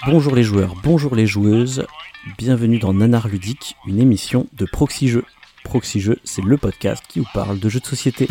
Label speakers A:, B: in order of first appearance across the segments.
A: Bonjour les joueurs, bonjour les joueuses, bienvenue dans Nanar Ludique, une émission de Proxy Jeux. Proxy Jeux, c'est le podcast qui vous parle de jeux de société.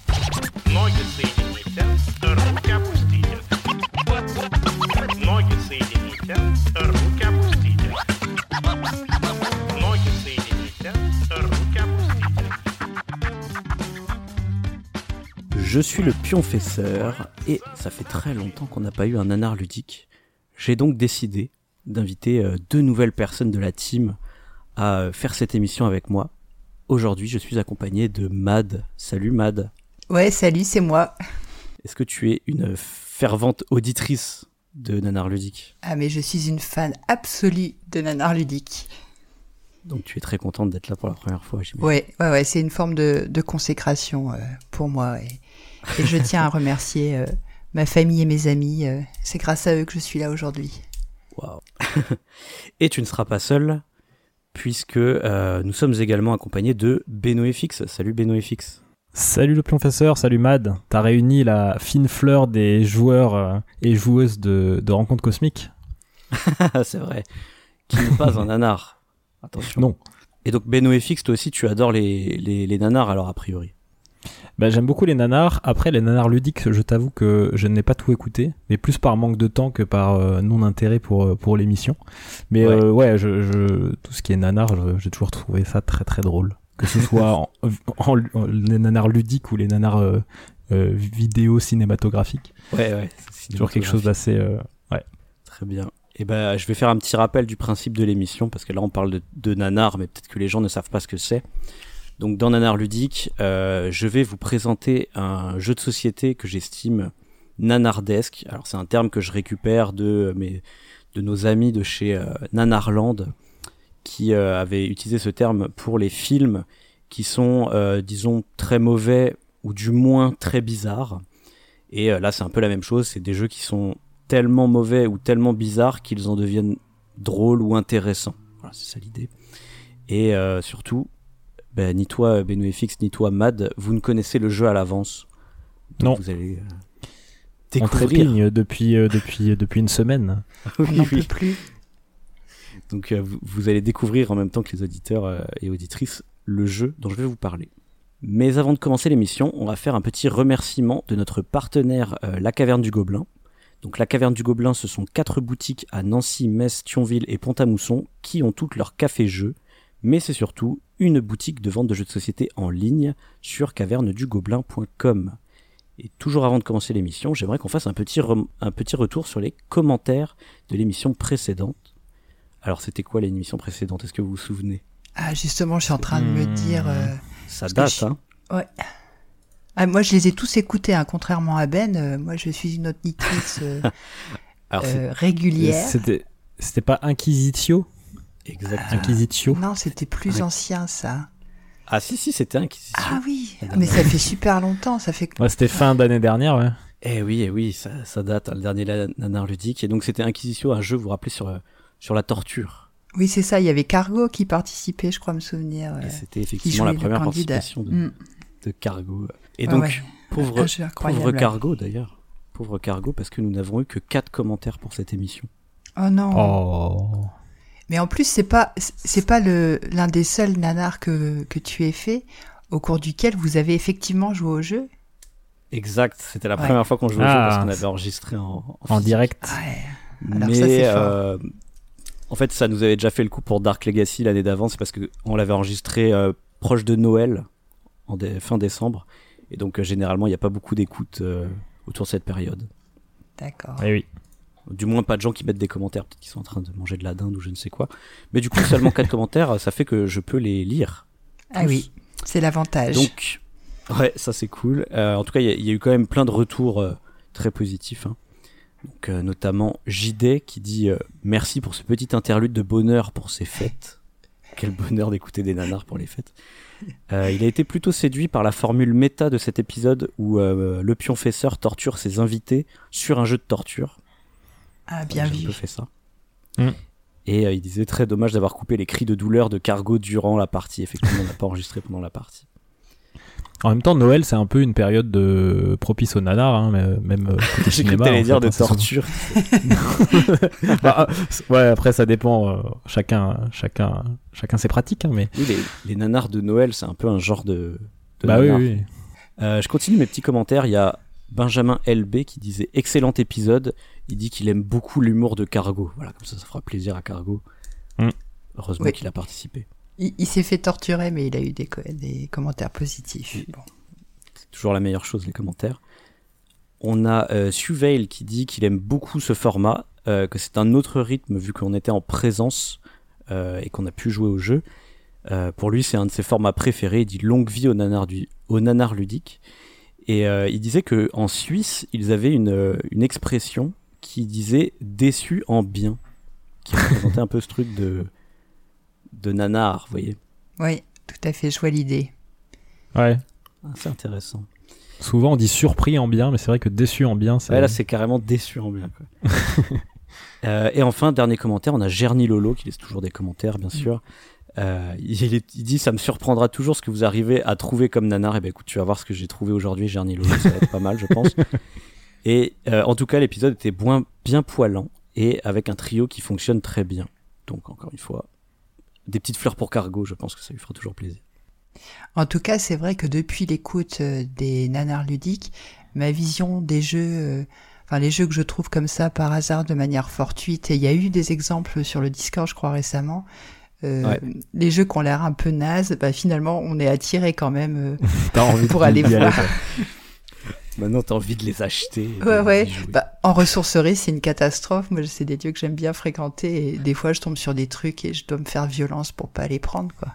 A: Je suis le pionfesseur et ça fait très longtemps qu'on n'a pas eu un nanar ludique. J'ai donc décidé d'inviter deux nouvelles personnes de la team à faire cette émission avec moi. Aujourd'hui, je suis accompagné de Mad. Salut Mad.
B: Ouais, salut, c'est moi.
A: Est-ce que tu es une fervente auditrice de nanar ludique ?
B: Ah mais je suis une fan absolue de nanar ludique.
A: Donc tu es très contente d'être là pour la première fois, j'imagine.
B: Ouais, c'est une forme de consécration pour moi. Et je tiens à remercier ma famille et mes amis. C'est grâce à eux que je suis là aujourd'hui.
A: Waouh. Et tu ne seras pas seul, puisque nous sommes également accompagnés de BenoFX. Salut BenoFX.
C: Salut le pionfesseur, salut Mad. T'as réuni la fine fleur des joueurs et joueuses de rencontres cosmiques.
A: C'est vrai. Qui n'est pas un nanar. Attention.
C: Non.
A: Et donc BenoFX, toi aussi tu adores les nanars alors a priori.
C: Bah, j'aime beaucoup les nanars. Après les nanars ludiques, je t'avoue que je n'ai pas tout écouté, mais plus par manque de temps que par non-intérêt pour l'émission. Mais tout ce qui est nanar, j'ai toujours trouvé ça très très drôle. Que ce soit les nanars ludiques ou les nanars vidéo cinématographiques.
A: Ouais.
C: C'est toujours quelque chose d'assez...
A: Très bien. Et je vais faire un petit rappel du principe de l'émission, parce que là on parle de nanar, mais peut-être que les gens ne savent pas ce que c'est. Donc dans Nanar Ludique, je vais vous présenter un jeu de société que j'estime nanardesque. Alors c'est un terme que je récupère de nos amis de chez Nanarland, qui avaient utilisé ce terme pour les films qui sont, disons, très mauvais, ou du moins très bizarres. Et là c'est un peu la même chose, c'est des jeux qui sont tellement mauvais ou tellement bizarres qu'ils en deviennent drôles ou intéressants. Voilà, c'est ça l'idée. Et surtout, ni toi BenoFX, ni toi Mad, vous ne connaissez le jeu à l'avance. Donc
C: non.
A: Vous allez
C: découvrir. On trépigne depuis une semaine.
B: On n'en peut plus.
A: Donc vous allez découvrir en même temps que les auditeurs et auditrices le jeu dont je vais vous parler. Mais avant de commencer l'émission, on va faire un petit remerciement de notre partenaire La Caverne du Gobelin. Donc la Caverne du Gobelin, ce sont 4 boutiques à Nancy, Metz, Thionville et Pont-à-Mousson qui ont toutes leurs cafés-jeux, mais c'est surtout une boutique de vente de jeux de société en ligne sur cavernedugobelin.com. Et toujours avant de commencer l'émission, j'aimerais qu'on fasse un petit retour sur les commentaires de l'émission précédente. Alors c'était quoi l'émission précédente ? Est-ce que vous vous souvenez ?
B: Ah justement, je suis en train de me dire...
A: Ça date, hein ?
B: Ouais. Ah, moi, je les ai tous écoutés, hein, contrairement à Ben. Moi, je suis une auditrice régulière.
C: C'était pas Inquisitio ?
A: Exactement.
C: Inquisitio ?
B: Non, c'était plus ancien, ça.
A: Ah si, c'était Inquisitio.
B: Ah oui, mais ça fait super longtemps. Ça fait...
C: Ouais, c'était fin d'année dernière, ouais.
A: Eh oui, ça date, hein, le dernier nanar ludique. Et donc, c'était Inquisitio, un jeu, vous vous rappelez, sur la torture.
B: Oui, c'est ça. Il y avait Cargo qui participait, je crois me souvenir.
A: Et c'était effectivement la première participation de Cargo. Et donc, pauvre Cargo d'ailleurs. Pauvre Cargo, parce que nous n'avons eu que 4 commentaires pour cette émission.
B: Oh non.
C: Oh.
B: Mais en plus, c'est pas l'un des seuls nanars que tu aies fait, au cours duquel vous avez effectivement joué au jeu.
A: Exact. C'était la première fois qu'on jouait au jeu parce qu'on avait enregistré en
C: direct.
B: Ouais. Alors
A: mais
B: ça, c'est fort.
A: En fait, ça nous avait déjà fait le coup pour Dark Legacy l'année d'avant. C'est parce qu'on l'avait enregistré proche de Noël, fin décembre. Et donc, généralement, il n'y a pas beaucoup d'écoute autour de cette période.
B: D'accord.
C: Eh oui.
A: Du moins, pas de gens qui mettent des commentaires, peut-être qu'ils sont en train de manger de la dinde ou je ne sais quoi. Mais du coup, seulement 4 commentaires, ça fait que je peux les lire.
B: Ah oui, c'est l'avantage.
A: Donc, ouais, ça c'est cool. En tout cas, il y a eu quand même plein de retours très positifs. Hein. Donc, notamment JD qui dit merci pour ce petit interlude de bonheur pour ces fêtes. Quel bonheur d'écouter des nanars pour les fêtes. Il a été plutôt séduit par la formule méta de cet épisode où le pionfesseur torture ses invités sur un jeu de torture.
B: Ah, bien vu.
A: J'ai un peu fait ça. Et il disait très dommage d'avoir coupé les cris de douleur de Cargo durant la partie. Effectivement, on n'a pas enregistré pendant la partie.
C: En même temps, Noël, c'est un peu une période propice au nanar, hein, même côté
A: J'ai cru
C: cinéma.
A: que t'allais dire de
C: c'est souvent-
A: torture.
C: Bah, ouais, après, ça dépend. Chacun ses pratiques, hein, mais.
A: Oui, les nanars de Noël, c'est un peu un genre de
C: Bah oui,
A: nanar.
C: oui.
A: Je continue mes petits commentaires. Il y a Benjamin LB qui disait excellent épisode. Il dit qu'il aime beaucoup l'humour de Cargo. Voilà, comme ça fera plaisir à Cargo. Heureusement
B: Oui.
A: qu'il a participé.
B: Il s'est fait torturer, mais il a eu des commentaires positifs.
A: Oui.
B: Bon.
A: C'est toujours la meilleure chose, les commentaires. On a Suveil qui dit qu'il aime beaucoup ce format, que c'est un autre rythme vu qu'on était en présence et qu'on a pu jouer au jeu. Pour lui, c'est un de ses formats préférés. Il dit longue vie au nanar ludique. Et il disait qu'en Suisse, ils avaient une expression qui disait déçu en bien, qui représentait un peu ce truc de nanar, vous voyez.
B: Oui, tout à fait, je vois l'idée.
C: Ouais.
A: Ah, c'est intéressant.
C: Souvent, on dit surpris en bien, mais c'est vrai que déçu en bien, c'est.
A: Ouais, là, c'est carrément déçu en bien, quoi. Et enfin, dernier commentaire, on a Gerny Lolo qui laisse toujours des commentaires, bien sûr. Il dit ça me surprendra toujours ce que vous arrivez à trouver comme nanar. Et ben écoute, tu vas voir ce que j'ai trouvé aujourd'hui, Gerny Lolo, ça va être pas mal, je pense. Et en tout cas, l'épisode était bien poilant et avec un trio qui fonctionne très bien. Donc encore une fois, des petites fleurs pour Cargo, je pense que ça lui fera toujours plaisir.
B: En tout cas, c'est vrai que depuis l'écoute des nanars ludiques, ma vision des jeux, les jeux que je trouve comme ça par hasard de manière fortuite, et il y a eu des exemples sur le Discord, je crois récemment, les jeux qui ont l'air un peu nazes, finalement, on est attiré quand même
C: T'as envie
B: pour
C: de-
B: aller
C: d'y
B: voir.
C: quoi.
A: Maintenant, t'as envie de les acheter. et
B: Ouais.
A: d'y jouer.
B: En ressourcerie, c'est une catastrophe. Moi, c'est des lieux que j'aime bien fréquenter, et des fois, je tombe sur des trucs et je dois me faire violence pour pas les prendre, quoi.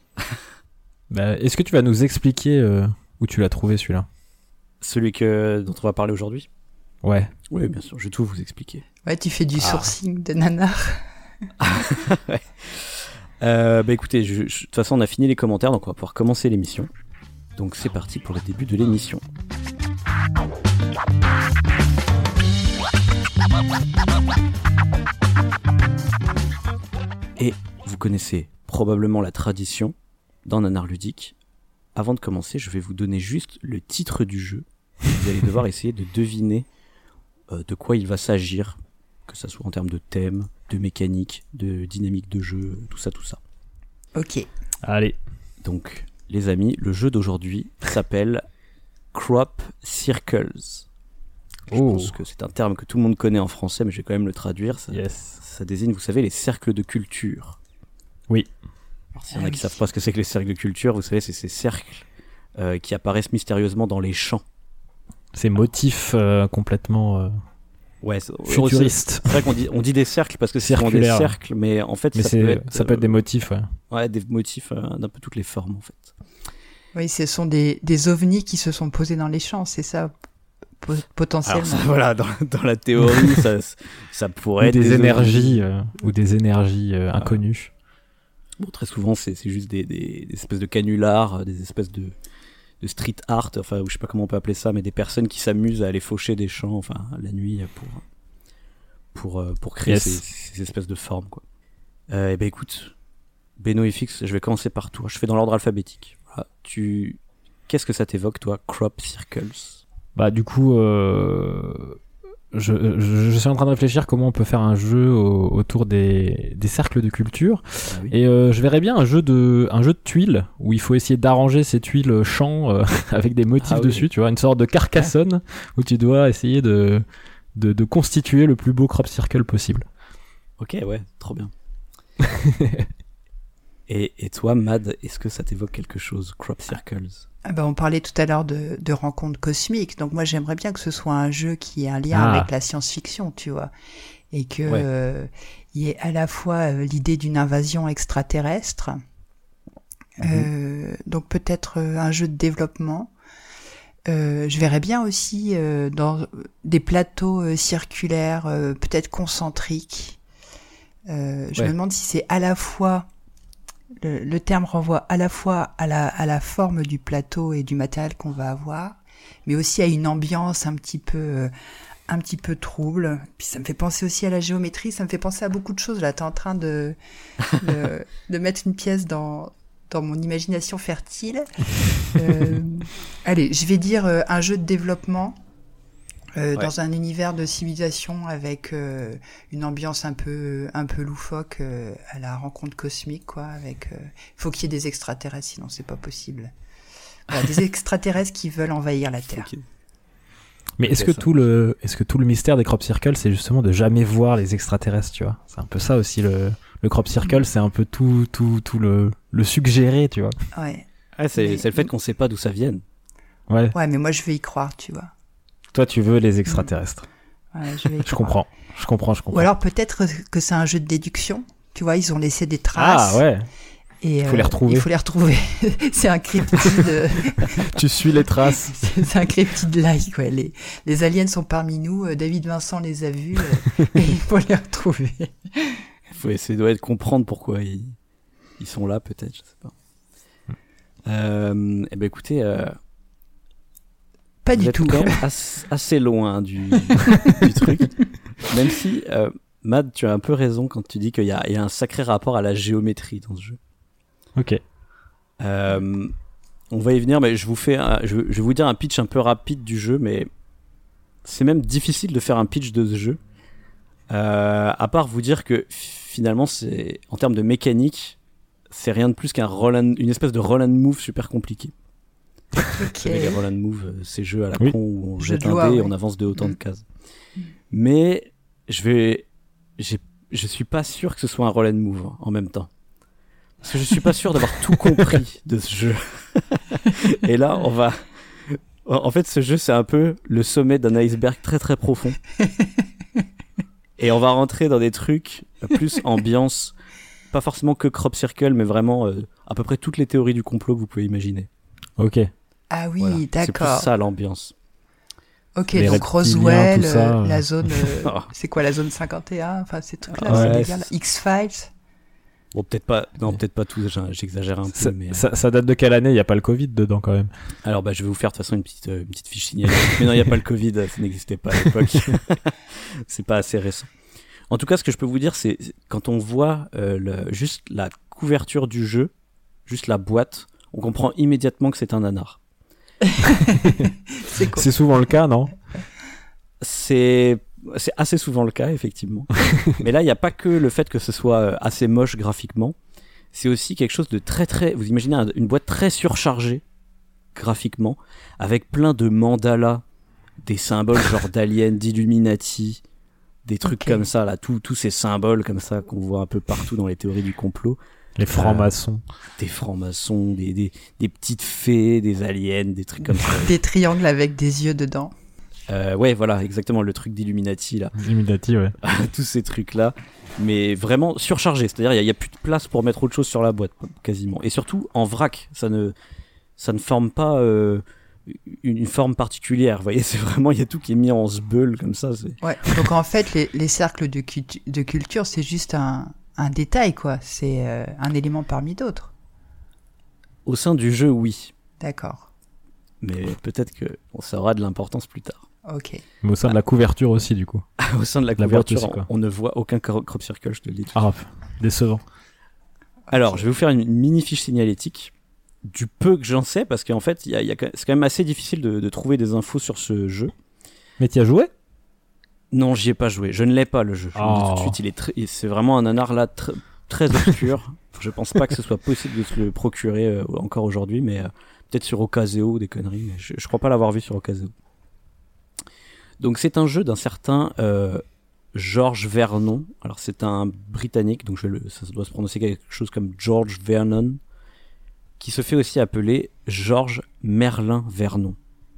C: Bah, est-ce que tu vas nous expliquer où tu l'as trouvé celui-là?
A: Celui dont on va parler aujourd'hui.
C: Ouais.
A: Oui, bien sûr, je vais tout vous expliquer.
B: Ouais, tu fais du sourcing de nanar.
A: Écoutez, de toute façon, on a fini les commentaires, donc on va pouvoir commencer l'émission. Donc c'est parti pour le début de l'émission. Et vous connaissez probablement la tradition dans Nanar Ludique. Avant de commencer, je vais vous donner juste le titre du jeu. Vous allez devoir essayer de deviner de quoi il va s'agir, que ça soit en termes de thème, de mécanique, de dynamique de jeu, tout ça.
B: Ok.
C: Allez.
A: Donc, les amis, le jeu d'aujourd'hui s'appelle Crop Circles. Je pense que c'est un terme que tout le monde connaît en français, mais je vais quand même le traduire. Ça désigne, vous savez, les cercles de culture.
C: Oui.
A: Alors, s'il y en a qui savent pas ce que c'est que les cercles de culture, vous savez, c'est ces cercles qui apparaissent mystérieusement dans les champs.
C: Ces motifs complètement
A: Ouais,
C: futuristes.
A: c'est vrai qu'on dit des cercles parce que c'est souvent des
C: Circulaires.
A: cercles, mais en fait,
C: Mais
A: ça peut être
C: des motifs, ouais.
A: ouais, des motifs d'un peu toutes les formes, en fait.
B: Oui, ce sont des ovnis qui se sont posés dans les champs, c'est ça, potentiellement.
A: Alors, ça, voilà, dans la théorie, ça pourrait
C: Ou
A: être
C: des énergies,
A: ovnis.
C: ou des énergies inconnues.
A: Bon, très souvent, c'est juste des espèces de canulars, des espèces de street art, enfin, ou je sais pas comment on peut appeler ça, mais des personnes qui s'amusent à aller faucher des champs, enfin, la nuit, pour créer ces espèces de formes, quoi. Eh ben, écoute, Beno FX, je vais commencer par toi. Je fais dans l'ordre alphabétique. Voilà. Qu'est-ce que ça t'évoque, toi, Crop Circles?
C: Bah, du coup, je suis en train de réfléchir comment on peut faire un jeu autour des cercles de culture.
A: Ah oui.
C: Et je verrais bien un jeu de tuiles où il faut essayer d'arranger ces tuiles champs avec des motifs
A: oui.
C: dessus, tu vois, une sorte de Carcassonne où tu dois essayer de constituer le plus beau crop circle possible.
A: Ok, ouais, trop bien. Et toi, Mad, est-ce que ça t'évoque quelque chose, Crop Circles?
B: On parlait tout à l'heure de rencontres cosmiques, donc moi j'aimerais bien que ce soit un jeu qui ait un lien avec la science-fiction, tu vois, et que y ait à la fois l'idée d'une invasion extraterrestre, donc peut-être un jeu de développement. Je verrais bien aussi dans des plateaux circulaires, peut-être concentriques. Je me demande si c'est à la fois le terme renvoie à la fois à la forme du plateau et du matériel qu'on va avoir, mais aussi à une ambiance un petit peu trouble. Puis ça me fait penser aussi à la géométrie, ça me fait penser à beaucoup de choses. Là, t'es en train de mettre une pièce dans dans mon imagination fertile. Allez, je vais dire un jeu de développement dans un univers de civilisation avec une ambiance un peu loufoque à la rencontre cosmique, quoi. Avec, faut qu'il y ait des extraterrestres, sinon c'est pas possible. Voilà, des extraterrestres qui veulent envahir la Terre.
C: Mais est-ce que tout le mystère des crop circles, c'est justement de jamais voir les extraterrestres, tu vois? C'est un peu ça aussi le crop circle, c'est un peu tout le suggéré, tu vois.
B: Ouais.
A: Ah, c'est le fait qu'on sait pas d'où ça vienne.
C: Ouais.
B: Ouais, mais moi je vais y croire, tu vois.
C: Toi, tu veux les extraterrestres.
B: Ouais, je vais y
C: croire. Je comprends.
B: Ou alors peut-être que c'est un jeu de déduction. Tu vois, ils ont laissé des traces.
C: Ah ouais.
B: Et
C: il faut les retrouver.
B: C'est un cryptide.
C: Tu suis les traces.
B: C'est un cryptide-like, ouais. Les aliens sont parmi nous. David Vincent les a vus. Et il faut les retrouver.
A: Il faut essayer de comprendre pourquoi ils sont là, peut-être, je sais pas. Eh ben écoutez,
B: pas
A: vous
B: du
A: êtes
B: tout.
A: Quand même assez loin du truc. Même si, Mad, tu as un peu raison quand tu dis qu'il y a un sacré rapport à la géométrie dans ce jeu.
C: Ok.
A: On va y venir, mais je vais vous dire un pitch un peu rapide du jeu, mais c'est même difficile de faire un pitch de ce jeu. À part vous dire que finalement, c'est en termes de mécanique, c'est rien de plus une espèce de roll and move super compliqué.
B: Ok.
A: Les roll and move, ces jeux à la con où on jette un dé et on avance de autant de cases. Mais je suis pas sûr que ce soit un roll and move en même temps. Parce que je suis pas sûr d'avoir tout compris de ce jeu. Et là, en fait, ce jeu, c'est un peu le sommet d'un iceberg très très profond. Et on va rentrer dans des trucs plus ambiance, pas forcément que crop circle, mais vraiment à peu près toutes les théories du complot que vous pouvez imaginer.
C: Ok.
B: Ah oui,
A: voilà.
B: d'accord.
A: C'est plus ça l'ambiance.
B: Ok,
C: les
B: donc Roswell,
C: ça,
B: la zone, c'est quoi la zone 51, enfin ces trucs-là, c'est légal. X-Files.
A: Bon, peut-être pas tout, j'exagère un peu. Mais
C: ça date de quelle année? Il n'y a pas le Covid dedans quand même.
A: Alors, je vais vous faire de toute façon une petite fiche signalée. Mais non, il n'y a pas le Covid, ça n'existait pas à l'époque. C'est pas assez récent. En tout cas, ce que je peux vous dire, c'est quand on voit juste la couverture du jeu, juste la boîte, on comprend immédiatement que c'est un nanar.
C: C'est souvent le cas, non?
A: C'est assez souvent le cas, effectivement. Mais là, il n'y a pas que le fait que ce soit assez moche graphiquement. C'est aussi quelque chose de très très... Vous imaginez une boîte très surchargée graphiquement, avec plein de mandalas, des symboles genre d'aliens, d'Illuminati, des trucs comme ça, là, tous ces symboles comme ça qu'on voit un peu partout dans les théories du complot.
C: Les francs-maçons.
A: Des francs-maçons, des petites fées, des aliens, des trucs comme ça.
B: Des triangles avec des yeux dedans.
A: Ouais, voilà, exactement, le truc d'Illuminati, là.
C: Illuminati, ouais.
A: Tous ces trucs-là, mais vraiment surchargés. C'est-à-dire, il n'y a plus de place pour mettre autre chose sur la boîte, quasiment. Et surtout, en vrac, ça ne forme pas une forme particulière. Vous voyez, c'est vraiment, il y a tout qui est mis en sbeul, comme ça.
B: Ouais, donc en fait, les cercles de culture, c'est juste un détail, quoi. C'est un élément parmi d'autres.
A: Au sein du jeu, oui.
B: D'accord.
A: Mais peut-être que ça aura de l'importance plus tard.
B: Ok.
C: Mais au sein de la couverture aussi, du coup.
A: Au sein de la couverture,
C: aussi,
A: on ne voit aucun crop circle, je te le dis.
C: Ah, décevant.
A: Alors, je vais vous faire une mini fiche signalétique du peu que j'en sais, parce qu'en fait, c'est quand même assez difficile de trouver des infos sur ce jeu.
C: Mais t'y as joué?
A: Non, j'y ai pas joué. Je ne l'ai pas, le jeu. Je vous le dis tout de suite, c'est vraiment un nanar là très obscur. Je pense pas que ce soit possible de se le procurer encore aujourd'hui, mais peut-être sur Ocaseo, des conneries. Mais je crois pas l'avoir vu sur Ocaseo. Donc c'est un jeu d'un certain George Vernon. Alors c'est un Britannique, donc ça doit se prononcer quelque chose comme George Vernon, qui se fait aussi appeler George Merlin Vernon.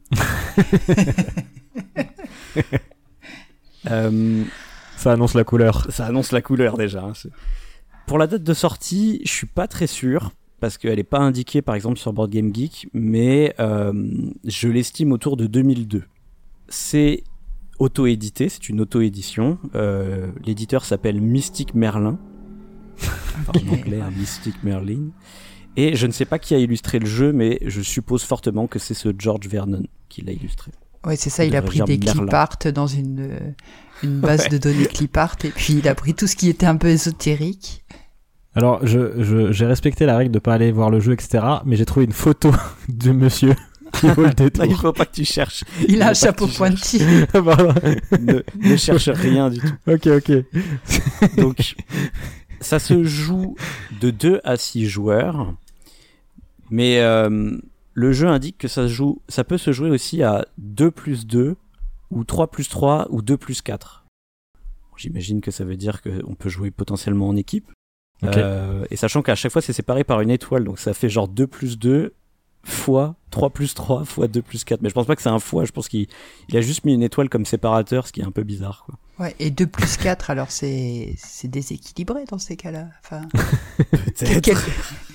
C: Ça annonce la couleur.
A: Ça annonce la couleur déjà. Hein. Pour la date de sortie, je suis pas très sûr, parce qu'elle est pas indiquée par exemple sur Board Game Geek, mais je l'estime autour de 2002. C'est auto-édité, c'est une auto-édition. L'éditeur s'appelle Mystic Merlin. En anglais, Mystic Merlin. Et je ne sais pas qui a illustré le jeu, mais je suppose fortement que c'est ce George Vernon qui l'a illustré.
B: Ouais, c'est ça, il a pris des clipart dans une base de données clipart, et puis il a pris tout ce qui était un peu ésotérique.
C: Alors, j'ai respecté la règle de pas aller voir le jeu, etc. Mais j'ai trouvé une photo de monsieur qui vaut le détour.
A: Non, il faut pas que tu cherches.
B: Il a un chapeau pointu.
A: Ne cherche rien du tout.
C: Ok.
A: Donc, ça se joue de 2 à 6 joueurs. Mais le jeu indique que ça peut se jouer aussi à 2+2, ou 3+3, ou 2+4. J'imagine que ça veut dire qu'on peut jouer potentiellement en équipe. Okay. Et sachant qu'à chaque fois c'est séparé par une étoile, donc ça fait genre 2+2 fois 3+3 fois 2+4. Mais je pense pas que c'est un fois, je pense qu'il a juste mis une étoile comme séparateur, ce qui est un peu bizarre, quoi.
B: Ouais, et 2+4, alors c'est déséquilibré dans ces cas-là. Enfin,
A: peut-être.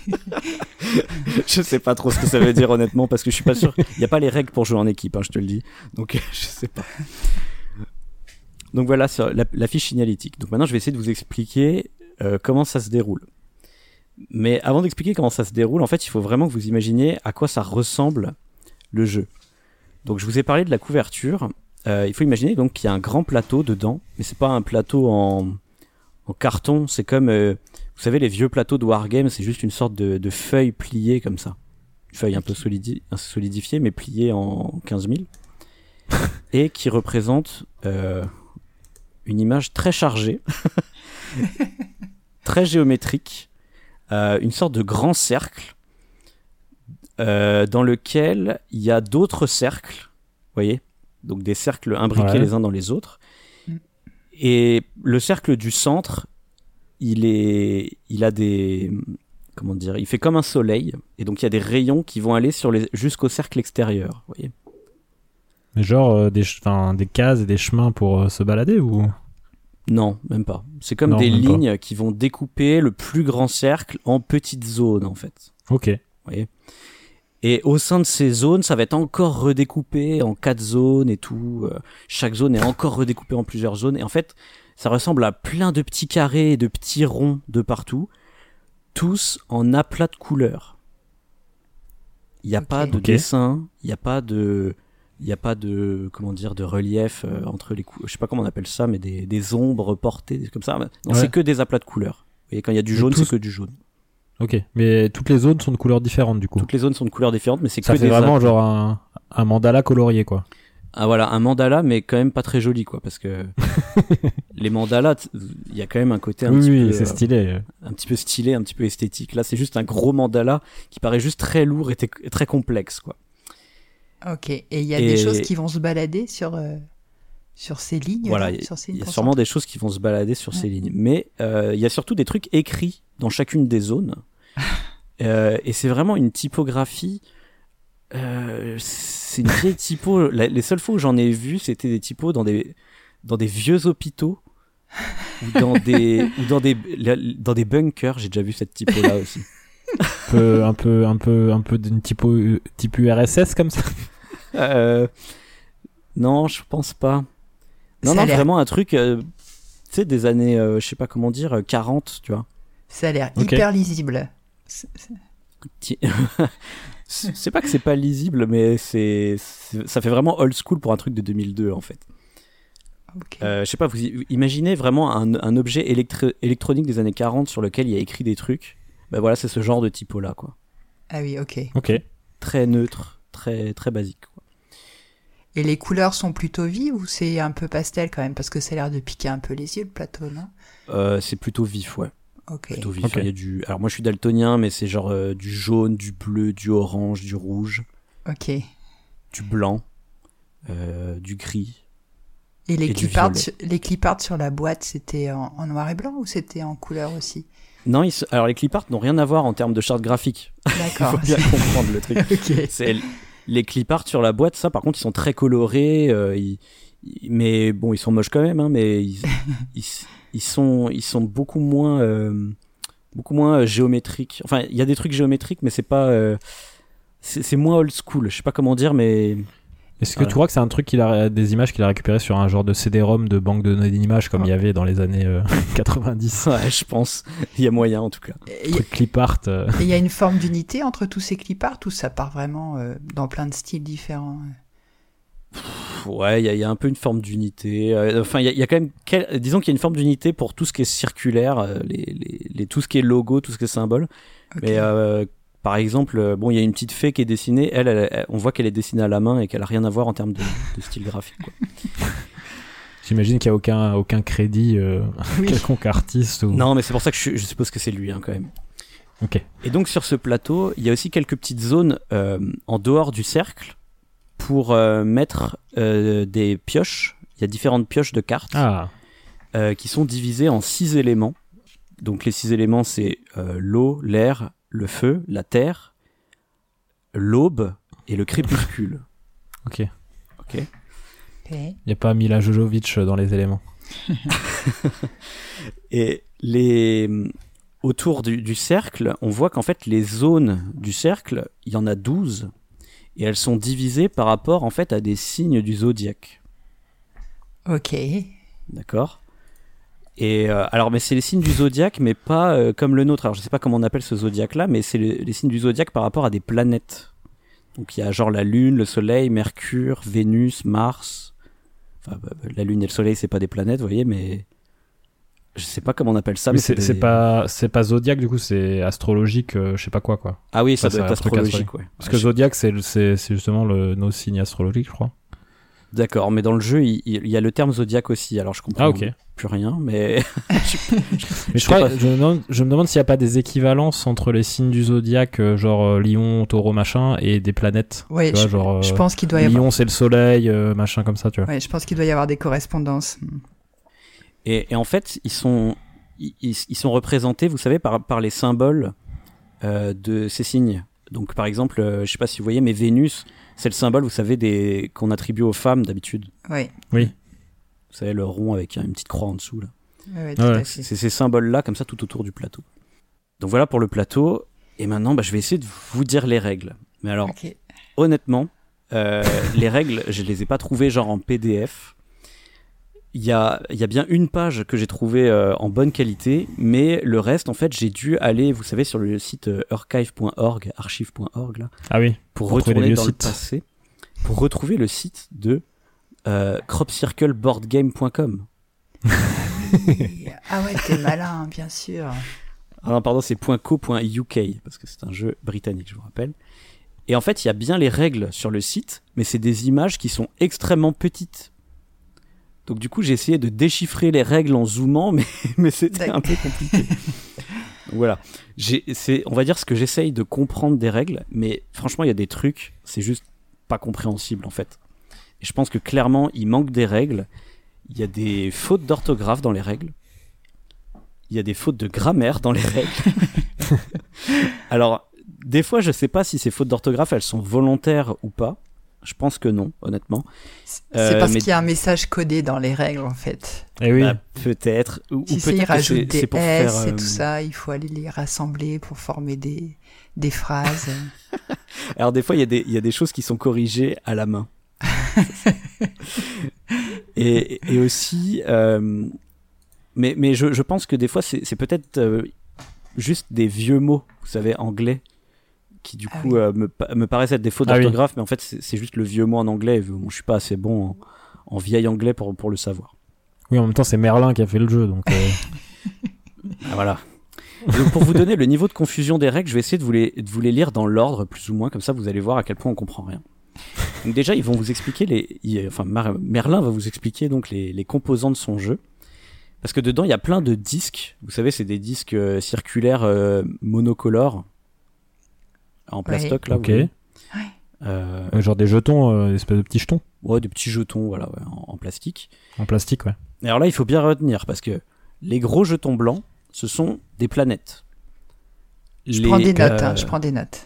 A: Je sais pas trop ce que ça veut dire honnêtement, parce que je suis pas sûr. Il y a pas les règles pour jouer en équipe, hein, je te le dis. Donc je sais pas. Donc voilà, sur la fiche signalétique. Donc maintenant je vais essayer de vous expliquer comment ça se déroule. Mais avant d'expliquer comment ça se déroule, en fait, il faut vraiment que vous imaginiez à quoi ça ressemble le jeu. Donc je vous ai parlé de la couverture. Il faut imaginer donc qu'il y a un grand plateau dedans, mais c'est pas un plateau en carton. C'est comme, vous savez, les vieux plateaux de Wargame, c'est juste une sorte de feuille pliée comme ça. Une feuille un peu solidifiée, mais pliée en 15 000. Et qui représente une image très chargée, très géométrique, une sorte de grand cercle dans lequel il y a d'autres cercles, vous voyez, donc des cercles imbriqués les uns dans les autres. Et le cercle du centre, il a des, comment dire, il fait comme un soleil, et donc il y a des rayons qui vont aller jusqu'au cercle extérieur, vous voyez.
C: Mais genre des cases et des chemins pour se balader ou?
A: Non, même pas. C'est comme des lignes qui vont découper le plus grand cercle en petites zones, en fait.
C: Ok.
A: Vous voyez ? Et au sein de ces zones, ça va être encore redécoupé en 4 zones et tout. Chaque zone est encore redécoupée en plusieurs zones. Et en fait, ça ressemble à plein de petits carrés et de petits ronds de partout, tous en aplat de couleurs. Il n'y a pas de dessin, il n'y a pas de comment dire, de relief entre les je sais pas comment on appelle ça, mais des ombres portées comme ça. Non, c'est que des aplats de couleurs. Et quand il y a du jaune, c'est que du jaune.
C: Ok, mais toutes les zones sont de couleurs différentes du coup.
A: Toutes les zones sont de couleurs différentes, mais c'est
C: ça
A: que
C: fait
A: des
C: vraiment genre un mandala colorié, quoi.
A: Ah voilà, un mandala, mais quand même pas très joli, quoi, parce que les mandalas, il y a quand même un côté un petit peu,
C: c'est stylé,
A: un petit peu stylé, un petit peu esthétique. Là, c'est juste un gros mandala qui paraît juste très lourd et très complexe, quoi.
B: Ok, et il y a des choses qui vont se balader sur ces lignes.
A: Voilà, il y a sûrement des choses qui vont se balader sur ces lignes, mais il y a surtout des trucs écrits dans chacune des zones, et c'est vraiment une typographie. C'est une vieille typo. Les seules fois où j'en ai vu, c'était des typos dans des vieux hôpitaux ou dans des bunkers. J'ai déjà vu cette typo là aussi.
C: un peu d'une typo type URSS comme ça.
A: Non, je pense pas. Non, vraiment un truc, tu sais, des années, je sais pas comment dire, 40, tu vois.
B: Ça a l'air hyper lisible.
A: C'est pas que c'est pas lisible, mais ça fait vraiment old school pour un truc de 2002 en fait. Je sais pas, vous imaginez vraiment un objet électronique des années 40 sur lequel il y a écrit des trucs. Ben voilà, c'est ce genre de typo là, quoi.
B: Ah oui, ok.
A: Très neutre, très très basique, quoi.
B: Et les couleurs sont plutôt vives ou c'est un peu pastel quand même, parce que ça a l'air de piquer un peu les yeux le plateau, non?
A: C'est plutôt vif, ouais.
B: Ok.
A: Plutôt vif. Il y a alors moi je suis daltonien, mais c'est genre du jaune, du bleu, du orange, du rouge.
B: Ok.
A: Du blanc, du gris.
B: Et les clipards sur la boîte, c'était en noir et blanc ou c'était en couleur aussi?
A: Non, alors les clipards n'ont rien à voir en termes de charte graphique.
B: D'accord.
A: Il faut bien comprendre le truc.
B: Okay.
A: Les clipards sur la boîte, ça par contre, ils sont très colorés, mais bon, ils sont moches quand même, hein, mais ils sont beaucoup moins géométriques. Enfin, il y a des trucs géométriques, mais c'est pas c'est moins old school. Je sais pas comment dire, mais
C: est-ce que tu crois que c'est un truc des images qu'il a récupéré sur un genre de CD-ROM de banque de données d'images comme il y avait dans les années 90?
A: Ouais, je pense. Il y a moyen en tout cas.
C: Truc clipart.
B: Et il y a une forme d'unité entre tous ces cliparts ou ça part vraiment dans plein de styles différents?
A: Ouais, il y a un peu une forme d'unité. Enfin, il y a quand même, disons qu'il y a une forme d'unité pour tout ce qui est circulaire, tout ce qui est logo, tout ce qui est symbole. Okay. Mais par exemple, bon, il y a une petite fée qui est dessinée. Elle, on voit qu'elle est dessinée à la main et qu'elle a rien à voir en termes de style graphique, quoi.
C: J'imagine qu'il n'y a aucun crédit quelconque artiste. Ou...
A: Non, mais c'est pour ça que je suppose que c'est lui, hein, quand même.
C: Ok.
A: Et donc sur ce plateau, il y a aussi quelques petites zones en dehors du cercle pour mettre des pioches. Il y a différentes pioches de cartes qui sont divisées en 6 éléments. Donc les 6 éléments, c'est l'eau, l'air, le feu, la terre, l'aube et le crépuscule.
C: Ok. Il n'y a pas Mila Jojovic dans les éléments.
A: Et autour du cercle, on voit qu'en fait les zones du cercle, il y en a 12. Et elles sont divisées par rapport en fait à des signes du zodiaque.
B: Ok.
A: D'accord. Et alors, mais c'est les signes du zodiaque, mais pas comme le nôtre. Alors, je sais pas comment on appelle ce zodiaque-là, mais c'est les signes du zodiaque par rapport à des planètes. Donc, il y a genre la Lune, le Soleil, Mercure, Vénus, Mars. Enfin, la Lune et le Soleil, c'est pas des planètes, vous voyez, mais je sais pas comment on appelle ça.
C: Mais c'est pas zodiaque, du coup, c'est astrologique, je sais pas quoi.
A: Ah oui, ça doit être astrologique, ouais.
C: Parce que zodiaque, c'est justement nos signes astrologiques, je crois.
A: D'accord, mais dans le jeu, il y a le terme zodiaque aussi, alors je comprends plus rien, mais...
C: je me demande s'il n'y a pas des équivalences entre les signes du zodiaque, genre Lion, Taureau, machin, et des planètes.
B: Oui, je pense qu'il doit y
C: avoir...
B: Lion,
C: c'est le soleil, machin comme ça, tu vois.
B: Oui, je pense qu'il doit y avoir des correspondances.
A: Et en fait, ils sont représentés, vous savez, par les symboles de ces signes. Donc par exemple, je sais pas si vous voyez, mais Vénus, c'est le symbole, vous savez, qu'on attribue aux femmes d'habitude.
B: Oui.
A: Vous savez, le rond avec une petite croix en dessous, là.
B: Oui, tout à fait.
A: C'est ces symboles-là, comme ça, tout autour du plateau. Donc voilà pour le plateau. Et maintenant, je vais essayer de vous dire les règles. Mais alors, honnêtement, les règles, je les ai pas trouvées genre en PDF. Il y a bien une page que j'ai trouvée en bonne qualité, mais le reste, en fait, j'ai dû aller, vous savez, sur le site archive.org, là, pour retourner dans le passé, pour retrouver le site de cropcircleboardgame.com.
B: Ah ouais, t'es malin, bien sûr.
A: Ah non, pardon, c'est .co.uk, parce que c'est un jeu britannique, je vous rappelle. Et en fait, il y a bien les règles sur le site, mais c'est des images qui sont extrêmement petites. Donc du coup, j'ai essayé de déchiffrer les règles en zoomant, mais c'était un peu compliqué. Donc, voilà. On va dire ce que j'essaye de comprendre des règles, mais franchement, il y a des trucs, c'est juste pas compréhensible en fait. Et je pense que clairement, il manque des règles. Il y a des fautes d'orthographe dans les règles. Il y a des fautes de grammaire dans les règles. Alors, des fois, je sais pas si ces fautes d'orthographe, elles sont volontaires ou pas. Je pense que non, honnêtement.
B: C'est parce qu'il y a un message codé dans les règles, en fait.
C: Eh oui.
A: Peut-être. Ou
B: si
A: peut-être
B: ils rajoutent des
A: pour
B: S
A: faire,
B: et tout ça, il faut aller les rassembler pour former des phrases.
A: Alors des fois, il y a des choses qui sont corrigées à la main. et aussi... mais je pense que des fois, c'est peut-être juste des vieux mots, vous savez, anglais, qui du coup me paraissent être des fautes d'orthographe, mais en fait c'est juste le vieux mot en anglais. Bon, je suis pas assez bon en vieil anglais pour le savoir.
C: Oui, en même temps c'est Merlin qui a fait le jeu, donc
A: voilà. Donc, pour vous donner le niveau de confusion des règles, je vais essayer de vous les lire dans l'ordre plus ou moins, comme ça vous allez voir à quel point on comprend rien. Donc déjà ils vont vous expliquer Merlin va vous expliquer donc les composants de son jeu, parce que dedans il y a plein de disques. Vous savez, c'est des disques circulaires monocolores en plastoc, là.
C: Ok. Genre des jetons, espèce de petits jetons.
A: Ouais, des petits jetons, voilà, en plastique.
C: En plastique, ouais.
A: Et alors là, il faut bien retenir, parce que les gros jetons blancs, ce sont des planètes.
B: Je prends des notes.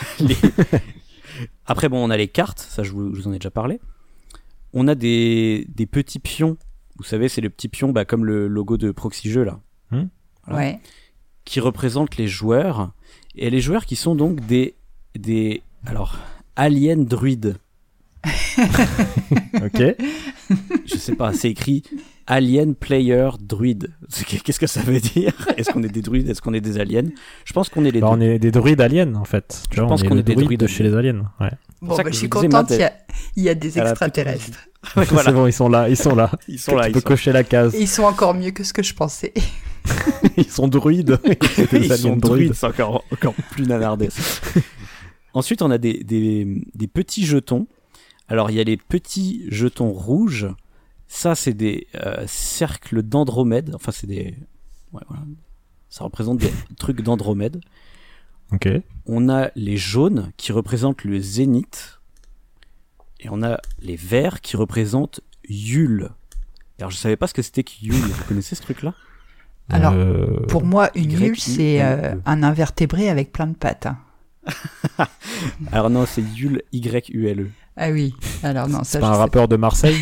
A: Après, bon, on a les cartes, ça je vous en ai déjà parlé. On a des petits pions. Vous savez, c'est le petit pion, comme le logo de Proxy Jeux, là.
B: Voilà. Ouais.
A: Qui représentent les joueurs. Et les joueurs qui sont donc des aliens druides.
C: Ok.
A: Je sais pas, c'est écrit Alien Player Druide. Qu'est-ce que ça veut dire? Est-ce qu'on est des druides? Est-ce qu'on est des aliens? Je pense qu'on est les deux.
C: On est des druides aliens en fait. Tu vois,
A: pense qu'on est des druides
C: de chez les aliens. Ouais.
B: Bon, je suis contente, il y a des extraterrestres.
C: Ouais, voilà. C'est bon, ils sont là.
A: Ils sont là.
C: Tu peux cocher la case.
B: Et ils sont encore mieux que ce que je pensais.
C: Ils sont druides.
A: Ils sont druides, c'est encore plus nanardesque. Ensuite, on a des petits jetons. Alors, il y a les petits jetons rouges. Ça, c'est des cercles d'Andromède. Enfin, c'est des... Ouais, voilà. Ça représente des trucs d'Andromède.
C: Ok.
A: On a les jaunes qui représentent le zénith. Et on a les verts qui représentent Yule. Alors, je savais pas ce que c'était que Yule. Vous connaissez ce truc-là?
B: Alors, pour moi, une Yule, c'est un invertébré avec plein de pattes. Hein.
A: Alors non, c'est Yule, Y-U-L-E.
B: Ah oui, alors non, ça
C: c'est pas un rappeur de Marseille.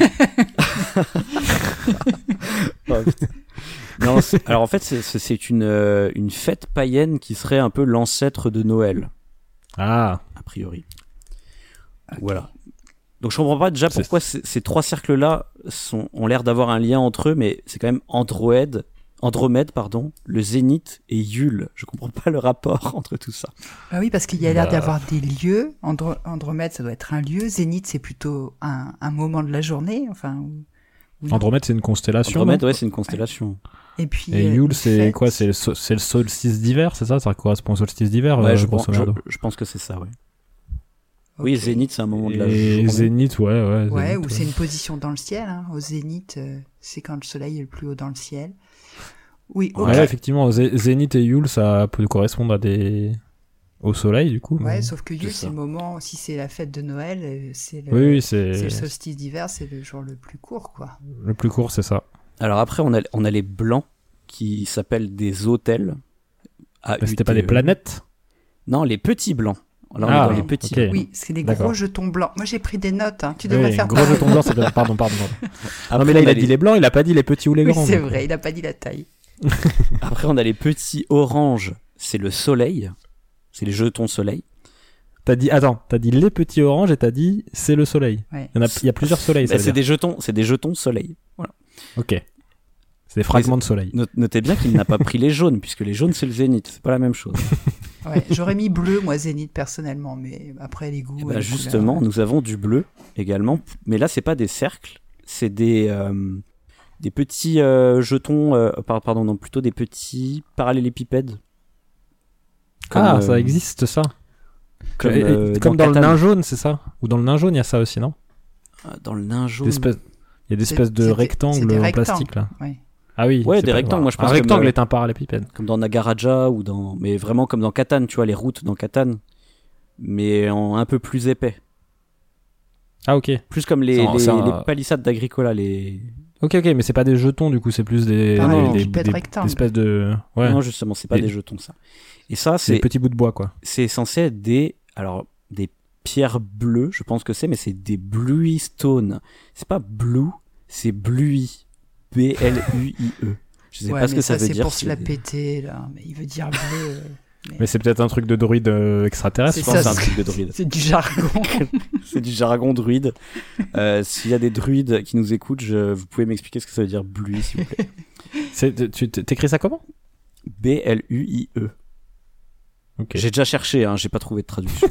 A: Non, alors en fait, c'est une fête païenne qui serait un peu l'ancêtre de Noël.
C: Ah.
A: A priori. Okay. Voilà. Donc je comprends pas déjà pourquoi ces trois cercles-là ont l'air d'avoir un lien entre eux, mais c'est quand même Andromède, le Zénith et Yule. Je comprends pas le rapport entre tout ça.
B: Ah oui, parce qu'il y a l'air d'avoir des lieux. Andromède, ça doit être un lieu. Zénith, c'est plutôt un moment de la journée. Enfin,
C: Andromède, c'est une constellation.
A: Andromède, ouais, c'est une constellation.
B: Et puis.
C: Et Yule, c'est quoi? C'est le solstice d'hiver, c'est ça? Ça correspond au solstice d'hiver.
A: Ouais, je pense que c'est ça, ouais. Okay. Oui, Zénith, c'est un moment de la journée.
C: Zénith, ouais.
B: Ouais, ou c'est une position dans le ciel. Hein. Au Zénith, c'est quand le soleil est le plus haut dans le ciel. Oui, okay.
C: Ouais, effectivement, Zénith et Yule, ça peut correspondre au soleil, du coup.
B: Ouais,
C: mais...
B: sauf que Yule, c'est le moment, si c'est la fête de Noël, c'est le solstice d'hiver, c'est le jour le plus court, quoi.
C: Le plus court, c'est ça.
A: Alors après, on a les blancs qui s'appellent des autels.
C: C'était pas des planètes?
A: Non, les petits blancs. Là, on est dans les petits.
C: Okay.
B: Oui, c'est des gros jetons blancs. Moi, j'ai pris des notes. Hein. Tu devrais faire
C: gros jetons blancs, c'est pardon. Non, mais là, il a dit les blancs, il a pas dit les petits ou les grands.
B: Oui, c'est vrai, il a pas dit la taille.
A: Après, on a les petits oranges. C'est le soleil. C'est les jetons soleil.
C: T'as dit les petits oranges et t'as dit c'est le soleil.
B: Ouais.
C: Il y a plusieurs soleils.
A: C'est des jetons soleil. Voilà.
C: Ok. C'est des fragments de soleil.
A: Notez bien qu'il n'a pas pris les jaunes, puisque les jaunes, c'est le zénith. C'est pas la même chose.
B: Ouais, j'aurais mis bleu, moi, zénith, personnellement, mais après, les goûts...
A: justement, couleurs, nous avons du bleu également, mais là, c'est pas des cercles, c'est des petits jetons, plutôt des petits parallélépipèdes.
C: Ça existe, ça. Comme dans le nain jaune, c'est ça? Ou dans le nain jaune, il y a ça aussi, non?
A: Dans le nain jaune...
C: Il y a des espèces de rectangles en plastique, là.
B: Oui.
C: Ah oui,
A: ouais, des rectangles. Moi, je pense
C: un rectangle est un parallépipède.
A: Comme dans Nagaraja mais vraiment comme dans Catan, tu vois, les routes dans Catan, mais un peu plus épais.
C: Ah ok.
A: Plus comme les palissades d'Agricola, les.
C: Ok, mais c'est pas des jetons, du coup, c'est plus des espèces de. Ouais.
A: Non, justement, c'est pas des jetons, ça. Et ça, c'est.
C: Des petits bouts de bois, quoi.
A: C'est censé être des pierres bleues, je pense que mais c'est des bluey stone. C'est pas blue, c'est bluey. B-L-U-I-E. Je sais pas ce que ça veut dire.
B: C'est pour se la péter, là. Mais il veut dire bleu.
C: Mais c'est peut-être un truc de druide extraterrestre.
A: Je pense que c'est un truc de druide.
B: C'est du jargon.
A: C'est du jargon druide. S'il y a des druides qui nous écoutent, vous pouvez m'expliquer ce que ça veut dire bluey, s'il vous plaît.
C: Tu t'écris ça comment?
A: B-L-U-I-E.
C: Okay.
A: J'ai déjà cherché, j'ai pas trouvé de traduction.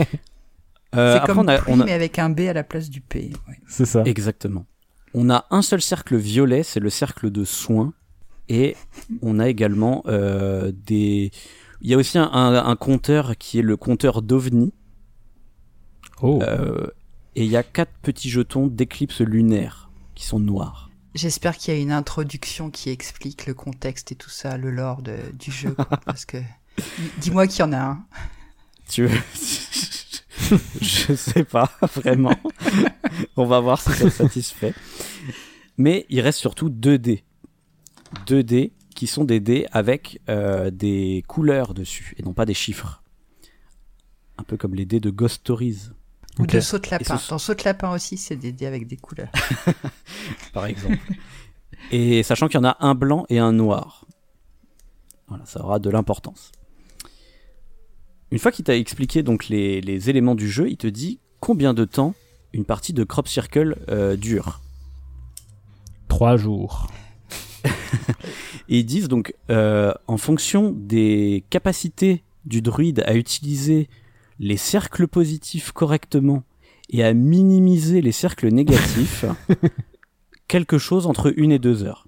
B: C'est comme pluie, mais avec un B à la place du P. Ouais.
C: C'est ça.
A: Exactement. On a un seul cercle violet, c'est le cercle de soin. Et on a également il y a aussi un compteur qui est le compteur d'OVNI.
C: Oh.
A: Et il y a 4 petits jetons d'éclipse lunaire qui sont noirs.
B: J'espère qu'il y a une introduction qui explique le contexte et tout ça, le lore du jeu. Parce que dis-moi qu'il y en a un.
A: Tu veux... Je sais pas, vraiment. On va voir si ça satisfait. Mais il reste surtout 2 dés. 2 dés qui sont des dés avec des couleurs dessus et non pas des chiffres. Un peu comme les dés de Ghost Stories.
B: Ou de Saute-Lapin. Dans Saute-Lapin aussi, c'est des dés avec des couleurs.
A: Par exemple. Et sachant qu'il y en a un blanc et un noir. Voilà, ça aura de l'importance. Une fois qu'il t'a expliqué donc les éléments du jeu, il te dit combien de temps une partie de Crop Circle dure.
C: 3 jours.
A: Et ils disent donc, en fonction des capacités du druide à utiliser les cercles positifs correctement et à minimiser les cercles négatifs, quelque chose entre 1 et 2 heures.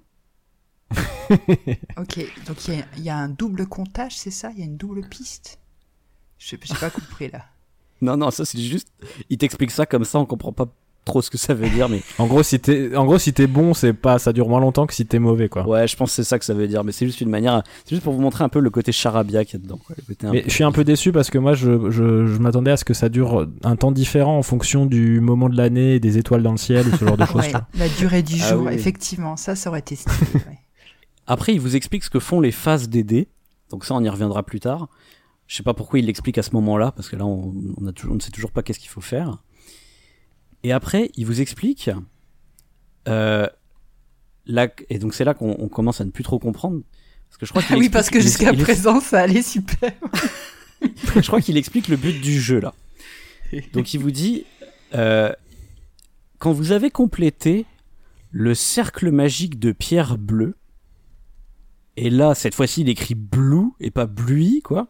B: Ok, donc il y a un double comptage, c'est ça? Il y a une double piste? J'ai pas compris là.
A: Non, ça c'est juste... Il t'explique ça comme ça, on comprend pas trop ce que ça veut dire, mais...
C: En gros, si t'es bon, ça dure moins longtemps que si t'es mauvais, quoi.
A: Ouais, je pense que c'est ça que ça veut dire, mais c'est juste une manière... C'est juste pour vous montrer un peu le côté charabia qu'il y a dedans, quoi.
C: Mais je suis un peu déçu parce que moi, je m'attendais à ce que ça dure un temps différent en fonction du moment de l'année, des étoiles dans le ciel ou ce genre de choses.
B: Ouais, la durée du jour,
A: oui.
B: effectivement, ça aurait été stylé, ouais.
A: Après, il vous explique ce que font les phases des dés, donc ça, on y reviendra plus tard. Je sais pas pourquoi il l'explique à ce moment-là, parce que là, on ne sait toujours pas qu'est-ce qu'il faut faire. Et après, il vous explique... et donc c'est là qu'on commence à ne plus trop comprendre. Parce que je crois qu'il
B: oui, parce que jusqu'à présent, ça allait super.
A: Je crois qu'il explique le but du jeu, là. Donc il vous dit... quand vous avez complété le cercle magique de pierre bleue, et là, cette fois-ci, il écrit blue et pas bluey, quoi.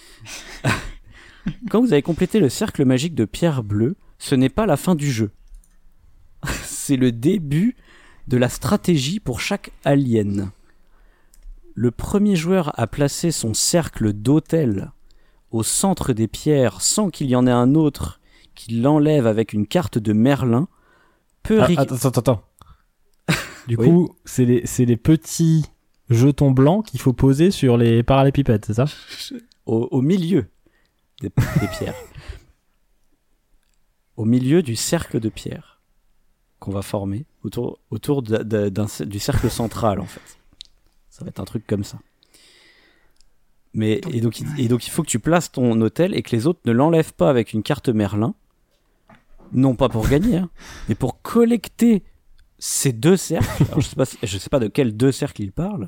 A: Quand vous avez complété le cercle magique de pierre bleue, ce n'est pas la fin du jeu. C'est le début de la stratégie pour chaque alien. Le premier joueur à placer son cercle d'autel au centre des pierres sans qu'il y en ait un autre qui l'enlève avec une carte de Merlin peut...
C: Attends. Du coup, c'est les petits jetons blancs qu'il faut poser sur les parallépipèdes, c'est ça?
A: Au milieu des pierres. Au milieu du cercle de pierre qu'on va former autour du cercle central, en fait. Ça va être un truc comme ça. Et donc il faut que tu places ton hôtel et que les autres ne l'enlèvent pas avec une carte Merlin. Non pas pour gagner, hein, mais pour collecter ces 2 cercles. Alors, je sais pas de quels 2 cercles il parle.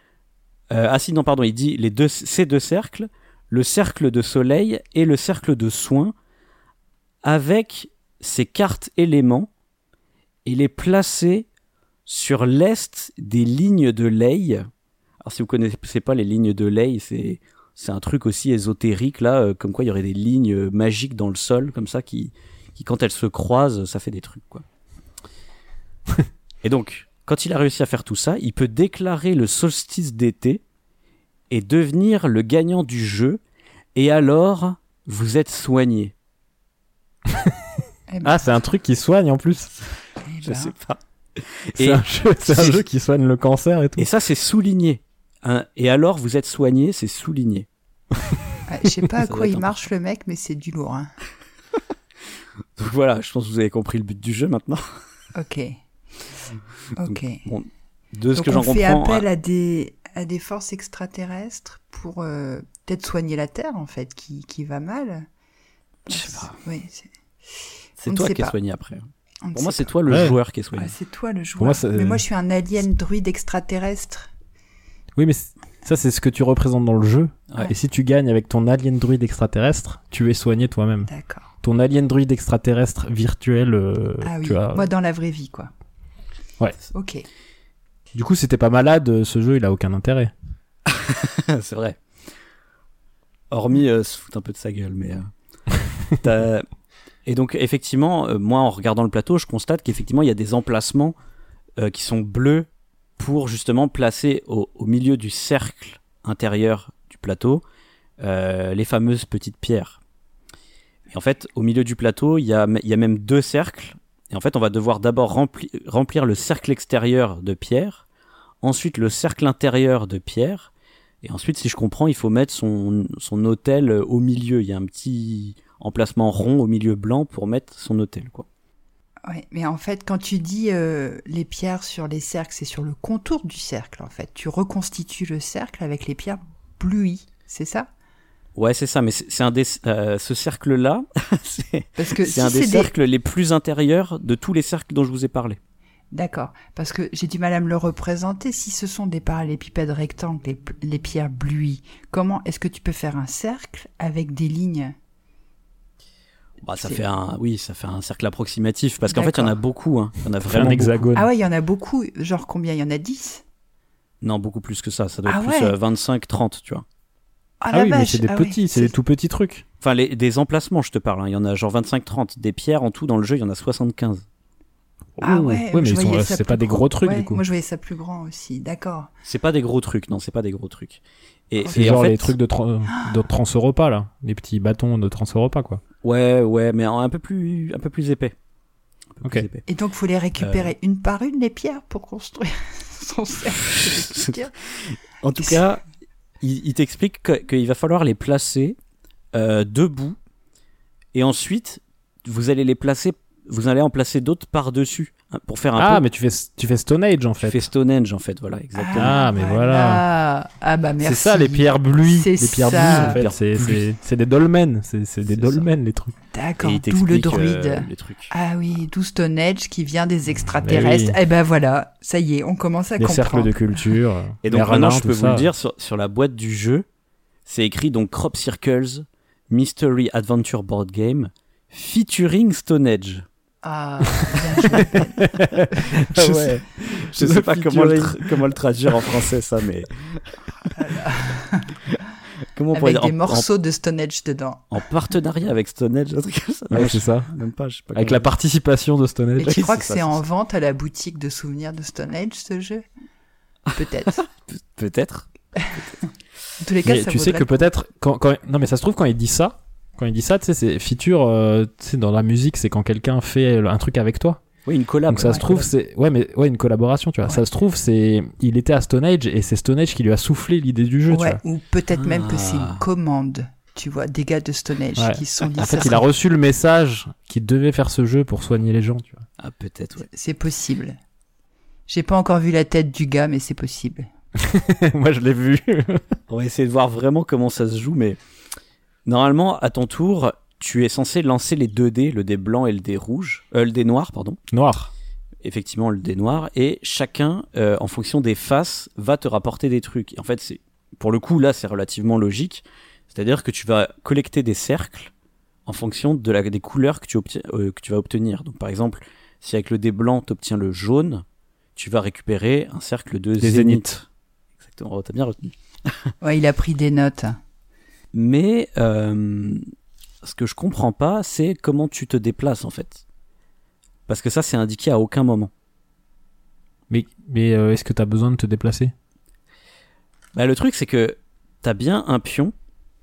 A: Il dit ces 2 cercles, le cercle de soleil et le cercle de soin, avec ces cartes éléments, et les placer sur l'est des lignes de Ley. Alors si vous connaissez pas les lignes de Ley, c'est un truc aussi ésotérique là, comme quoi il y aurait des lignes magiques dans le sol, comme ça, qui quand elles se croisent, ça fait des trucs, quoi. Et donc, quand il a réussi à faire tout ça, il peut déclarer le solstice d'été et devenir le gagnant du jeu, et alors, vous êtes soigné.
C: C'est un truc qui soigne en plus.
A: Je sais pas.
C: C'est un jeu qui soigne le cancer et tout.
A: Et ça, c'est souligné. Hein, et alors, vous êtes soigné, c'est souligné.
B: Je sais pas à quoi il marche le mec, mais c'est du lourd. Hein.
A: Donc voilà, je pense que vous avez compris le but du jeu maintenant.
B: Ok.
A: Donc, bon, de ce
B: donc
A: que j'en comprends...
B: on fait appel à des forces extraterrestres pour peut-être soigner la Terre, en fait, qui va mal.
A: Je sais pas.
B: Oui,
A: c'est toi qui es soigné après. Pour moi, c'est toi le joueur qui est soigné.
B: Ouais, c'est toi le joueur. Mais moi, je suis un alien druide extraterrestre.
C: Oui, mais ça, c'est ce que tu représentes dans le jeu.
A: Ouais.
C: Et si tu gagnes avec ton alien druide extraterrestre, tu es soigné toi-même.
B: D'accord.
C: Ton alien druide extraterrestre virtuel,
B: oui.
C: tu vois.
B: Moi, dans la vraie vie, quoi.
C: Ouais.
B: Ok.
C: Du coup, si t'es pas malade, ce jeu, il a aucun intérêt.
A: C'est vrai. Hormis se foutre un peu de sa gueule, mais... Et donc, effectivement, moi, en regardant le plateau, je constate qu'effectivement, il y a des emplacements qui sont bleus pour justement placer au milieu du cercle intérieur du plateau les fameuses petites pierres. Et en fait, au milieu du plateau, il y a même 2 cercles. Et en fait, on va devoir d'abord remplir le cercle extérieur de pierre, ensuite le cercle intérieur de pierre, et ensuite, si je comprends, il faut mettre son hôtel au milieu. Il y a un petit emplacement rond au milieu blanc pour mettre son hôtel, quoi.
B: Ouais, mais en fait, quand tu dis les pierres sur les cercles, c'est sur le contour du cercle, en fait. Tu reconstitues le cercle avec les pierres bleuies, c'est ça?
A: Ouais, c'est ça, mais ce cercle-là, c'est un des cercles les plus intérieurs de tous les cercles dont je vous ai parlé.
B: D'accord, parce que j'ai du mal à me le représenter. Si ce sont des parallépipèdes rectangles, les pierres bleuies, comment est-ce que tu peux faire un cercle avec des lignes?
A: Bah, ça fait un cercle approximatif, parce qu'en fait, il y en a beaucoup, hein. Il y en a vraiment
C: un hexagone.
B: Ah ouais, il y en a beaucoup. Genre combien? Il y en a 10?
A: Non, beaucoup plus que ça. Ça doit être plus 25, 30, tu vois.
C: Ah oui, mais c'est des petits, c'est des tout petits trucs.
A: Enfin, des emplacements, je te parle. Hein. Il y en a genre 25, 30. Des pierres, en tout, dans le jeu, il y en a 75.
B: Ah ouais,
C: mais c'est pas des gros trucs, du coup.
B: Moi, je voyais ça plus grand aussi, d'accord.
A: C'est pas des gros trucs, non, c'est pas des gros trucs.
C: C'est genre en fait, les trucs de Trans-Europa, là. Les petits bâtons de Trans-Europa, quoi.
A: Ouais, mais un peu plus épais.
C: Ok.
B: Et donc, il faut les récupérer une par une, les pierres, pour construire son cercle.
A: En tout cas, il t'explique qu'il va falloir les placer debout, et ensuite, vous allez en placer d'autres par-dessus, hein, pour faire un peu...
C: Ah, mais tu fais Stone Age, en fait.
A: Tu fais Stone Age, en fait, voilà, exactement.
C: Ah, mais voilà.
B: Ah bah merci.
C: C'est ça, les pierres blues. Les pierres blues, en fait, c'est des dolmens. C'est des dolmens, les trucs.
B: D'accord, d'où le druide.
A: Les trucs.
B: Ah oui, d'où Stone Age qui vient des extraterrestres. Et ben voilà, ça y est, on commence à comprendre.
C: Les cercles de culture.
A: Et donc maintenant, je peux vous le dire, sur la boîte du jeu, c'est écrit donc Crop Circles, Mystery Adventure Board Game, featuring Stone Age.
B: Ah, bien joué.
A: Je sais pas comment le traduire en français, ça, mais... Comment on pourrait dire,
B: des morceaux de Stone Age dedans.
A: En partenariat avec Stone Age, un truc comme ça.
C: Ouais, c'est ça.
A: Même pas, je sais pas.
C: Avec la participation de Stone Age.
B: Et tu crois que c'est en vente à la boutique de souvenirs de Stone Age, ce jeu? Peut-être.
A: Peut-être.
B: En tous les cas, ça
C: tu sais que peut-être... Non, mais ça se trouve, quand il dit ça, tu sais, c'est feature, tu sais, dans la musique, c'est quand quelqu'un fait un truc avec toi.
A: Oui, une collab.
C: Donc ça se trouve, c'est... une collaboration, tu vois. Ouais. Ça se trouve, il était à Stone Age et c'est Stone Age qui lui a soufflé l'idée du jeu, tu vois.
B: Ou peut-être même que c'est une commande, tu vois, des gars de Stone Age qui se sont dit
C: ça. En fait, il a reçu le message qu'il devait faire ce jeu pour soigner les gens, tu vois.
A: Ah, peut-être, ouais.
B: C'est possible. J'ai pas encore vu la tête du gars, mais c'est possible.
C: Moi, je l'ai vu.
A: On va essayer de voir vraiment comment ça se joue, mais... Normalement, à ton tour, tu es censé lancer les 2 dés, le dé blanc et le dé rouge. Le dé noir, pardon.
C: Noir.
A: Effectivement, le dé noir. Et chacun, en fonction des faces, va te rapporter des trucs. Et en fait, pour le coup, là, c'est relativement logique. C'est-à-dire que tu vas collecter des cercles en fonction des couleurs que tu vas obtenir. Donc, par exemple, si avec le dé blanc, tu obtiens le jaune, tu vas récupérer un cercle de zénith. Exactement, t'as bien retenu.
B: Ouais, il a pris des notes.
A: Mais ce que je comprends pas, c'est comment tu te déplaces, en fait. Parce que ça, c'est indiqué à aucun moment.
C: Mais est-ce que t'as besoin de te déplacer?
A: Bah, le truc, c'est que t'as bien un pion.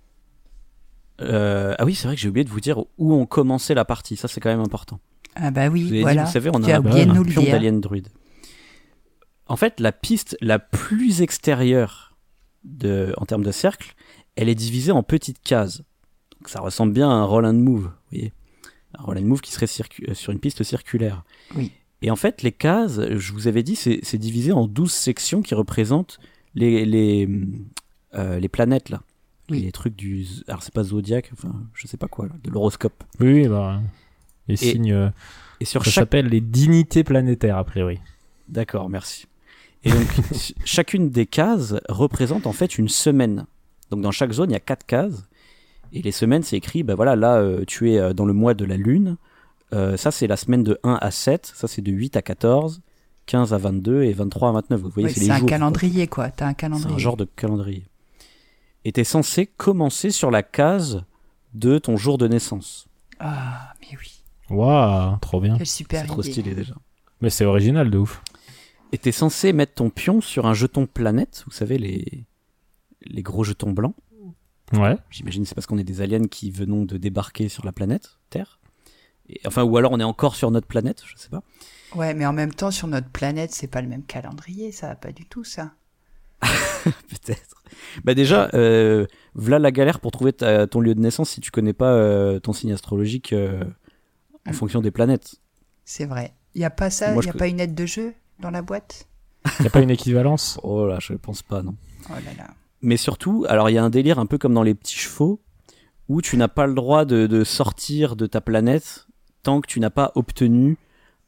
A: Ah oui, c'est vrai que j'ai oublié de vous dire où on commençait la partie. Ça, c'est quand même important.
B: Ah bah oui,
A: voilà. Vous savez, on a un pion d'Alien Druid. En fait, la piste la plus extérieure en termes de cercle, elle est divisée en petites cases. Donc ça ressemble bien à un roll and move, vous voyez. Un roll and move qui serait sur une piste circulaire. Oui. Et en fait, les cases, je vous avais dit, c'est divisé en 12 sections qui représentent les planètes, là. Oui. Les trucs alors c'est pas zodiaque, enfin, je sais pas quoi, là, de l'horoscope.
C: Oui, bah, les signes... Et ça s'appelle les dignités planétaires, a priori.
A: D'accord, merci. Et donc, chacune des cases représente en fait une semaine. Donc dans chaque zone, il y a 4 cases. Et les semaines, c'est écrit, ben voilà, là, tu es dans le mois de la Lune. Ça, c'est la semaine de 1 à 7. Ça, c'est de 8 à 14, 15 à 22 et 23 à 29. Vous voyez, c'est les jours.
B: C'est un calendrier, quoi. T'as un calendrier.
A: C'est un genre de calendrier. Et t'es censé commencer sur la case de ton jour de naissance.
B: Ah, mais oui.
C: Waouh, trop bien.
B: Quelle super idée.
A: C'est trop stylé, déjà.
C: Mais c'est original, de ouf.
A: Et t'es censé mettre ton pion sur un jeton planète. Vous savez, les gros jetons blancs.
C: Ouais.
A: J'imagine c'est parce qu'on est des aliens qui venons de débarquer sur la planète Terre. Ou alors on est encore sur notre planète, je sais pas.
B: Ouais, mais en même temps, sur notre planète, c'est pas le même calendrier, ça va pas du tout, ça.
A: Peut-être. Bah déjà, voilà la galère pour trouver ton lieu de naissance si tu connais pas ton signe astrologique en fonction des planètes.
B: C'est vrai. Y a pas ça, y a pas une aide de jeu dans la boîte?
C: Y a pas une équivalence?
A: Oh là, je pense pas, non.
B: Oh là là.
A: Mais surtout, alors il y a un délire un peu comme dans les petits chevaux où tu n'as pas le droit de sortir de ta planète tant que tu n'as pas obtenu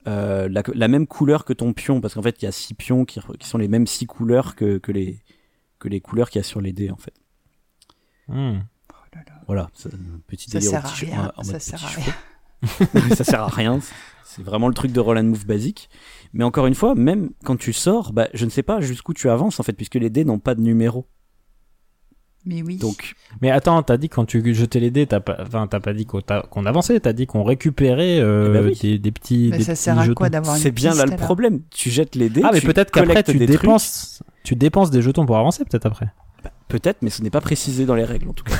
A: la même couleur que ton pion, parce qu'en fait il y a 6 pions qui sont les mêmes 6 couleurs que les couleurs qu'il y a sur les dés en fait.
B: Oh
A: Voilà, c'est un petit
B: Ça
A: délire
B: sert à
A: au petit-
B: rien.
A: en mode
B: Ça
A: petit
B: sert à
A: cheveu.
B: rien.
A: Ça sert à rien. C'est vraiment le truc de roll and move basique. Mais encore une fois, même quand tu sors, bah, je ne sais pas jusqu'où tu avances en fait, puisque les dés n'ont pas de numéro.
B: Mais oui.
A: Donc,
C: Mais attends, t'as dit quand tu jetais les dés, t'as pas dit qu'on avançait, t'as dit qu'on récupérait
A: bah oui.
C: des petits.
B: Mais
C: des
B: ça
C: petits
B: sert à quoi
C: jetons.
B: d'avoir une
A: c'est bien là
B: piste,
A: le
B: alors
A: problème. Tu jettes les dés.
C: Ah, mais
A: tu
C: peut-être qu'après
A: collectes
C: tu
A: des
C: dépenses des jetons pour avancer, peut-être après.
A: trucs. Peut-être, mais ce n'est pas précisé dans les règles en tout cas.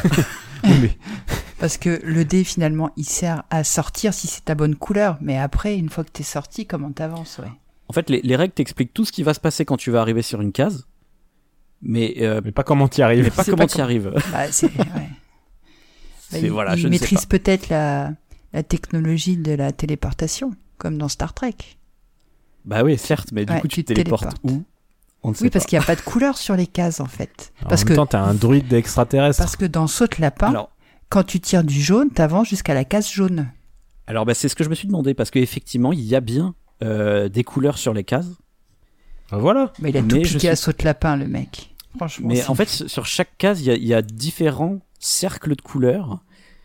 B: Parce que le dé, finalement, il sert à sortir si c'est ta bonne couleur. Mais après, une fois que t'es sorti, comment t'avances, ouais.
A: En fait, les règles t'expliquent tout ce qui va se passer quand tu vas arriver sur une case, mais
C: pas comment t'y arrives.
A: pas
B: C'est
A: comment
B: pas
A: tu y arrives.
B: Bah, c'est, ouais.
A: C'est-
B: Il
A: voilà, je ne sais
B: maîtrise
A: pas.
B: peut-être la technologie de la téléportation, comme dans Star Trek.
A: Bah oui, certes, mais du
B: Ouais,
A: coup, tu
B: tu
A: te téléportes
B: téléportes.
A: où? On ne sait
B: Oui, parce
A: pas.
B: qu'il n'y a pas de couleur sur les cases, en fait.
C: En
B: Parce
C: même
B: que,
C: temps, t'as un druide extraterrestre.
B: parce que dans Saute-Lapin,
A: Alors,
B: quand tu tires du jaune, t'avances jusqu'à la case jaune.
A: bah, c'est ce que je me suis demandé, parce qu'effectivement, il y a bien des couleurs sur les cases,
C: Voilà.
B: Mais il a
A: Mais
B: tout
A: je
B: piqué
A: suis-
B: à Saute-Lapin, le mec. Franchement.
A: mais
B: c'est-
A: en fait, sur chaque case, il y a différents cercles de couleurs.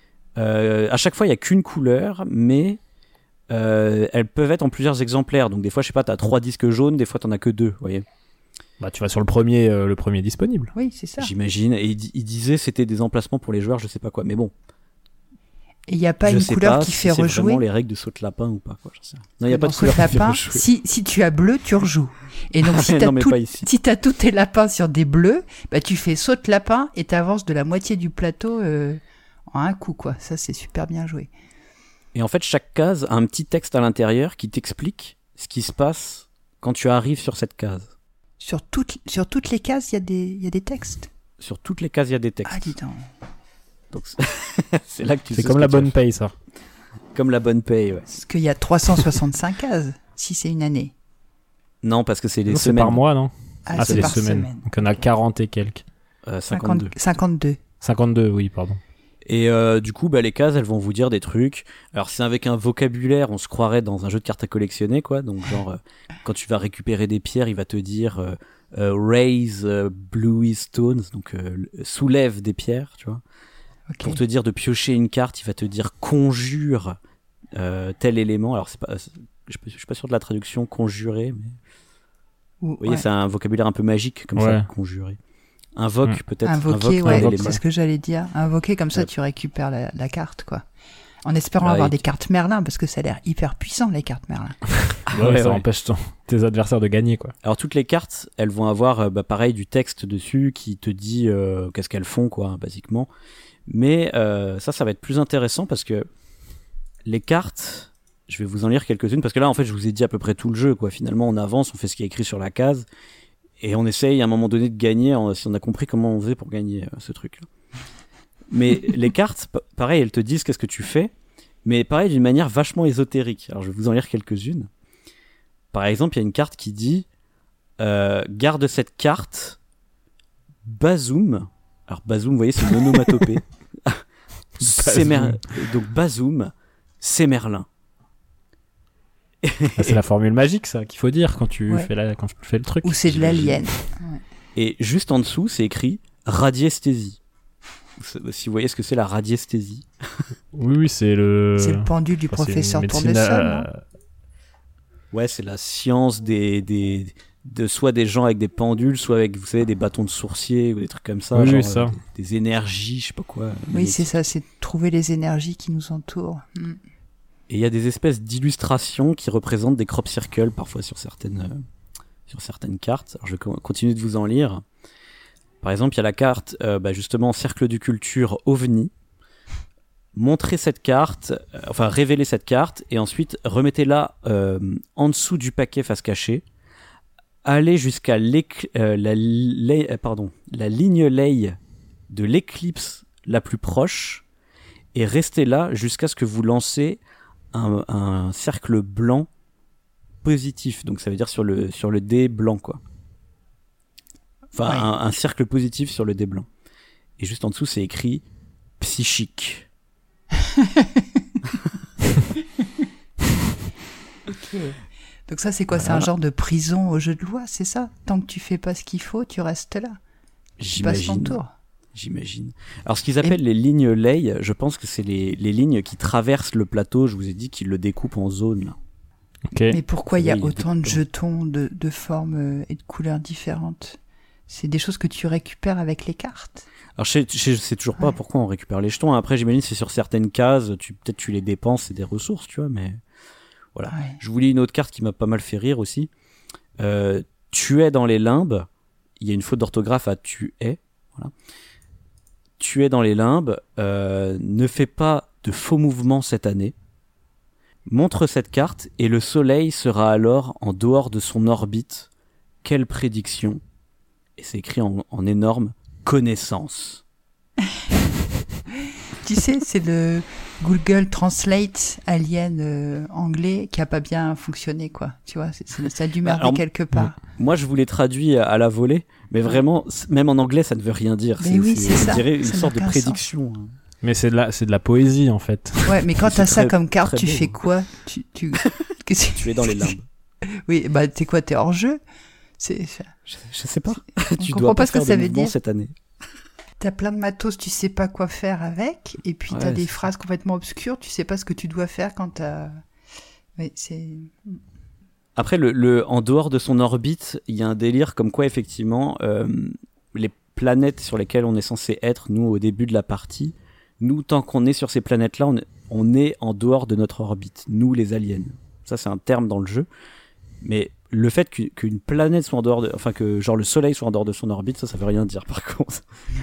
A: À chaque fois, il n'y a qu'une couleur, mais elles peuvent être en plusieurs exemplaires. Donc des fois, je sais pas, t'as 3 disques jaunes, des fois t'en as que 2, vous voyez.
C: Bah, tu vas sur le premier disponible.
B: Oui, c'est ça.
A: J'imagine. Et il disait c'était des emplacements pour les joueurs, je sais pas quoi. Mais bon,
B: Et il n'y a pas
A: je
B: une
A: sais
B: couleur
A: pas
B: qui
A: si
B: fait
A: c'est
B: rejouer.
A: vraiment les règles de saute-lapin ou pas, quoi. J'en sais rien. Non, il n'y a pas
B: Dans
A: de couleur qui fait
B: Saute-Lapin,
A: rejouer.
B: si tu as bleu, tu rejoues. Et donc, si
A: Non, mais pas ici.
B: t'as tous tes lapins sur des bleus, bah, tu fais Saute-Lapin et t'avances de la moitié du plateau en un coup, quoi. Ça, c'est super bien joué.
A: Et en fait, chaque case a un petit texte à l'intérieur qui t'explique ce qui se passe quand tu arrives sur cette case.
B: Sur toutes les cases, il y a des textes.
A: Sur toutes les cases, il y a des textes.
B: Ah, dis donc.
A: Donc, c'est là que tu
C: C'est
A: sais
C: comme
A: ce
C: la
A: que tu vas
C: bonne paye, ça.
A: faire. Comme la bonne paye, ouais.
B: Parce qu'il y a 365 cases, si c'est une année.
A: Non, parce que c'est les
C: Non, c'est
A: semaines.
C: par mois, non?
B: Ah,
C: c'est les
B: par
C: semaines. Donc, on a 40 et quelques.
A: 52.
B: 52.
C: 52, oui, pardon.
A: Et du coup, bah, les cases, elles vont vous dire des trucs. Alors, c'est avec un vocabulaire, on se croirait dans un jeu de cartes à collectionner, quoi. Donc, genre, quand tu vas récupérer des pierres, il va te dire raise bluey stones, donc soulève des pierres, tu vois.
B: Ok.
A: Pour te dire de piocher une carte, il va te dire conjure tel élément. Alors, je suis pas sûr de la traduction conjurer, mais vous voyez,
B: Ouais.
A: c'est un vocabulaire un peu magique, comme
C: Ouais.
A: ça, conjurer. Invoque, peut-être.
B: Invoquer,
A: un
B: ouais,
A: élément.
B: c'est ce que j'allais dire. Invoquer, comme ça,
A: Ouais.
B: tu récupères la carte, quoi. En espérant
A: Bah,
B: avoir
A: et
B: des cartes Merlin, parce que ça a l'air hyper puissant, les cartes Merlin.
C: Ouais, ça
A: ouais.
C: empêche tes adversaires de gagner, quoi.
A: Alors toutes les cartes, elles vont avoir pareil du texte dessus qui te dit qu'est-ce qu'elles font, quoi, basiquement. Mais ça va être plus intéressant parce que les cartes, je vais vous en lire quelques-unes parce que là en fait je vous ai dit à peu près tout le jeu, quoi. Finalement on avance, on fait ce qui est écrit sur la case et on essaye à un moment donné de gagner si on a compris comment on faisait pour gagner ce truc-là. Mais les cartes, pareil, elles te disent qu'est-ce que tu fais, mais pareil d'une manière vachement ésotérique. Alors je vais vous en lire quelques-unes. Par exemple, il y a une carte qui dit garde cette carte, Bazoum. Alors Bazoum, vous voyez, c'est une onomatopée. Donc Bazoum, c'est Merlin.
C: Ah, c'est la formule magique, ça, qu'il faut dire quand tu
B: Ouais.
C: fais le truc.
B: Ou c'est de l'alien.
A: Et juste en dessous, c'est écrit radiesthésie. Si vous voyez ce que c'est la radiesthésie.
C: Oui, c'est le...
B: C'est le pendule du
C: Enfin, c'est
B: professeur
C: une médecine,
B: Tournesol. non
A: Ouais, c'est la science de soit des gens avec des pendules, soit avec, vous savez, des bâtons de sourcier ou des trucs comme ça.
C: Oui,
A: genre,
C: oui, ça.
A: Des énergies, je sais pas quoi.
B: Oui, c'est ça, c'est trouver les énergies qui nous entourent.
A: Et il y a des espèces d'illustrations qui représentent des crop circles parfois sur certaines cartes. Alors je vais continuer de vous en lire. Par exemple, il y a la carte justement Cercle du Culture OVNI. Montrez cette carte, révélez cette carte et ensuite remettez-la en dessous du paquet face cachée. Allez jusqu'à la ligne lay de l'éclipse la plus proche et restez là jusqu'à ce que vous lancez un cercle blanc positif. Donc ça veut dire sur le dé blanc, quoi. Enfin,
B: Ouais.
A: un cercle positif sur le dé blanc. Et juste en dessous, c'est écrit psychique.
B: Ok. Donc ça, c'est quoi? C'est un genre de prison au jeu de loi, c'est ça? Tant que tu fais pas ce qu'il faut, tu restes là. Tu passes ton
A: J'imagine.
B: tour.
A: J'imagine. Alors, ce qu'ils appellent les lignes lay, je pense que c'est les lignes qui traversent le plateau. Je vous ai dit qu'ils le découpent en zones. Là.
C: Okay.
B: Mais pourquoi il y a autant de jetons de formes et de couleurs différentes? C'est des choses que tu récupères avec les cartes?
A: Alors, je sais toujours pas pourquoi on récupère les jetons. Après, j'imagine que c'est sur certaines cases. Peut-être tu les dépenses, c'est des ressources, tu vois, mais voilà. Ouais. Je vous lis une autre carte qui m'a pas mal fait rire aussi. Tu es dans les limbes. Il y a une faute d'orthographe à tu es. Voilà. Tu es dans les limbes. Ne fais pas de faux mouvements cette année. Montre cette carte et le soleil sera alors en dehors de son orbite. Quelle prédiction? Et c'est écrit en énorme. Connaissance.
B: Tu sais, c'est le Google Translate alien anglais qui a pas bien fonctionné, quoi. Tu vois, ça a dû merder quelque part.
A: Moi, je vous l'ai traduit à la volée, mais vraiment, même en anglais, ça ne veut rien dire.
B: C'est ça.
A: Je dirais une sorte de prédiction.
C: Mais c'est de la poésie, en fait.
B: Ouais, mais quand t'as ça comme carte, tu fais quoi? Tu
A: es dans les limbes.
B: Oui, bah t'es quoi? T'es hors jeu?
A: Je sais pas.
B: Tu dois pas ce que ça veut dire
A: cette année.
B: T'as plein de matos, tu sais pas quoi faire avec, et puis t'as des phrases complètement obscures, tu sais pas ce que tu dois faire quand t'as... Ouais, c'est...
A: Après, en dehors de son orbite, il y a un délire comme quoi, effectivement, les planètes sur lesquelles on est censé être, nous, au début de la partie, nous, tant qu'on est sur ces planètes-là, on est en dehors de notre orbite, nous, les aliens. Ça, c'est un terme dans le jeu, mais... Le fait qu'une planète soit en dehors de... Enfin, que genre le soleil soit en dehors de son orbite, ça veut rien dire, par contre.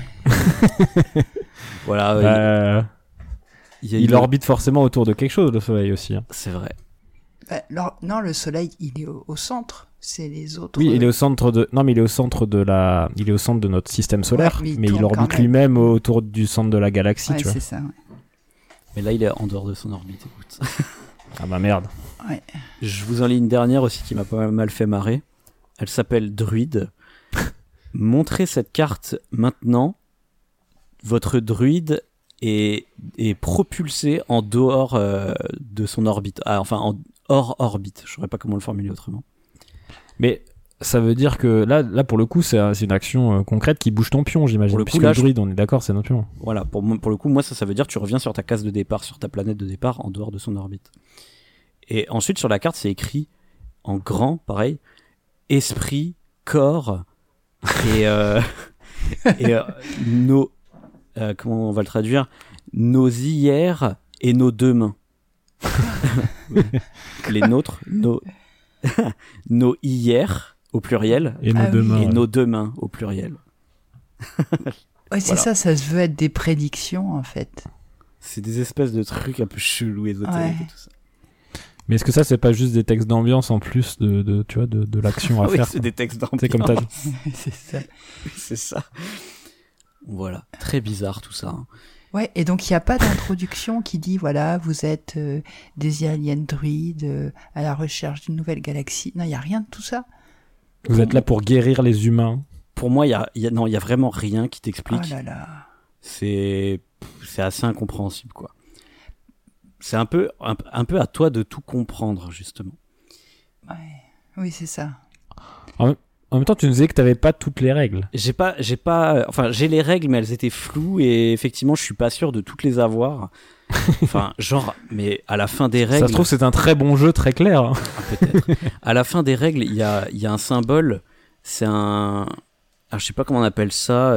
A: Voilà.
C: Il orbite forcément autour de quelque chose, le soleil aussi. Hein.
A: C'est vrai.
B: Non, le soleil, il est au centre. C'est les autres...
C: Oui, il est au centre de... Non, mais il est au centre il est au centre de notre système solaire, mais il orbite lui-même autour du centre de la galaxie, tu vois.
B: c'est ça, ouais.
A: Mais là, il est en dehors de son orbite, écoute.
C: Ah bah merde.
B: Ouais.
A: Je vous en lis une dernière aussi qui m'a pas mal fait marrer. Elle s'appelle Druide. Montrez cette carte maintenant. Votre druide est propulsé en dehors de son orbite. Enfin, hors orbite. Je saurais pas comment le formuler autrement.
C: Mais ça veut dire que là pour le coup, c'est une action concrète qui bouge ton pion, j'imagine. Pour le coup, le druide, on est d'accord, c'est notre pion.
A: Voilà, pour le coup, moi, ça veut dire que tu reviens sur ta case de départ, sur ta planète de départ, en dehors de son orbite. Et ensuite, sur la carte, c'est écrit en grand, pareil, esprit, corps, et nos... comment on va le traduire? Nos hier et nos demain. Les nôtres, nos hier, au pluriel,
C: et nos demain,
A: et nos demain, au pluriel.
B: Ouais, c'est voilà. Ça se veut être des prédictions, en fait.
A: C'est des espèces de trucs un peu chelous, ésotériques et tout ça.
C: Mais est-ce que ça, c'est pas juste des textes d'ambiance en plus tu vois, de l'action à faire?
A: Oui, c'est des textes d'ambiance.
C: C'est comme t'as dit.
B: C'est ça.
A: C'est ça. Voilà. Très bizarre tout ça. Hein.
B: Ouais, et donc il n'y a pas d'introduction qui dit, voilà, vous êtes des aliens druides à la recherche d'une nouvelle galaxie. Non, il n'y a rien de tout ça.
C: Vous êtes là pour guérir les humains.
A: Pour moi, il y a vraiment rien qui t'explique.
B: Oh là là.
A: C'est assez incompréhensible, quoi. C'est un peu à toi de tout comprendre, justement.
B: Ouais. Oui, c'est ça.
C: En même temps, tu nous disais que t'avais pas toutes les règles.
A: J'ai les règles, mais elles étaient floues et effectivement, je suis pas sûr de toutes les avoir. Enfin, mais à la fin des règles.
C: Ça se trouve, c'est un très bon jeu, très clair. Hein.
A: Peut-être. À la fin des règles, il y a un symbole. C'est alors, je sais pas comment on appelle ça.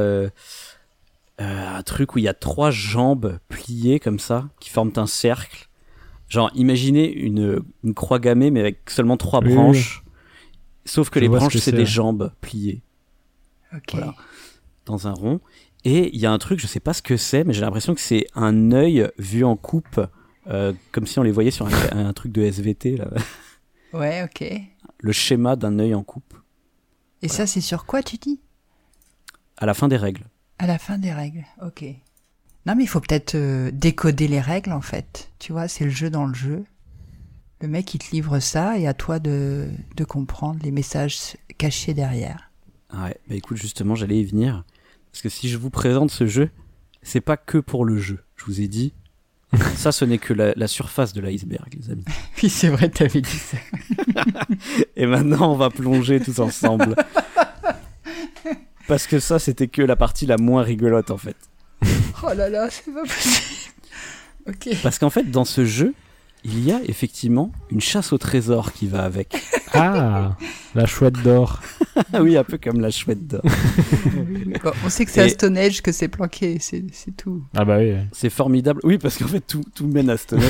A: Un truc où il y a 3 jambes pliées comme ça, qui forment un cercle. Genre, imaginez une croix gammée, mais avec seulement 3 branches. Sauf que les branches, c'est des jambes pliées.
B: Ok.
A: Voilà. Dans un rond. Et il y a un truc, je sais pas ce que c'est, mais j'ai l'impression que c'est un œil vu en coupe, comme si on les voyait sur un truc de SVT. Là.
B: Ouais, ok.
A: Le schéma d'un œil en coupe.
B: Et voilà. Ça, c'est sur quoi, tu dis ?
A: À la fin des règles.
B: À la fin des règles, ok. Non, mais il faut peut-être décoder les règles, en fait. Tu vois, c'est le jeu dans le jeu. Le mec, il te livre ça et à toi de comprendre les messages cachés derrière.
A: Ouais, bah écoute, justement, j'allais y venir. Parce que si je vous présente ce jeu, c'est pas que pour le jeu. Je vous ai dit, ça, ce n'est que la surface de l'iceberg, les amis.
B: Oui, c'est vrai, t'avais dit ça.
A: Et maintenant, on va plonger tous ensemble. Parce que ça, c'était que la partie la moins rigolote, en fait.
B: Oh là là, c'est pas possible. Ok.
A: Parce qu'en fait, dans ce jeu, il y a effectivement une chasse au trésor qui va avec.
C: Ah, la chouette d'or.
A: Oui, un peu comme la chouette d'or.
B: Bon, on sait que c'est à Stonehenge que c'est planqué, c'est tout.
C: Ah bah oui.
A: C'est formidable. Oui, parce qu'en fait, tout mène à Stonehenge.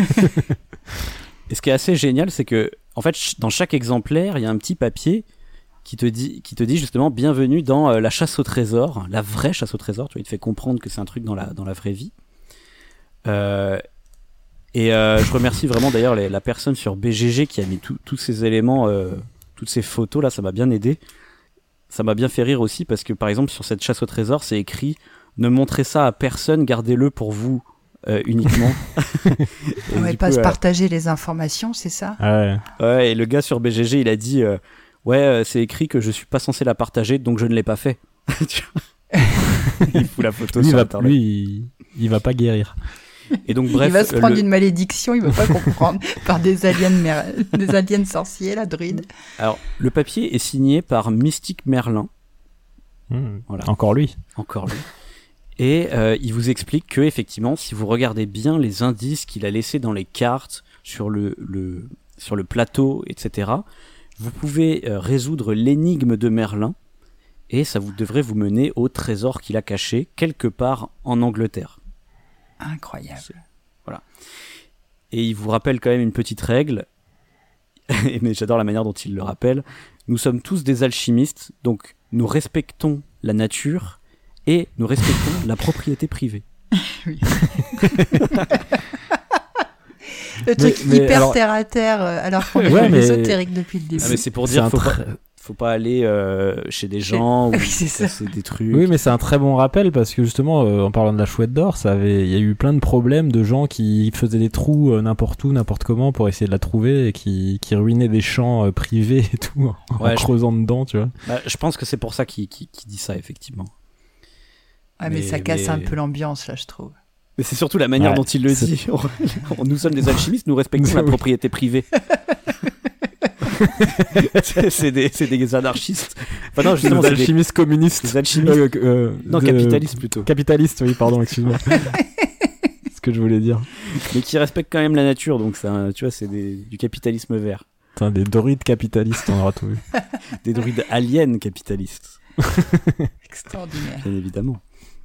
A: Et ce qui est assez génial, c'est que, en fait, dans chaque exemplaire, il y a un petit papier qui te dit justement bienvenue dans la chasse au trésor, la vraie chasse au trésor. Tu vois, il te fait comprendre que c'est un truc dans la vraie vie. Je remercie vraiment d'ailleurs la personne sur BGG qui a mis tous ces éléments, toutes ces photos là, ça m'a bien aidé. Ça m'a bien fait rire aussi parce que par exemple sur cette chasse au trésor, c'est écrit ne montrez ça à personne, gardez-le pour vous uniquement.
B: Ouais, pas se partager les informations, c'est ça?
A: Ouais, et le gars sur BGG, il a dit c'est écrit que je suis pas censé la partager, donc je ne l'ai pas fait. Il fout la photo sur Internet.
C: Lui, il va pas guérir.
A: Et donc bref,
B: il va se prendre une malédiction, il va pas comprendre par des aliens sorciers, la druide.
A: Alors le papier est signé par Mystique Merlin.
C: Voilà. Encore lui.
A: Et il vous explique que effectivement, si vous regardez bien les indices qu'il a laissés dans les cartes, sur le plateau, etc., vous pouvez résoudre l'énigme de Merlin et ça devrait vous mener au trésor qu'il a caché quelque part en Angleterre.
B: Incroyable.
A: Voilà. Et il vous rappelle quand même une petite règle, mais j'adore la manière dont il le rappelle. Nous sommes tous des alchimistes, donc nous respectons la nature et nous respectons la propriété privée.
B: Oui. Le truc hyper terre à terre, alors qu'on est ésotérique depuis le début.
A: Ah, mais c'est pour dire faut pas aller chez des gens ou casser des trucs.
C: Oui, mais c'est un très bon rappel parce que justement, en parlant de la chouette d'or, il y a eu plein de problèmes de gens qui faisaient des trous n'importe où, n'importe comment pour essayer de la trouver et qui ruinaient des champs privés et tout en creusant dedans, tu vois.
A: Bah, je pense que c'est pour ça qu'il dit ça, effectivement.
B: Ouais, mais ça casse un peu l'ambiance, là, je trouve.
A: Mais c'est surtout la manière dont il le dit. Nous sommes des alchimistes, nous respectons la propriété privée. c'est des anarchistes. Enfin non, justement,
C: des alchimistes communistes.
A: Des alchimistes. Non, capitalistes plutôt.
C: Capitalistes, oui, pardon, excuse-moi. C'est ce que je voulais dire.
A: Mais qui respectent quand même la nature, donc tu vois, c'est du capitalisme vert.
C: Putain, des druides capitalistes, on aura tout vu.
A: Des druides aliens capitalistes.
B: Extraordinaire.
A: Bien évidemment.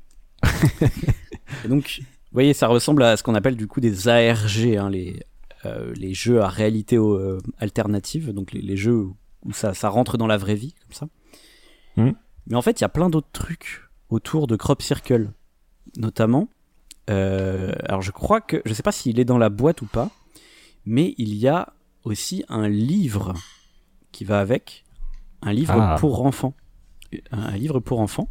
A: Et donc, vous voyez, ça ressemble à ce qu'on appelle du coup des ARG, hein, les jeux à réalité alternative, donc les jeux où ça rentre dans la vraie vie, comme ça. Mais en fait, il y a plein d'autres trucs autour de Crop Circle, notamment. Alors, je sais pas s'il est dans la boîte ou pas, mais il y a aussi un livre qui va avec, un livre pour enfants. Un livre pour enfants.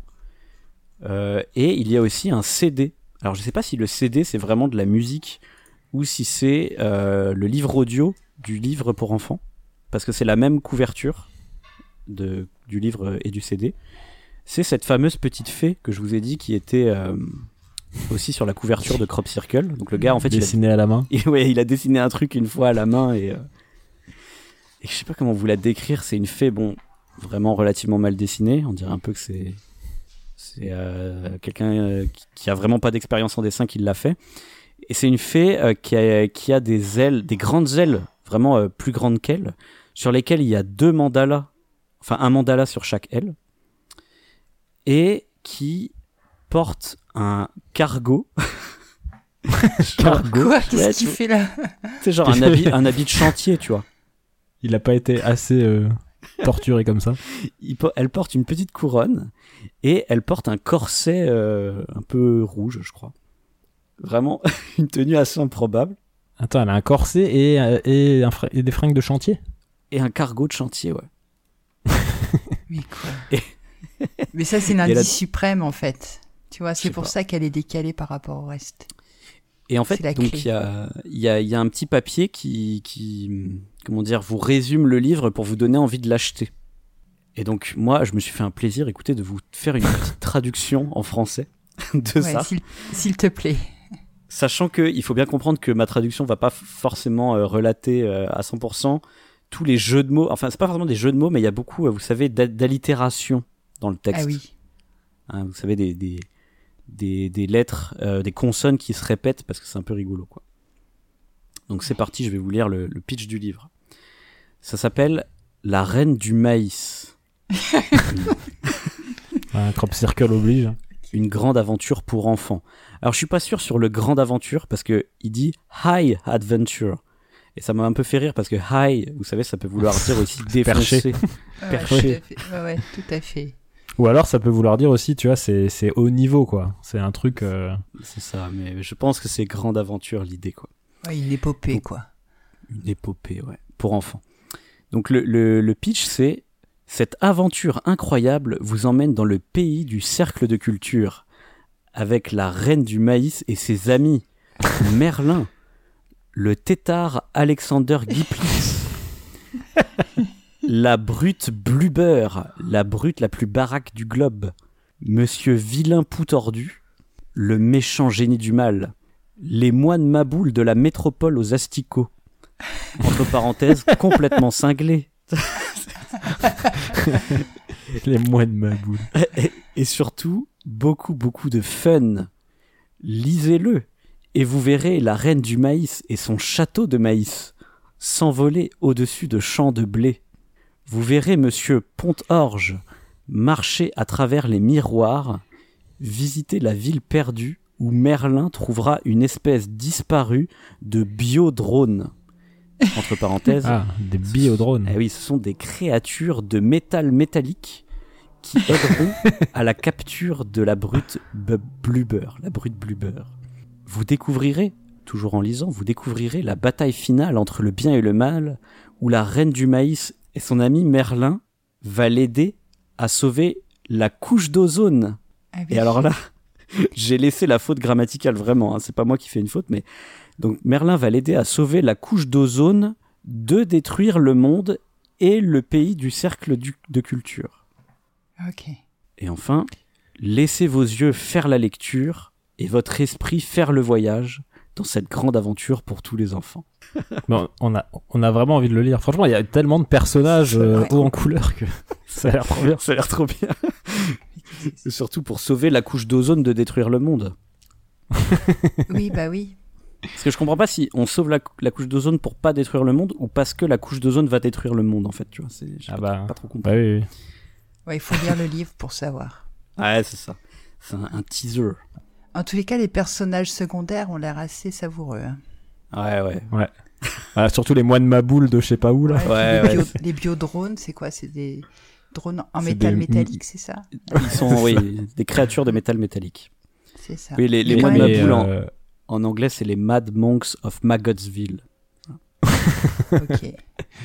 A: Et il y a aussi un CD. Alors, je sais pas si le CD, c'est vraiment de la musique ou si c'est le livre audio du livre pour enfants, parce que c'est la même couverture du livre et du CD. C'est cette fameuse petite fée que je vous ai dit qui était aussi sur la couverture de Crop Circle. Donc le gars, en fait,
C: dessiné à la main.
A: Il a dessiné un truc une fois à la main et je sais pas comment vous la décrire. C'est une fée, vraiment relativement mal dessinée. On dirait un peu que c'est quelqu'un qui a vraiment pas d'expérience en dessin qui l'a fait. Et c'est une fée qui a des ailes, des grandes ailes, vraiment plus grandes qu'elle, sur lesquelles il y a 2 mandalas, enfin un mandala sur chaque aile, et qui porte un cargo.
B: Cargo. Quoi? Qu'est-ce qu'il fait là?
A: C'est genre un habit de chantier, tu vois.
C: Il a pas été assez torturé comme ça.
A: Elle porte une petite couronne et elle porte un corset un peu rouge, je crois. Vraiment une tenue assez improbable.
C: Attends, elle a un corset et des fringues de chantier?
A: Et un cargo de chantier, ouais.
B: Mais quoi? Mais ça, c'est l'indice suprême, en fait. Tu vois, c'est pour ça qu'elle est décalée par rapport au reste.
A: Et en fait, donc il y a un petit papier qui comment dire, vous résume le livre pour vous donner envie de l'acheter. Et donc moi, je me suis fait un plaisir, écoutez, de vous faire une petite traduction en français de ça.
B: S'il te plaît.
A: Sachant qu'il faut bien comprendre que ma traduction va pas forcément relater à 100% tous les jeux de mots. Enfin, c'est pas forcément des jeux de mots, mais il y a beaucoup, vous savez, d'allitération dans le texte.
B: Ah oui.
A: Hein, vous savez, des lettres, des consonnes qui se répètent parce que c'est un peu rigolo, quoi. Donc c'est parti, je vais vous lire le pitch du livre. Ça s'appelle La Reine du Maïs.
C: Un crop circle oblige.
A: Une grande aventure pour enfants. Alors je suis pas sûr sur le grande aventure parce que il dit high adventure. Et ça m'a un peu fait rire parce que high, vous savez, ça peut vouloir dire aussi défoncer.
B: Perché. Ouais, tout à fait.
C: Ou alors ça peut vouloir dire aussi, tu vois, c'est haut niveau, quoi. C'est un truc...
A: C'est ça, mais je pense que c'est grande aventure l'idée, quoi.
B: Ouais, une épopée,
A: Donc,
B: quoi.
A: Une épopée, ouais, pour enfants. Donc le pitch, c'est: cette aventure incroyable vous emmène dans le pays du cercle de culture, avec la reine du maïs et ses amis, Merlin, le tétard Alexander Giplitz, la brute Blubber, la brute la plus baraque du globe, Monsieur Vilain Poutordu, le méchant génie du mal, les moines maboules de la métropole aux asticots, entre parenthèses, complètement cinglés.
C: Les moines maboules.
A: Et surtout, beaucoup de fun. Lisez-le, et vous verrez la reine du maïs et son château de maïs s'envoler au-dessus de champs de blé. Vous verrez Monsieur Pont-Orge marcher à travers les miroirs, visiter la ville perdue où Merlin trouvera une espèce disparue de biodrone. Entre parenthèses.
C: Ah, des biodrones.
A: Eh oui, ce sont des créatures de métal métallique qui aideront à la capture de la brute Blubber, la brute Blubber. Vous découvrirez, toujours en lisant, vous découvrirez la bataille finale entre le bien et le mal, où la reine du maïs et son ami Merlin va l'aider à sauver la couche d'ozone.
B: Ah oui.
A: Et alors là, j'ai laissé la faute grammaticale, vraiment, hein, c'est pas moi qui fais une faute, mais donc Merlin va l'aider à sauver la couche d'ozone, de détruire le monde et le pays du cercle de culture.
B: Ok.
A: Et enfin, laissez vos yeux faire la lecture et votre esprit faire le voyage dans cette grande aventure pour tous les enfants.
C: Bon, on a vraiment envie de le lire. Franchement, il y a tellement de personnages hauts en couleur que ça a l'air trop bien.
A: Ça a l'air trop bien. Et surtout pour sauver la couche d'ozone de détruire le monde.
B: Oui, bah oui.
A: Parce que je comprends pas si on sauve la couche d'ozone pour pas détruire le monde ou parce que la couche d'ozone va détruire le monde, en fait, tu vois. J'ai pas trop compris.
C: Bah oui.
B: Ouais, il faut lire le livre pour savoir.
A: Ouais, c'est ça. C'est un teaser.
B: En tous les cas, les personnages secondaires ont l'air assez savoureux. Hein.
A: Ouais.
C: Ah, surtout les moines maboules de je sais pas où, là.
A: Ouais,
B: les biodrones, c'est quoi? C'est des drones en
C: C'est
B: métal
C: des-
B: métallique, c'est ça?
A: Ils sont, oui, des créatures de métal métallique.
B: C'est ça.
A: Oui, les
C: Et-
A: moines
C: et,
A: maboules en anglais, c'est les Mad Monks of Maggotsville.
B: Ok.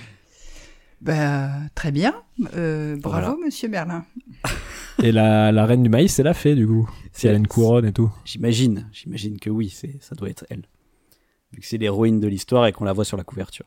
B: Bah, très bien. Bravo,
A: Voilà.
B: monsieur Merlin.
C: Et la reine du maïs, c'est la fée, du coup. Si elle a une couronne et tout.
A: J'imagine que oui, ça doit être elle. Vu que c'est l'héroïne de l'histoire et qu'on la voit sur la couverture.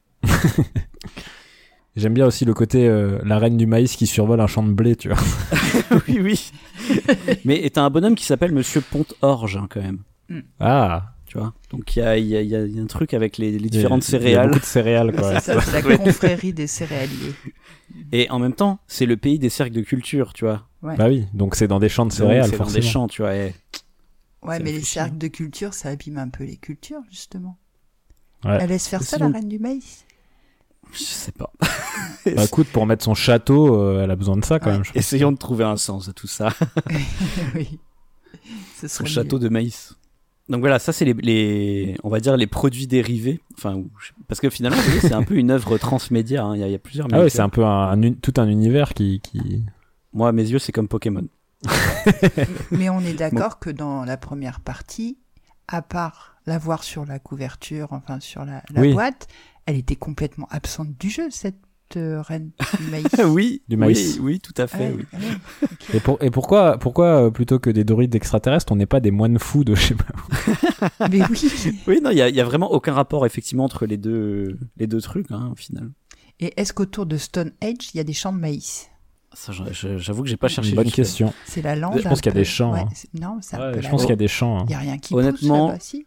C: J'aime bien aussi le côté la reine du maïs qui survole un champ de blé, tu vois.
A: Oui. Mais t'as un bonhomme qui s'appelle Monsieur Pont-Orge, hein, quand même.
C: Ah,
A: Tu vois. Donc il y a un truc avec les différentes
C: Il y a
A: céréales.
C: beaucoup de céréales, quoi.
B: C'est ça, c'est la confrérie des céréaliers.
A: Et en même temps, c'est le pays des cercles de culture, tu vois.
B: Ouais,
C: Bah oui, donc c'est dans des champs de
A: Donc,
C: céréales,
A: c'est dans
C: forcément.
A: des champs, tu vois.
B: ouais,
A: c'est
B: mais les
A: réfléchi.
B: cercles de culture, ça abîme un peu les cultures, justement.
C: Ouais.
B: Elle laisse faire ça,
A: Sinon-
B: la reine du maïs?
A: Je sais pas.
C: Bah écoute, pour mettre son château, elle a besoin de ça, quand
B: Ouais.
C: même. je pense.
A: Essayons de trouver un sens à tout ça.
B: Oui. Ce
A: Son
B: serait
A: château
B: mieux.
A: de maïs. Donc voilà, ça c'est on va dire les produits dérivés. Enfin, parce que finalement, vous voyez, c'est un peu une œuvre transmédia. Hein. Il y a plusieurs.
C: Ah ouais,
A: médias.
C: c'est un peu tout un univers qui...
A: Moi, à mes yeux, c'est comme Pokémon.
B: Mais on est d'accord que dans la première partie, à part la voir sur la couverture, enfin sur la
C: Oui.
B: boîte, elle était complètement absente du jeu, cette reine du maïs.
A: Oui,
C: Du maïs.
A: Oui, tout à fait.
B: Ouais,
A: Oui.
B: ouais, ok.
C: Et pourquoi plutôt que des druides extraterrestres, on n'est pas des moines fous de je sais pas où.
B: Mais oui.
A: Oui, non, il y a vraiment aucun rapport effectivement entre les deux trucs, hein, au final.
B: Et est-ce qu'autour de Stonehenge, il y a des champs de maïs?
A: Ça, j'avoue que j'ai pas cherché.
C: Une bonne
A: jusque-
C: question.
B: C'est la lande.
C: Je pense
B: un
C: qu'il y a
B: peu.
C: des champs,
B: Ouais,
C: hein.
B: non, c'est un
C: Ouais,
B: peu
C: je
B: la
C: pense qu'il y a
B: lande.
C: des champs. hein.
B: Il n'y a rien qui
A: Honnêtement,
B: pousse là-bas, si.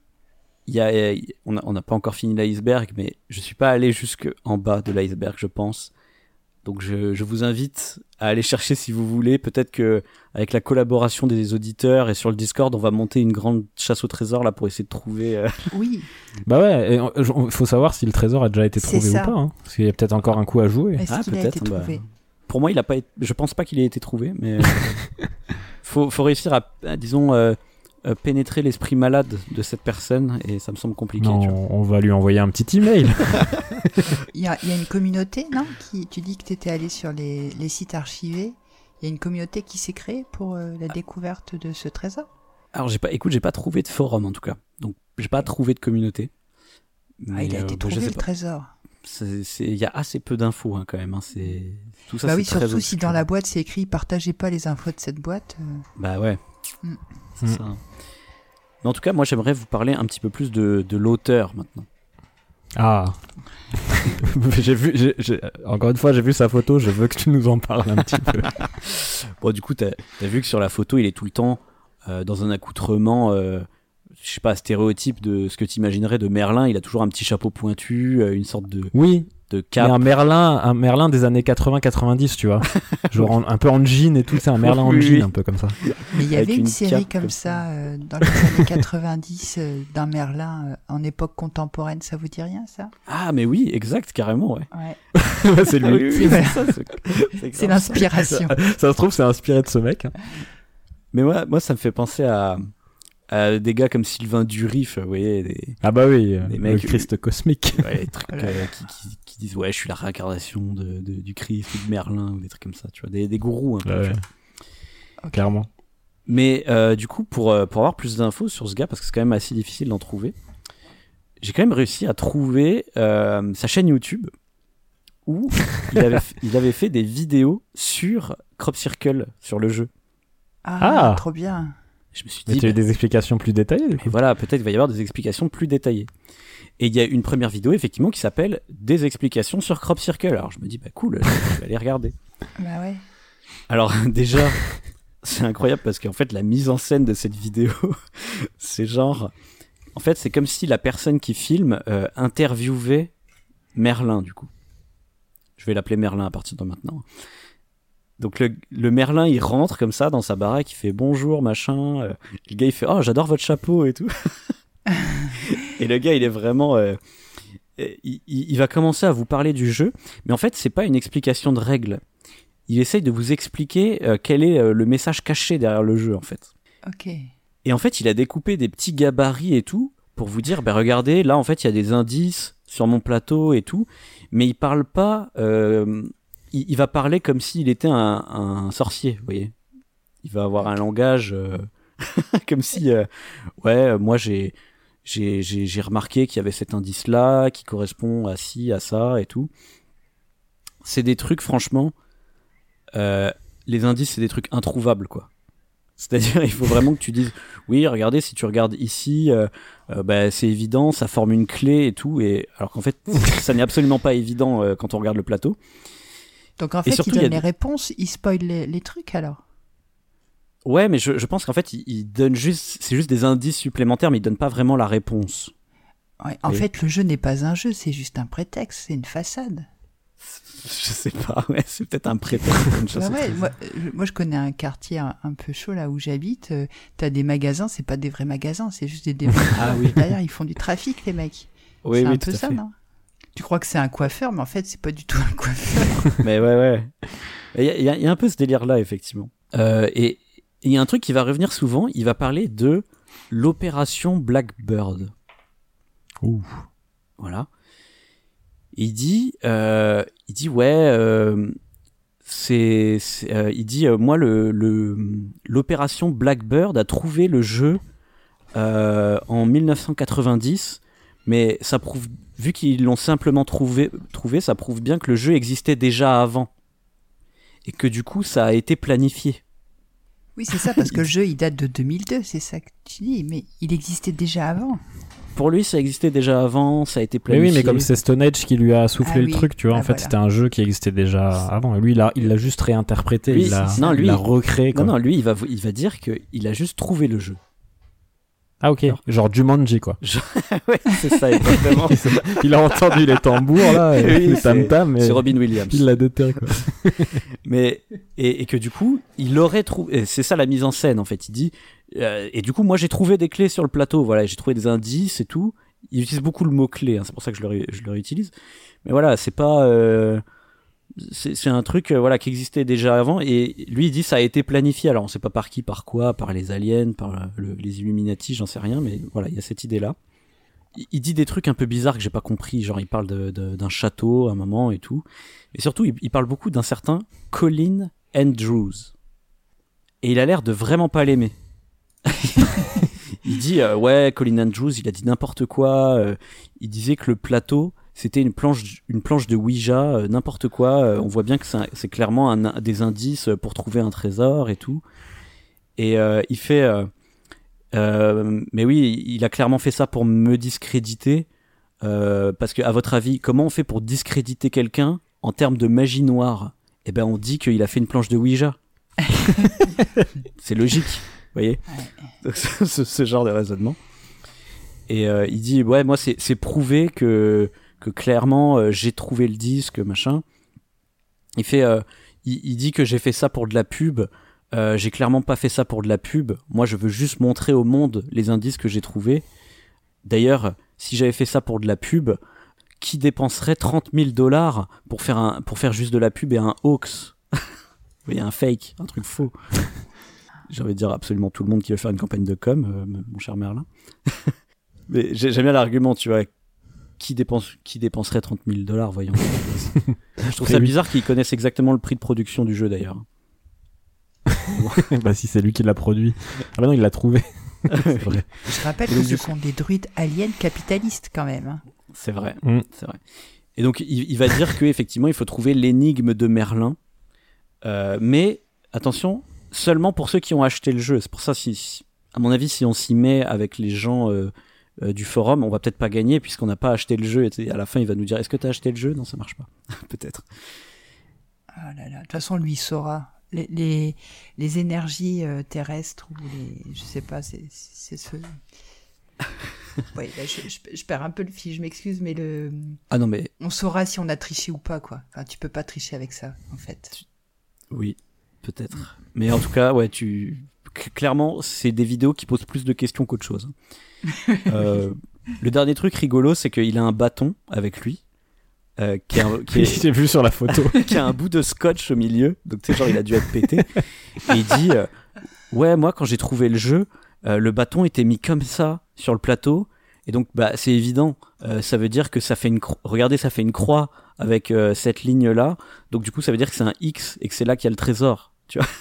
A: On n'a pas encore fini l'iceberg, mais je suis pas allé jusque en bas de l'iceberg, je pense. Donc je vous invite à aller chercher si vous voulez. Peut-être que avec la collaboration des auditeurs et sur le Discord, on va monter une grande chasse au trésor là pour essayer de trouver.
B: Oui.
C: Bah ouais, il faut savoir si le trésor a déjà été trouvé ou pas. Hein, parce qu'il y a peut-être encore un coup à jouer.
B: Est-ce qu'il a été trouvé ?
A: Pour moi, il a pas été... je pense pas qu'il ait été trouvé, mais faut réussir à disons pénétrer l'esprit malade de cette personne et ça me semble compliqué.
C: Non,
A: tu vois.
C: on va lui envoyer un petit email.
B: Il y a une communauté, non ? Tu dis que tu étais allé sur les sites archivés. Il y a une communauté qui s'est créée pour la découverte de ce trésor ?
A: Alors j'ai pas trouvé de forum en tout cas. Donc j'ai pas trouvé de communauté.
B: Mais, il a été trouvé le trésor.
A: Il y a assez peu d'infos hein, quand même. Hein. Tout ça,
B: bah oui, surtout si dans la boîte c'est écrit « Partagez pas les infos de cette boîte ».
A: Bah ouais, c'est ça. Mais en tout cas, moi j'aimerais vous parler un petit peu plus de l'auteur maintenant.
C: Ah. Encore une fois, j'ai vu sa photo, je veux que tu nous en parles un petit peu.
A: Bon, du coup, t'as vu que sur la photo, il est tout le temps dans un accoutrement, je sais pas, stéréotype de ce que tu imaginerais de Merlin. Il a toujours un petit chapeau pointu, une sorte de cape.
C: Mais un Merlin des années 80-90, tu vois. Genre un peu en jean et tout, c'est un Merlin en jean, un peu comme ça.
B: Mais il y avait une série comme ça dans les années 90 d'un Merlin en époque contemporaine, ça vous dit rien ça ?
A: Ah mais oui, exact, carrément, ouais.
C: C'est lui.
B: C'est l'inspiration.
C: Ça se trouve, c'est inspiré de ce mec. Hein.
A: Mais moi, ça me fait penser à des gars comme Sylvain Durif, vous voyez,
C: ah bah oui,
A: des mecs,
C: le Christ cosmique.
A: Ouais, des trucs qui disent ouais, je suis la réincarnation du Christ ou de Merlin ou des trucs comme ça, tu vois, des gourous un peu.
C: Ouais. Clairement.
A: Mais du coup, pour avoir plus d'infos sur ce gars, parce que c'est quand même assez difficile d'en trouver, j'ai quand même réussi à trouver sa chaîne YouTube où il avait fait des vidéos sur Crop Circle, sur le jeu.
B: Ah, trop bien.
A: Je me suis
C: dit, mais tu as eu des explications plus détaillées du coup.
A: Voilà, peut-être qu'il va y avoir des explications plus détaillées. Et il y a une première vidéo effectivement qui s'appelle Des explications sur Crop Circle. Alors je me dis, bah cool, je vais aller regarder.
B: Bah ouais.
A: Alors déjà, c'est incroyable parce qu'en fait la mise en scène de cette vidéo, c'est genre... En fait, c'est comme si la personne qui filme interviewait Merlin du coup. Je vais l'appeler Merlin à partir de maintenant. Donc le Merlin il rentre comme ça dans sa baraque, il fait bonjour machin, le gars il fait oh j'adore votre chapeau et tout. Et le gars il est vraiment il va commencer à vous parler du jeu, mais en fait c'est pas une explication de règles. Il essaye de vous expliquer quel est le message caché derrière le jeu en fait.
B: Ok.
A: Et en fait il a découpé des petits gabarits et tout pour vous dire bah regardez là en fait il y a des indices sur mon plateau et tout, mais il parle pas il va parler comme s'il était un sorcier, vous voyez. Il va avoir un langage comme si, moi j'ai remarqué qu'il y avait cet indice-là qui correspond à ci, à ça et tout. C'est des trucs, franchement, les indices, c'est des trucs introuvables, quoi. C'est-à-dire, il faut vraiment que tu dises, oui, regardez, si tu regardes ici, c'est évident, ça forme une clé et tout, et alors qu'en fait, ça n'est absolument pas évident quand on regarde le plateau.
B: Donc en fait, surtout, il donne les réponses, il spoil les trucs alors.
A: Ouais, mais je pense qu'en fait, il donne c'est juste des indices supplémentaires, mais il donne pas vraiment la réponse.
B: Ouais, en fait, le jeu n'est pas un jeu, c'est juste un prétexte, c'est une façade.
A: Je sais pas, ouais, c'est peut-être un prétexte.
B: Moi, je connais un quartier un peu chaud là où j'habite. T'as des magasins, c'est pas des vrais magasins, c'est juste des développeurs. Ah oui. D'ailleurs, ils font du trafic, les mecs.
A: Oui,
B: c'est
A: oui,
B: un peu ça, non ? Tu crois que c'est un coiffeur, mais en fait, c'est pas du tout un coiffeur.
A: Mais ouais. Il y a un peu ce délire-là, effectivement. Et il y a un truc qui va revenir souvent, il va parler de l'opération Blackbird.
C: Ouh.
A: Voilà. Il dit moi l'opération Blackbird a trouvé le jeu en 1990, mais ça prouve, vu qu'ils l'ont simplement trouvé, ça prouve bien que le jeu existait déjà avant et que du coup ça a été planifié.
B: Oui, c'est ça, parce que le jeu il date de 2002, c'est ça que tu dis, mais il existait déjà avant.
A: Pour lui, ça existait déjà avant, ça a été planifié.
C: Mais oui, mais comme c'est Stone Age qui lui a soufflé le truc, tu vois, en fait, c'était un jeu qui existait déjà avant. Et lui, il l'a juste réinterprété, il l'a recréé. Quoi.
A: Non, lui, il va dire qu'il a juste trouvé le jeu.
C: Ah ok, genre Jumanji quoi.
A: Ouais, c'est ça exactement.
C: Il a entendu les tambours là, et les tam-tams.
A: C'est Robin Williams.
C: Il l'a déterré quoi.
A: Mais et que du coup, il aurait trouvé. C'est ça la mise en scène en fait. Il dit et du coup, moi j'ai trouvé des clés sur le plateau. Voilà, j'ai trouvé des indices et tout. Il utilise beaucoup le mot clé. Hein, c'est pour ça que je le réutilise. Mais voilà, c'est pas. C'est un truc voilà qui existait déjà avant et lui il dit ça a été planifié. Alors on sait pas par qui, par quoi, par les aliens, par les Illuminati, j'en sais rien, mais voilà, il y a cette idée là. Il dit des trucs un peu bizarres que j'ai pas compris, genre il parle d'un château à un moment et tout, et surtout il parle beaucoup d'un certain Colin Andrews et il a l'air de vraiment pas l'aimer. Il dit ouais, Colin Andrews il a dit n'importe quoi, il disait que le plateau c'était une planche de Ouija, n'importe quoi. On voit bien que c'est clairement des indices pour trouver un trésor et tout. Et il fait... mais oui, il a clairement fait ça pour me discréditer. Parce que, à votre avis, comment on fait pour discréditer quelqu'un en termes de magie noire ? Eh ben, on dit qu'il a fait une planche de Ouija. C'est logique, vous voyez ? Donc, ce genre de raisonnement. Et il dit, ouais, moi, c'est prouvé que clairement j'ai trouvé le disque machin. Il fait il dit que j'ai fait ça pour de la pub. J'ai clairement pas fait ça pour de la pub. Moi je veux juste montrer au monde les indices que j'ai trouvés. D'ailleurs si j'avais fait ça pour de la pub, qui dépenserait $30,000 pour faire juste de la pub et un hoax? Oui, un fake, un truc faux. J'ai envie de dire absolument tout le monde qui veut faire une campagne de com, mon cher Merlin. Mais j'aime bien l'argument, tu vois. Qui dépenserait $30,000, voyons. Je trouve ça bizarre qu'ils connaissent exactement le prix de production du jeu d'ailleurs.
C: Bah si c'est lui qui l'a produit. Ah bah non, il l'a trouvé.
B: C'est vrai. Je rappelle que ce sont des druides aliens capitalistes quand même. Hein.
A: C'est vrai, c'est vrai. Et donc il va dire qu'effectivement il faut trouver l'énigme de Merlin. Mais attention, seulement pour ceux qui ont acheté le jeu. C'est pour ça, à mon avis, si on s'y met avec les gens du forum, on va peut-être pas gagner puisqu'on n'a pas acheté le jeu. Et à la fin, il va nous dire: est-ce que tu as acheté le jeu ? Non, ça marche pas. Peut-être.
B: Ah là là. De toute façon, lui, il saura. Les énergies terrestres ou je sais pas, c'est ce. Ouais, là, je perds un peu le fil. Je m'excuse, mais
A: Ah non, mais
B: on saura si on a triché ou pas, quoi. Enfin, tu peux pas tricher avec ça, en fait.
A: Oui, peut-être. Mais en tout cas, ouais, clairement, c'est des vidéos qui posent plus de questions qu'autre chose. Le dernier truc rigolo, c'est qu'il a un bâton avec lui.
C: J'ai vu sur la photo.
A: Qui a un bout de scotch au milieu. Donc, tu sais, genre, il a dû être pété. Et il dit ouais, moi, quand j'ai trouvé le jeu, le bâton était mis comme ça sur le plateau. Et donc, bah, c'est évident. Ça veut dire que ça fait regardez, ça fait une croix avec cette ligne-là. Donc, du coup, ça veut dire que c'est un X et que c'est là qu'il y a le trésor. Tu vois.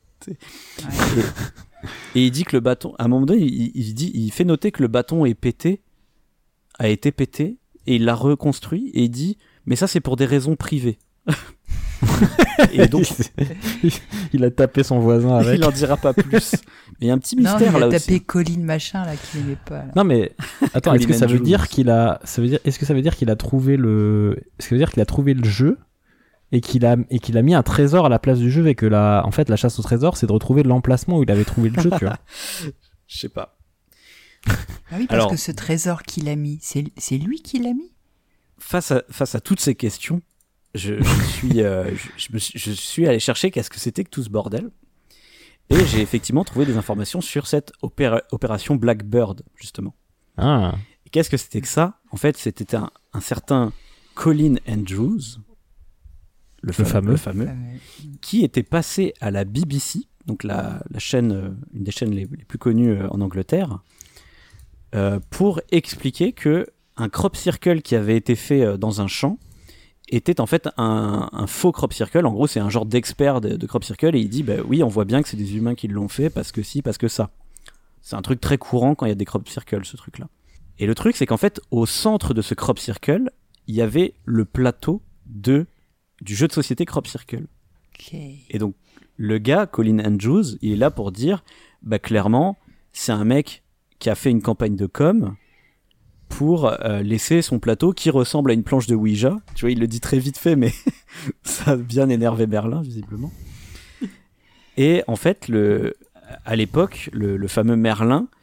A: Et il dit que le bâton, à un moment donné, il fait noter que le bâton a été pété, et il l'a reconstruit, et il dit, mais ça c'est pour des raisons privées. Et donc,
C: il a tapé son voisin avec.
A: Il en dira pas plus. Mais il y a un petit mystère là aussi.
B: Il a tapé Colin machin là qu'il aimait pas. Là.
C: Non mais attends, est-ce que ça veut dire qu'il a, est-ce que ça veut dire qu'il a trouvé le, est-ce que ça veut dire qu'il a trouvé le jeu? Et qu'il a mis un trésor à la place du jeu, et que en fait la chasse au trésor c'est de retrouver l'emplacement où il avait trouvé le jeu, tu vois.
A: Je sais pas.
B: Ah oui, parce que ce trésor qu'il a mis, c'est lui qui l'a mis.
A: Face à toutes ces questions, je suis allé chercher qu'est-ce que c'était que tout ce bordel. Et j'ai effectivement trouvé des informations sur cette opération Blackbird, justement.
C: Ah.
A: Et qu'est-ce que c'était que ça ? En fait, c'était un certain Colin Andrews, le fameux, qui était passé à la BBC, donc la chaîne, une des chaînes les plus connues en Angleterre, pour expliquer que un crop circle qui avait été fait dans un champ était en fait un faux crop circle. En gros, c'est un genre d'expert de crop circle, et il dit bah oui, on voit bien que c'est des humains qui l'ont fait parce que si, parce que ça. C'est un truc très courant quand il y a des crop circles, ce truc-là. Et le truc, c'est qu'en fait, au centre de ce crop circle, il y avait le plateau du jeu de société Crop Circle.
B: Okay.
A: Et donc, le gars, Colin Andrews, il est là pour dire, bah clairement, c'est un mec qui a fait une campagne de com pour laisser son plateau qui ressemble à une planche de Ouija. Tu vois, il le dit très vite fait, mais ça a bien énervé Merlin, visiblement. Et en fait, à l'époque, le fameux Merlin,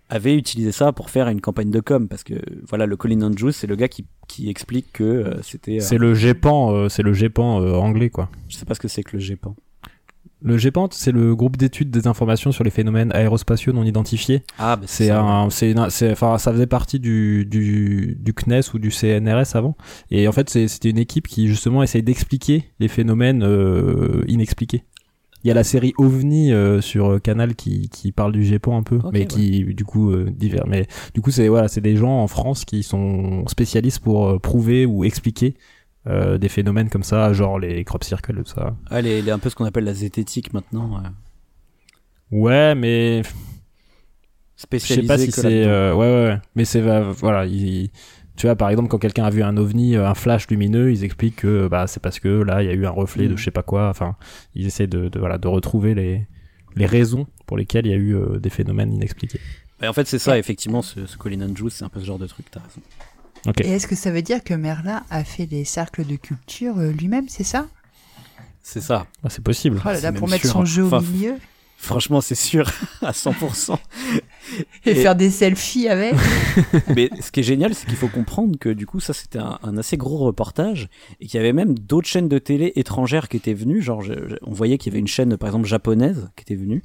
A: avait utilisé ça pour faire une campagne de com, parce que voilà, le Colin Andrews, c'est le gars qui explique que c'était...
C: C'est le GEPAN, anglais, quoi.
A: Je sais pas ce que c'est que le GEPAN.
C: Le GEPAN, c'est le groupe d'études des informations sur les phénomènes aérospatiaux non identifiés.
A: Ah, bah ça
C: faisait partie du CNES ou du CNRS avant. Et en fait, c'était une équipe qui justement essaye d'expliquer les phénomènes inexpliqués. Il y a la série OVNI sur Canal qui parle du GEPAN un peu, mais qui du coup divers. Mais du coup, c'est des gens en France qui sont spécialistes pour prouver ou expliquer des phénomènes comme ça, genre les crop circles, tout ça.
A: Ah, un peu ce qu'on appelle la zététique maintenant.
C: Ouais, mais
A: spécialisé.
C: Je sais pas si c'est ouais, mais c'est voilà, tu vois, par exemple, quand quelqu'un a vu un ovni, un flash lumineux, ils expliquent que c'est parce que là il y a eu un reflet de je sais pas quoi. Enfin, ils essaient de retrouver les raisons pour lesquelles il y a eu des phénomènes inexpliqués.
A: Et en fait, c'est ça, effectivement, ce Colin Andrews, c'est un peu ce genre de truc. T'as raison.
C: Okay.
B: Et est-ce que ça veut dire que Merlin a fait des cercles de culture lui-même, c'est ça?
A: C'est ça.
C: Ah, c'est possible.
B: Oh là là, pour mettre son jeu au milieu.
A: Franchement, c'est sûr, à 100%.
B: Et faire des selfies avec.
A: Mais ce qui est génial, c'est qu'il faut comprendre que du coup, ça, c'était un assez gros reportage et qu'il y avait même d'autres chaînes de télé étrangères qui étaient venues. Genre, on voyait qu'il y avait une chaîne, par exemple, japonaise qui était venue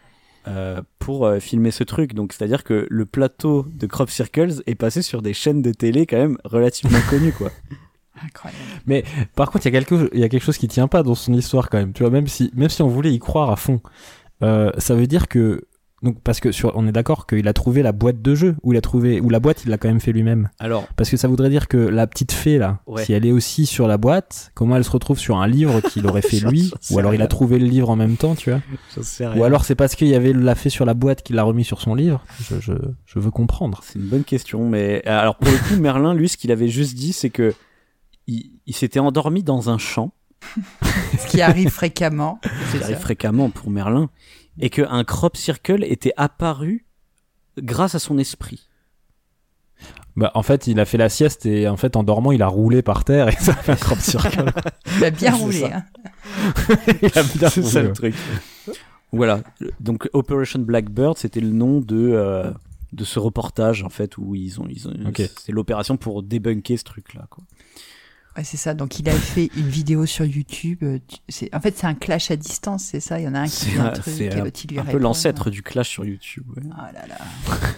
A: pour filmer ce truc. Donc, c'est-à-dire que le plateau de Crop Circles est passé sur des chaînes de télé quand même relativement connues, quoi.
B: Incroyable.
C: Mais par contre, il y a quelque chose qui tient pas dans son histoire quand même. Tu vois, même si on voulait y croire à fond, ça veut dire que donc parce que on est d'accord qu'il a trouvé la boîte de jeu ou la boîte il l'a quand même fait lui-même.
A: Alors
C: parce que ça voudrait dire que la petite fée là, si elle est aussi sur la boîte, comment elle se retrouve sur un livre qu'il aurait fait lui ou alors il a trouvé le livre en même temps, tu vois. Ou alors c'est parce qu'il y avait la fée sur la boîte qu'il l'a remis sur son livre. Je veux comprendre.
A: C'est une bonne question, mais alors pour le coup Merlin, lui, ce qu'il avait juste dit, c'est que il s'était endormi dans un champ.
B: Ce qui arrive fréquemment.
A: Ce qui arrive fréquemment pour Merlin. Et qu'un crop circle était apparu grâce à son esprit.
C: En fait, il a fait la sieste et en fait, en dormant, il a roulé par terre et ça a fait un crop circle.
B: Il a bien roulé. Hein.
C: Il a bien
A: roulé. C'est ça le truc. Voilà. Donc, Operation Blackbird, c'était le nom de ce reportage, en fait, où ils ont
C: okay.
A: C'est l'opération pour débunker ce truc-là, quoi.
B: Ouais, c'est ça. Donc, il a fait une vidéo sur YouTube. En fait, c'est un clash à distance, c'est ça. Il y en a un qui dit un truc et l'autre il lui répond.
A: Un peu l'ancêtre du clash sur YouTube. Ouais.
B: Oh là là.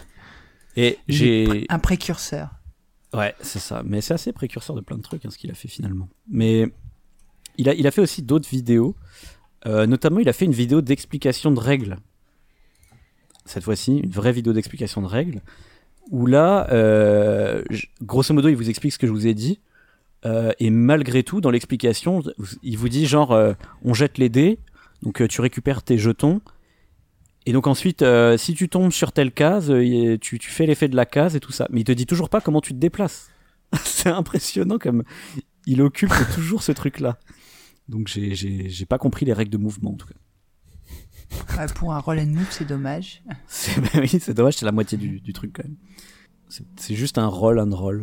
A: Et j'ai
B: un précurseur.
A: Ouais, c'est ça. Mais c'est assez précurseur de plein de trucs, ce qu'il a fait finalement. Mais il a fait aussi d'autres vidéos. Notamment, il a fait une vidéo d'explication de règles. Cette fois-ci, une vraie vidéo d'explication de règles. Où là, grosso modo, il vous explique ce que je vous ai dit. Et malgré tout, dans l'explication, il vous dit genre on jette les dés, donc tu récupères tes jetons, et donc ensuite si tu tombes sur telle case, tu fais l'effet de la case et tout ça. Mais il te dit toujours pas comment tu te déplaces. C'est impressionnant comme il occupe toujours ce truc-là. Donc j'ai pas compris les règles de mouvement en tout cas.
B: Pour un roll and move, c'est dommage.
A: Oui, c'est dommage, c'est la moitié du truc quand même. C'est juste un roll and roll.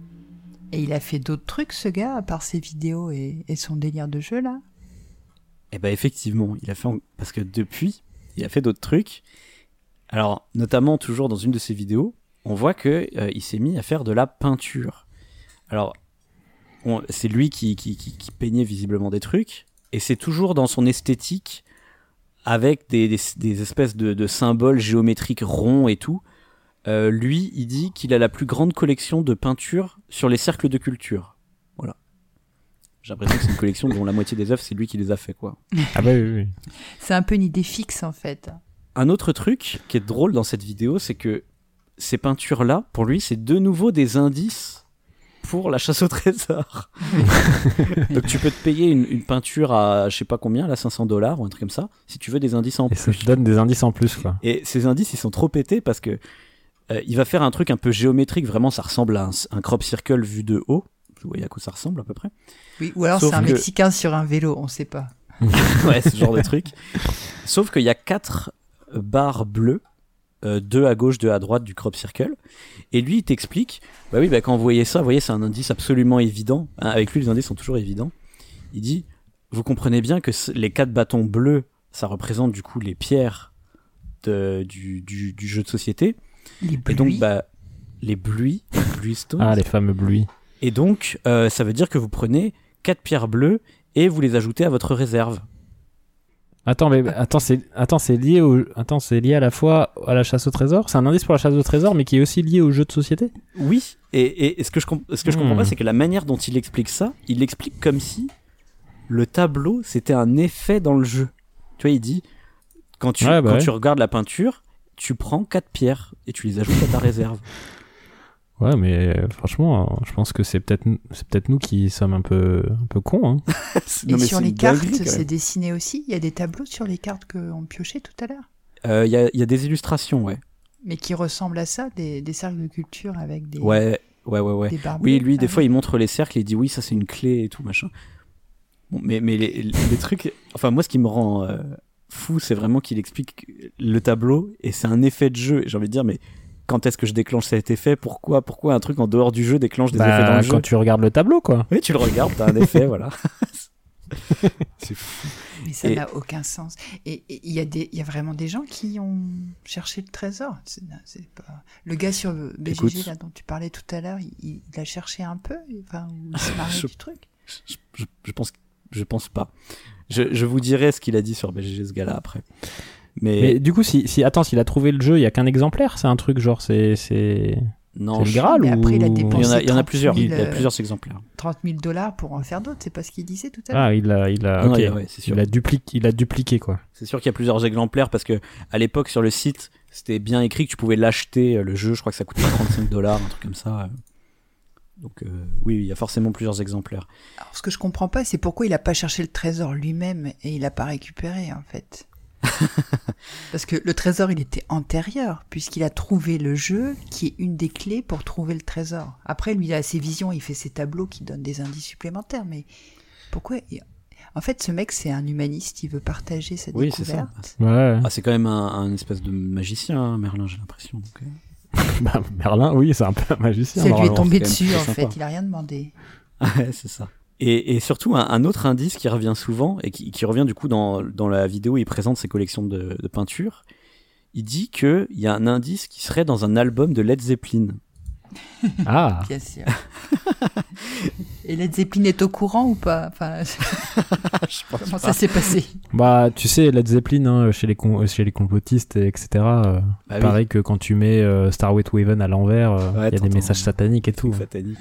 B: Et il a fait d'autres trucs, ce gars, à part ses vidéos et son délire de jeu, là?
A: Eh ben, effectivement, il a fait... Parce que depuis, il a fait d'autres trucs. Alors, notamment, toujours dans une de ses vidéos, on voit que il s'est mis à faire de la peinture. Alors, c'est lui qui peignait visiblement des trucs, et c'est toujours dans son esthétique, avec des espèces de symboles géométriques ronds et tout. Lui, il dit qu'il a la plus grande collection de peintures sur les cercles de culture. Voilà. J'ai l'impression que c'est une collection dont la moitié des œuvres, c'est lui qui les a fait, quoi.
C: Ah bah oui.
B: C'est un peu une idée fixe, en fait.
A: Un autre truc qui est drôle dans cette vidéo, c'est que ces peintures-là, pour lui, c'est de nouveau des indices pour la chasse au trésor. Donc tu peux te payer une peinture à, je sais pas combien, là, $500 ou un truc comme ça, si tu veux des indices en plus.
C: Et ça te donne des indices en plus, quoi.
A: Et ces indices, ils sont trop pétés parce que il va faire un truc un peu géométrique, vraiment ça ressemble à un crop circle vu de haut. Vous voyez à quoi ça ressemble à peu près.
B: Oui, ou alors c'est un Mexicain sur un vélo, on sait pas.
A: Ouais, ce genre de truc. Sauf qu'il y a 4 barres bleues, 2 à gauche, 2 à droite du crop circle. Et lui, il t'explique, quand vous voyez ça, vous voyez, c'est un indice absolument évident. Avec lui, les indices sont toujours évidents. Il dit, vous comprenez bien que les 4 bâtons bleus, ça représente du coup les pierres du jeu de société.
B: Les Bluey.
A: Et donc, les Bluey Stones.
C: Ah, les fameux Bluey.
A: Et donc, ça veut dire que vous prenez 4 pierres bleues et vous les ajoutez à votre réserve.
C: Attends, c'est lié à la fois à la chasse au trésor. C'est un indice pour la chasse au trésor, mais qui est aussi lié au jeu de société.
A: Oui, et ce que je comprends pas, c'est que la manière dont il explique ça, il l'explique comme si le tableau, c'était un effet dans le jeu. Tu vois, il dit, quand tu regardes la peinture, tu prends 4 pierres et tu les ajoutes à ta réserve.
C: Ouais, mais franchement, je pense que c'est peut-être nous qui sommes un peu cons. Hein.
B: Et sur les cartes, c'est dessiné aussi. Il y a des tableaux sur les cartes qu'on piochait tout à l'heure.
A: Il y a des illustrations, ouais.
B: Mais qui ressemblent à ça, des cercles de culture avec des.
A: Ouais.
B: Des barbelés,
A: oui, lui, des fois, il montre les cercles et il dit oui, ça c'est une clé et tout machin. Bon, mais les trucs. Enfin, moi, ce qui me rend fou, c'est vraiment qu'il explique le tableau et c'est un effet de jeu. Et j'ai envie de dire, mais quand est-ce que je déclenche cet effet ? Pourquoi un truc en dehors du jeu déclenche des effets dans le jeu ?
C: Quand tu regardes le tableau, quoi.
A: Oui, tu le regardes, t'as un effet, voilà. C'est fou.
B: Mais ça n'a aucun sens. Et il y a vraiment des gens qui ont cherché le trésor. C'est pas... Le gars sur le BGG là, dont tu parlais tout à l'heure, il a cherché un peu, enfin, il se marrait du truc.
A: Je pense pas. Je vous dirai ce qu'il a dit sur BGG, ce gars-là, après.
C: Mais du coup, s'il a trouvé le jeu, il y a qu'un exemplaire, c'est un truc genre
A: non,
C: c'est le Graal ou
B: après, il a dépensé
A: il y en a plusieurs. Il y a plusieurs exemplaires.
B: $30,000 pour en faire d'autres, c'est pas ce qu'il disait tout à l'heure.
C: Ah, il a dupliqué quoi.
A: C'est sûr qu'il y a plusieurs exemplaires parce que à l'époque sur le site, c'était bien écrit que tu pouvais l'acheter le jeu, je crois que ça coûtait $35, un truc comme ça. Donc oui, il y a forcément plusieurs exemplaires.
B: Alors ce que je comprends pas, c'est pourquoi il a pas cherché le trésor lui-même et il a pas récupéré en fait. Parce que le trésor, il était antérieur, puisqu'il a trouvé le jeu qui est une des clés pour trouver le trésor. Après, lui, il a ses visions, il fait ses tableaux qui donnent des indices supplémentaires, mais pourquoi... En fait, ce mec, c'est un humaniste, il veut partager sa découverte.
A: C'est ça. Ouais. Ah, c'est quand même un espèce de magicien, hein, Merlin, j'ai l'impression. Donc,
C: Merlin, oui, c'est un peu un magicien.
B: Ça lui est tombé dessus, en fait, il a rien demandé.
A: Ouais, c'est ça. Et surtout, un autre indice qui revient souvent, et qui revient du coup dans la vidéo où il présente ses collections de peintures, il dit qu'il y a un indice qui serait dans un album de Led Zeppelin.
C: Ah.
B: Bien sûr. Et Led Zeppelin est au courant ou pas ? Enfin, comment ça s'est passé ?
C: Bah, tu sais, Led Zeppelin, hein, chez les complotistes, etc. Pareil que quand tu mets Starway to Heaven à l'envers, il y a des messages sataniques et tout.
A: Satanique.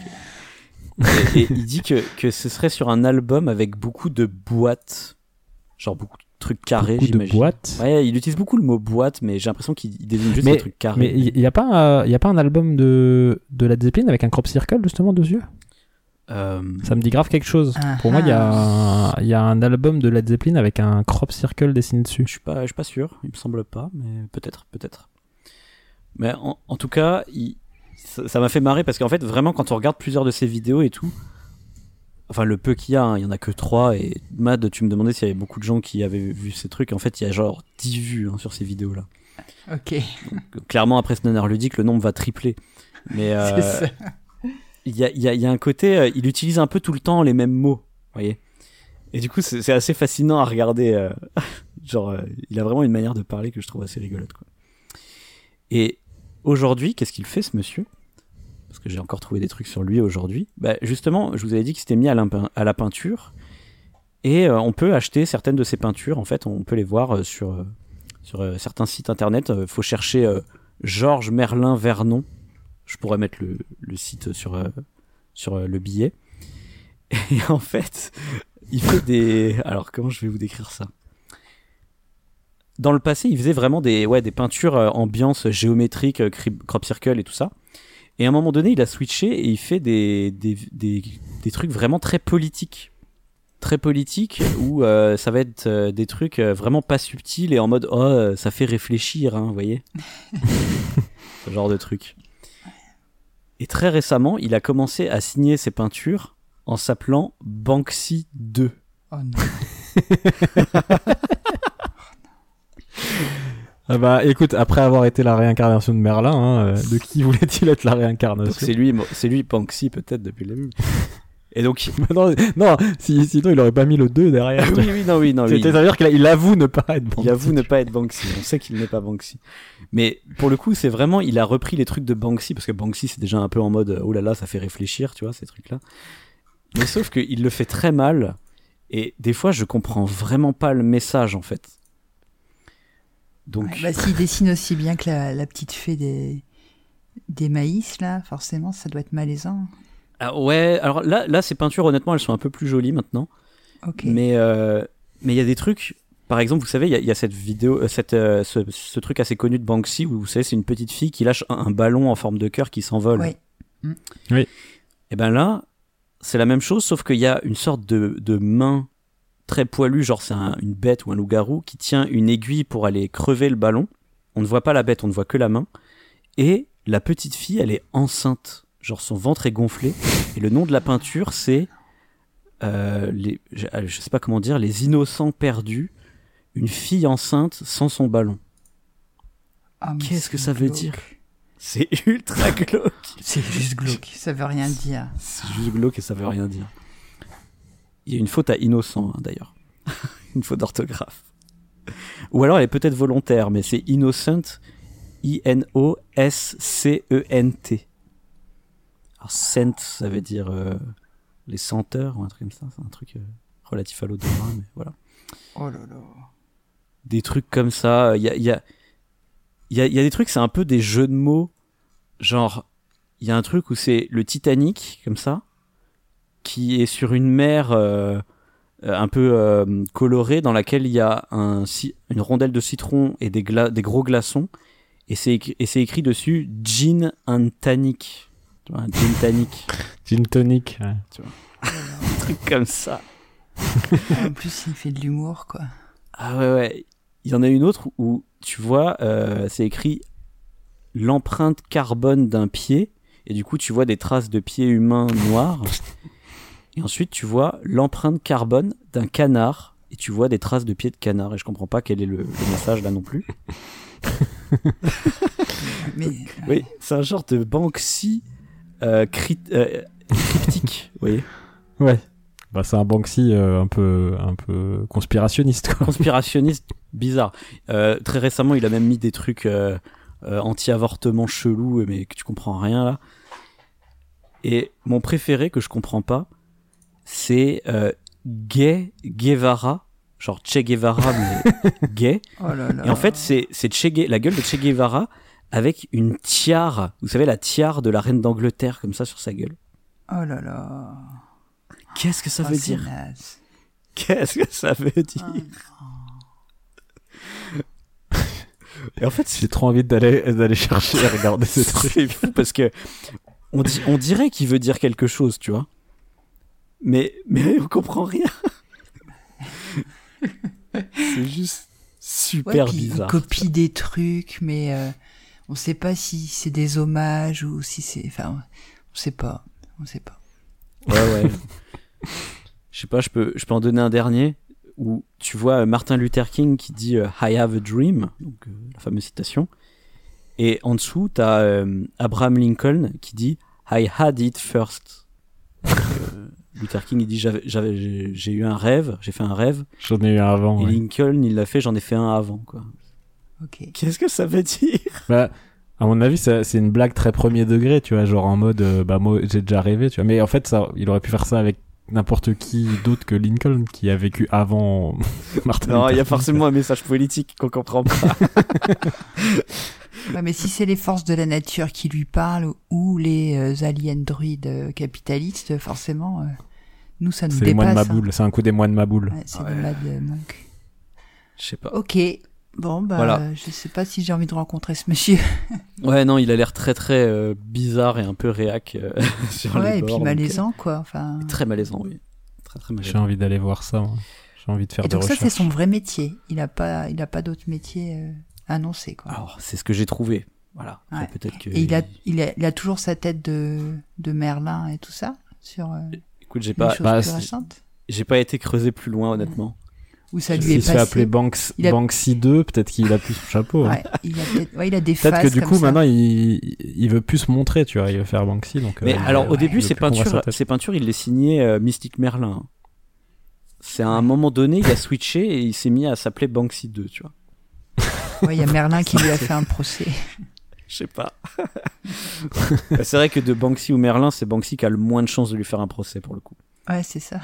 A: Et il dit que ce serait sur un album avec beaucoup de boîtes, genre beaucoup de trucs carrés,
C: beaucoup
A: j'imagine.
C: De boîtes.
A: Ouais, il utilise beaucoup le mot boîte, mais j'ai l'impression qu'il désigne juste des trucs carrés.
C: Mais il y a pas un album de Led Zeppelin avec un crop circle justement dessus. Ça me dit grave quelque chose. Pour moi, il y a un album de Led Zeppelin avec un crop circle dessiné dessus.
A: Je suis pas sûr, il me semble pas, mais peut-être. Mais en tout cas, ça m'a fait marrer parce qu'en fait, vraiment, quand on regarde plusieurs de ces vidéos et tout, enfin, le peu qu'il y a, hein, il y en a que 3. Et Mad, tu me demandais s'il y avait beaucoup de gens qui avaient vu ces trucs. En fait, il y a genre 10 vues hein, sur ces vidéos-là.
B: Ok.
A: Donc, clairement, après ce nanar ludique, le nombre va tripler. Mais
B: c'est ça.
A: Il y a un côté, il utilise un peu tout le temps les mêmes mots, vous voyez. Et du coup, c'est assez fascinant à regarder. Genre, il a vraiment une manière de parler que je trouve assez rigolote, quoi. Et aujourd'hui, qu'est-ce qu'il fait, ce monsieur ? Parce que j'ai encore trouvé des trucs sur lui aujourd'hui. Bah, justement, je vous avais dit qu'il s'était mis à la peinture. Et on peut acheter certaines de ses peintures. En fait, on peut les voir sur certains sites internet. Il faut chercher Georges Merlin Vernon. Je pourrais mettre le site sur le billet. Et en fait, il fait des... Alors, comment je vais vous décrire ça ? Dans le passé, il faisait vraiment des peintures ambiance géométrique, crop circle et tout ça. Et à un moment donné, il a switché et il fait des trucs vraiment très politiques. Très politiques, où ça va être des trucs vraiment pas subtils et en mode « Oh, ça fait réfléchir, hein, vous voyez ?» Ce genre de truc. Et très récemment, il a commencé à signer ses peintures en s'appelant Banksy 2.
B: Oh non.
C: Ah bah écoute, après avoir été la réincarnation de Merlin, hein, de qui voulait-il être la réincarnation ?
A: Donc c'est lui Banksy peut-être depuis le début. Et donc
C: non, sinon il aurait pas mis le 2 derrière.
A: oui.
C: C'est-à-dire qu'il avoue ne pas être Banksy.
A: Il avoue ne pas être Banksy. On sait qu'il n'est pas Banksy. Mais pour le coup, c'est vraiment, il a repris les trucs de Banksy, parce que Banksy, c'est déjà un peu en mode, oh là là, ça fait réfléchir, tu vois, ces trucs-là. Mais sauf qu'il le fait très mal, et des fois, je comprends vraiment pas le message, en fait. Donc...
B: s'il dessine aussi bien que la petite fée des maïs, là, forcément, ça doit être malaisant.
A: Ah ouais, alors là, ces peintures, honnêtement, elles sont un peu plus jolies maintenant.
B: Ok.
A: Mais il y a des trucs, par exemple, vous savez, il y a cette vidéo, ce truc assez connu de Banksy où vous savez, c'est une petite fille qui lâche un ballon en forme de cœur qui s'envole.
B: Oui.
C: Oui.
A: Et ben là, c'est la même chose, sauf qu'il y a une sorte de main très poilue, genre c'est une bête ou un loup-garou qui tient une aiguille pour aller crever le ballon. On ne voit pas la bête, on ne voit que la main. Et la petite fille, elle est enceinte. Genre son ventre est gonflé. Et le nom de la peinture, c'est je sais pas comment dire, les innocents perdus, une fille enceinte sans son ballon. Qu'est-ce que ça veut dire? C'est ultra glauque.
B: C'est juste glauque, ça veut rien dire.
A: C'est juste glauque et ça veut rien dire. Il y a une faute à innocent, hein, d'ailleurs. Une faute d'orthographe. Ou alors elle est peut-être volontaire, mais c'est innocent, I-N-O-S-C-E-N-T. Alors scent, ça veut dire les senteurs ou un truc comme ça. C'est un truc relatif à l'odorat, mais voilà.
B: Oh là là.
A: Des trucs comme ça. Il y a des trucs, c'est un peu des jeux de mots. Genre, il y a un truc où c'est le Titanic, comme ça, qui est sur une mer un peu colorée, dans laquelle il y a une rondelle de citron et des gros glaçons. Et c'est écrit dessus Gin and Tonic. Tu vois, Gin Tonic.
C: Gin Tonic, ouais.
A: Tu vois. Un truc comme ça.
B: En plus, il fait de l'humour, quoi.
A: Ah ouais. Il y en a une autre où, tu vois, c'est écrit l'empreinte carbone d'un pied. Et du coup, tu vois des traces de pieds humains noirs. Et ensuite, tu vois l'empreinte carbone d'un canard. Et tu vois des traces de pieds de canard. Et je comprends pas quel est le message là non plus.
B: Mais,
A: oui, c'est un genre de Banksy cryptique, vous voyez.
C: Ouais. Bah, c'est un Banksy un peu conspirationniste, quoi.
A: Conspirationniste bizarre. Très récemment, il a même mis des trucs anti-avortement chelous, mais que tu comprends rien là. Et mon préféré que je comprends pas, c'est Guevara. Genre Che Guevara, mais gay.
B: Oh là là.
A: Et en fait, c'est la gueule de Che Guevara avec une tiare. Vous savez, la tiare de la reine d'Angleterre, comme ça, sur sa gueule.
B: Oh là là.
A: Qu'est-ce que ça veut dire?
B: Naze.
A: Qu'est-ce que ça veut dire? Et en fait,
C: j'ai trop envie d'aller chercher et regarder ce truc.
A: C'est fou parce que on dirait qu'il veut dire quelque chose, tu vois. Mais on comprend rien. C'est juste super bizarre.
B: On copie des trucs, mais on sait pas si c'est des hommages ou si c'est... Enfin, on sait pas.
A: Ouais. Je sais pas, je peux en donner un dernier où tu vois Martin Luther King qui dit I have a dream, donc la fameuse citation. Et en dessous, t'as Abraham Lincoln qui dit I had it first. Luther King il dit j'ai eu un rêve, j'ai fait un rêve.
C: J'en ai eu un avant.
A: Et
C: ouais.
A: Lincoln il l'a fait, j'en ai fait un avant, quoi.
B: Ok.
A: Qu'est-ce que ça veut dire?
C: Bah, à mon avis, c'est une blague très premier degré, tu vois, genre en mode bah moi j'ai déjà rêvé, tu vois. Mais en fait, il aurait pu faire ça avec n'importe qui d'autre que Lincoln qui a vécu avant Martin Luther King.
A: Non, il y a forcément un message politique qu'on comprend pas.
B: Ouais, mais si c'est les forces de la nature qui lui parlent ou les aliens druides capitalistes, forcément, nous ça nous dépasse.
C: C'est les moines Maboul, c'est un coup des moines Maboul.
B: Ouais, c'est le Mad Monk.
A: Je sais pas.
B: Ok, bon bah
A: voilà.
B: Je sais pas si j'ai envie de rencontrer ce monsieur.
A: Ouais, non, il a l'air très très bizarre et un peu réac sur les bords.
B: Ouais, et puis malaisant quoi. Enfin.
A: Très malaisant, oui. Très très malaisant.
C: J'ai envie d'aller voir ça. Moi. J'ai envie de faire
B: et
C: des
B: donc
C: recherches.
B: Ça c'est son vrai métier. Il a pas d'autre métier annoncé quoi.
A: Alors c'est ce que j'ai trouvé. Voilà.
B: Ouais.
A: Peut-être que.
B: Et il a toujours sa tête de Merlin et tout ça sur.
A: Écoute, j'ai
B: les
A: pas.
B: choses plus récentes.
A: J'ai pas été creusé plus loin honnêtement.
B: Ou ça lui est passé.
C: Il se fait appeler Banksy 2, peut-être qu'il a plus son chapeau.
B: Ouais, il a des phases.
C: Peut-être que du coup,
B: ça.
C: maintenant, il veut plus se montrer, tu vois. Il veut faire Banksy. Donc,
A: mais alors, au début, ces peintures, il les signait Mystique Merlin. C'est à un moment donné, il a switché et il s'est mis à s'appeler Banksy 2, tu vois.
B: Ouais, il y a Merlin qui lui a fait un procès.
A: Je sais pas. C'est vrai que de Banksy ou Merlin, c'est Banksy qui a le moins de chances de lui faire un procès pour le coup.
B: Ouais, c'est ça.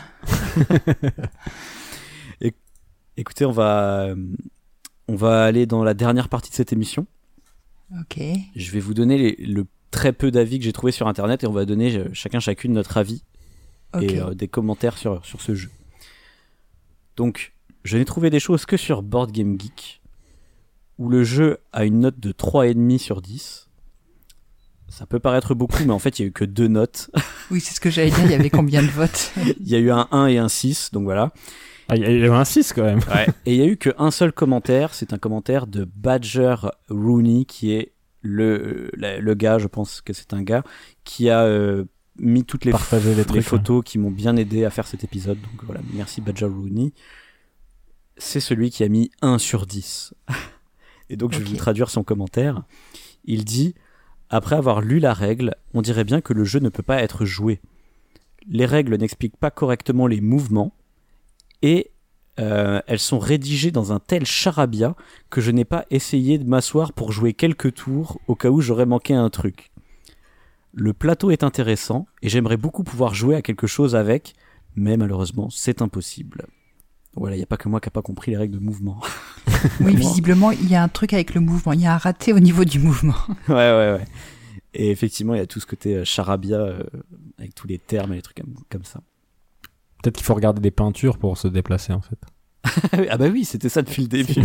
A: Écoutez, on va aller dans la dernière partie de cette émission.
B: Ok.
A: Je vais vous donner le très peu d'avis que j'ai trouvé sur internet et on va donner chacune notre avis et des commentaires sur ce jeu. Donc, je n'ai trouvé des choses que sur Board Game Geek, où le jeu a une note de 3,5 sur 10. Ça peut paraître beaucoup, mais en fait, il n'y a eu que 2 notes.
B: Oui, c'est ce que j'allais dire, il y avait combien de votes?
A: Il y a eu un 1 et un 6, donc voilà.
C: Ah, il y a eu un 6 quand même.
A: Ouais. Et il n'y a eu qu'un seul commentaire, c'est un commentaire de Badger Rooney, qui est le gars, je pense que c'est un gars, qui a mis toutes les photos qui m'ont bien aidé à faire cet épisode. Donc voilà, merci Badger Rooney. C'est celui qui a mis 1 sur 10. Et donc je vais vous traduire son commentaire. Il dit: après avoir lu la règle, on dirait bien que le jeu ne peut pas être joué. Les règles n'expliquent pas correctement les mouvements et elles sont rédigées dans un tel charabia que je n'ai pas essayé de m'asseoir pour jouer quelques tours au cas où j'aurais manqué un truc. Le plateau est intéressant et j'aimerais beaucoup pouvoir jouer à quelque chose avec, mais malheureusement c'est impossible. Voilà, il n'y a pas que moi qui n'ai pas compris les règles de mouvement.
B: Oui, visiblement, il y a un truc avec le mouvement. Il y a un raté au niveau du mouvement.
A: Ouais. Et effectivement, il y a tout ce côté charabia avec tous les termes et les trucs comme ça.
C: Peut-être qu'il faut regarder des peintures pour se déplacer, en fait.
A: Ah bah oui, c'était ça depuis le début.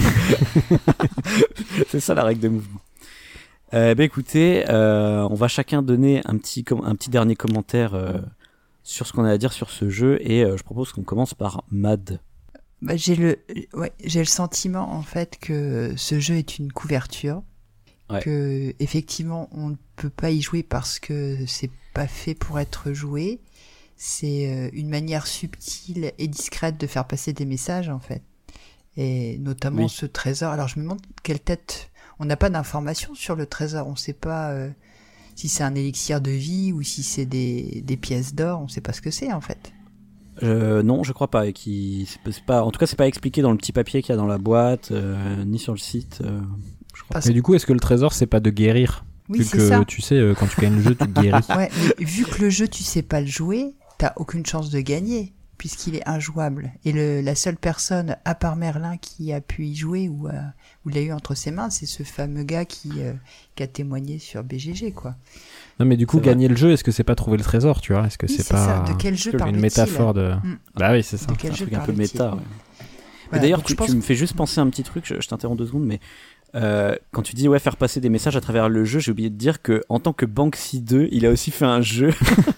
A: C'est ça la règle de mouvement. Écoutez, on va chacun donner un petit dernier commentaire sur ce qu'on a à dire sur ce jeu et je propose qu'on commence par Mad.
B: Bah, j'ai le sentiment en fait que ce jeu est une couverture, que effectivement on ne peut pas y jouer parce que c'est pas fait pour être joué. C'est une manière subtile et discrète de faire passer des messages en fait, et notamment ce trésor. Alors je me demande quelle tête. On n'a pas d'informations sur le trésor. On ne sait pas si c'est un élixir de vie ou si c'est des pièces d'or. On ne sait pas ce que c'est en fait.
A: Non, je crois pas. C'est pas. En tout cas, c'est pas expliqué dans le petit papier qu'il y a dans la boîte, ni sur le site. Je crois.
C: Mais du coup, est-ce que le trésor, c'est pas de guérir?
B: Oui,
C: vu
B: c'est
C: que
B: ça.
C: Tu sais, quand tu gagnes le jeu, tu guéris.
B: Ouais, mais vu que le jeu, tu sais pas le jouer, t'as aucune chance de gagner, puisqu'il est injouable. Et la seule personne, à part Merlin, qui a pu y jouer ou l'a eu entre ses mains, c'est ce fameux gars qui a témoigné sur BGG, quoi.
C: Non, mais du coup, gagner le jeu, est-ce que c'est pas trouver le trésor, tu vois? Est-ce que c'est pas
B: ça. De quel jeu
C: une métaphore de... Bah oui, c'est ça.
B: De quel
A: un
B: jeu
A: truc un peu méta, ouais.
B: Voilà,
A: d'ailleurs, tu me fais juste penser à un petit truc, je t'interromps 2 secondes, mais quand tu dis faire passer des messages à travers le jeu, j'ai oublié de dire que en tant que Banksy 2, il a aussi fait un jeu.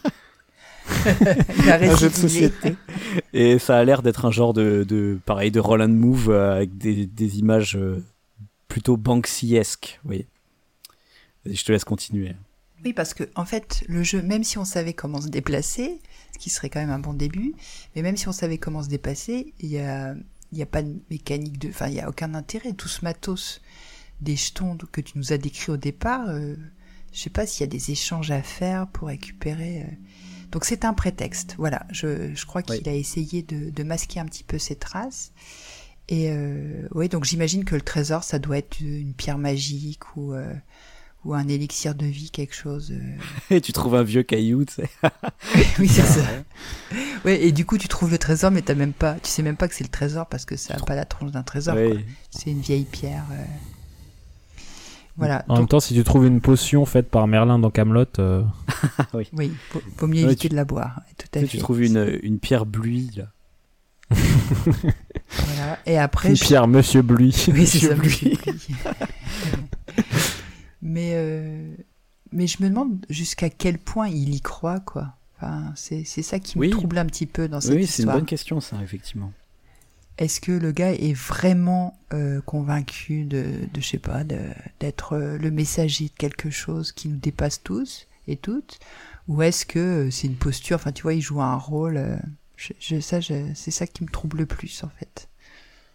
B: Un
A: jeu de société. Et ça a l'air d'être un genre de roll and move avec des images plutôt Banksy-esque. Oui. Je te laisse continuer.
B: Oui, parce que en fait, le jeu, même si on savait comment se déplacer, ce qui serait quand même un bon début, mais même si on savait comment se déplacer, il y a pas de mécanique enfin, il y a aucun intérêt. Tout ce matos des jetons que tu nous as décrits au départ, je sais pas s'il y a des échanges à faire pour récupérer. Donc c'est un prétexte. Voilà, je crois qu'il a essayé de masquer un petit peu ses traces. Et donc j'imagine que le trésor, ça doit être une pierre magique ou un élixir de vie, quelque chose.
A: Et tu trouves un vieux caillou, tu sais.
B: Oui, c'est ça. Ouais, et du coup, tu trouves le trésor, mais tu sais même pas que c'est le trésor parce que ça n'a pas la tronche d'un trésor.
A: Oui.
B: Quoi. C'est une vieille pierre. Voilà.
C: En même temps, si tu trouves une potion faite par Merlin dans Camelot,
B: oui, faut mieux éviter de la boire. Tout à fait.
A: Tu trouves une pierre bluie là.
B: Voilà. Et après,
C: pierre Monsieur Bluy.
B: Oui, c'est ça, Monsieur Bluy. Mais je me demande jusqu'à quel point il y croit, quoi. Enfin, c'est ça qui me trouble un petit peu dans cette histoire.
A: Oui, c'est une bonne question, ça, effectivement.
B: Est-ce que le gars est vraiment convaincu je sais pas, d'être le messager de quelque chose qui nous dépasse tous et toutes, ou est-ce que c'est une posture? Enfin, tu vois, il joue un rôle. C'est ça qui me trouble le plus, en fait.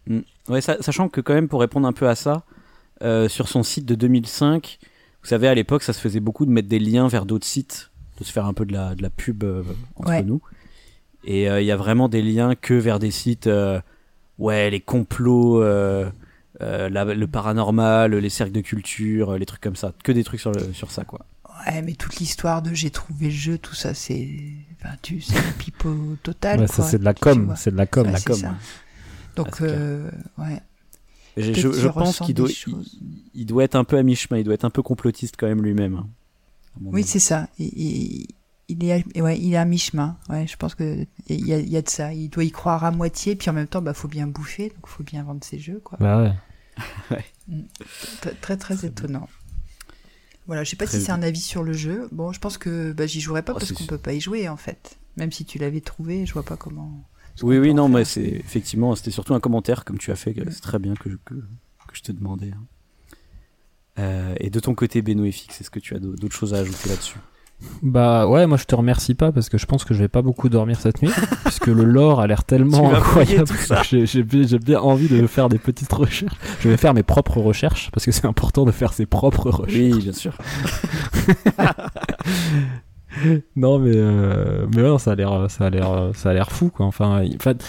A: Ouais, sachant que quand même, pour répondre un peu à ça, sur son site de 2005, vous savez, à l'époque, ça se faisait beaucoup de mettre des liens vers d'autres sites, de se faire un peu de la pub entre nous. Et il y a vraiment des liens que vers des sites, les complots, le paranormal, les cercles de culture, les trucs comme ça. Que des trucs sur ça, quoi.
B: Ouais, mais toute l'histoire de j'ai trouvé le jeu, tout ça, c'est le pipeau total.
C: Ouais, ça, c'est de la com. C'est de la com.
B: Ouais, ça. Donc, ouais.
A: Je pense qu'il doit être un peu à mi-chemin, il doit être un peu complotiste quand même lui-même. Hein,
B: oui, c'est ça. Il est à mi-chemin. Ouais, je pense que il y a de ça. Il doit y croire à moitié, puis en même temps, faut bien bouffer, donc faut bien vendre ses jeux, quoi.
C: Bah ouais.
B: Très très étonnant. Voilà, je sais pas si c'est un avis sur le jeu. Bon, je pense que j'y jouerai pas parce qu'on peut pas y jouer en fait. Même si tu l'avais trouvé, je vois pas comment.
A: Oui, non, mais effectivement, c'était surtout un commentaire comme tu as fait. C'est très bien que je te demandais. Et de ton côté, Beno FX, est-ce que tu as d'autres choses à ajouter là-dessus?
C: Bah ouais, moi je te remercie pas parce que je pense que je vais pas beaucoup dormir cette nuit puisque le lore a l'air tellement incroyable que j'ai bien envie de faire des petites recherches. Je vais faire mes propres recherches parce que c'est important de faire ses propres recherches.
A: Oui, bien sûr.
C: Non mais ouais, ça a l'air fou quoi. Enfin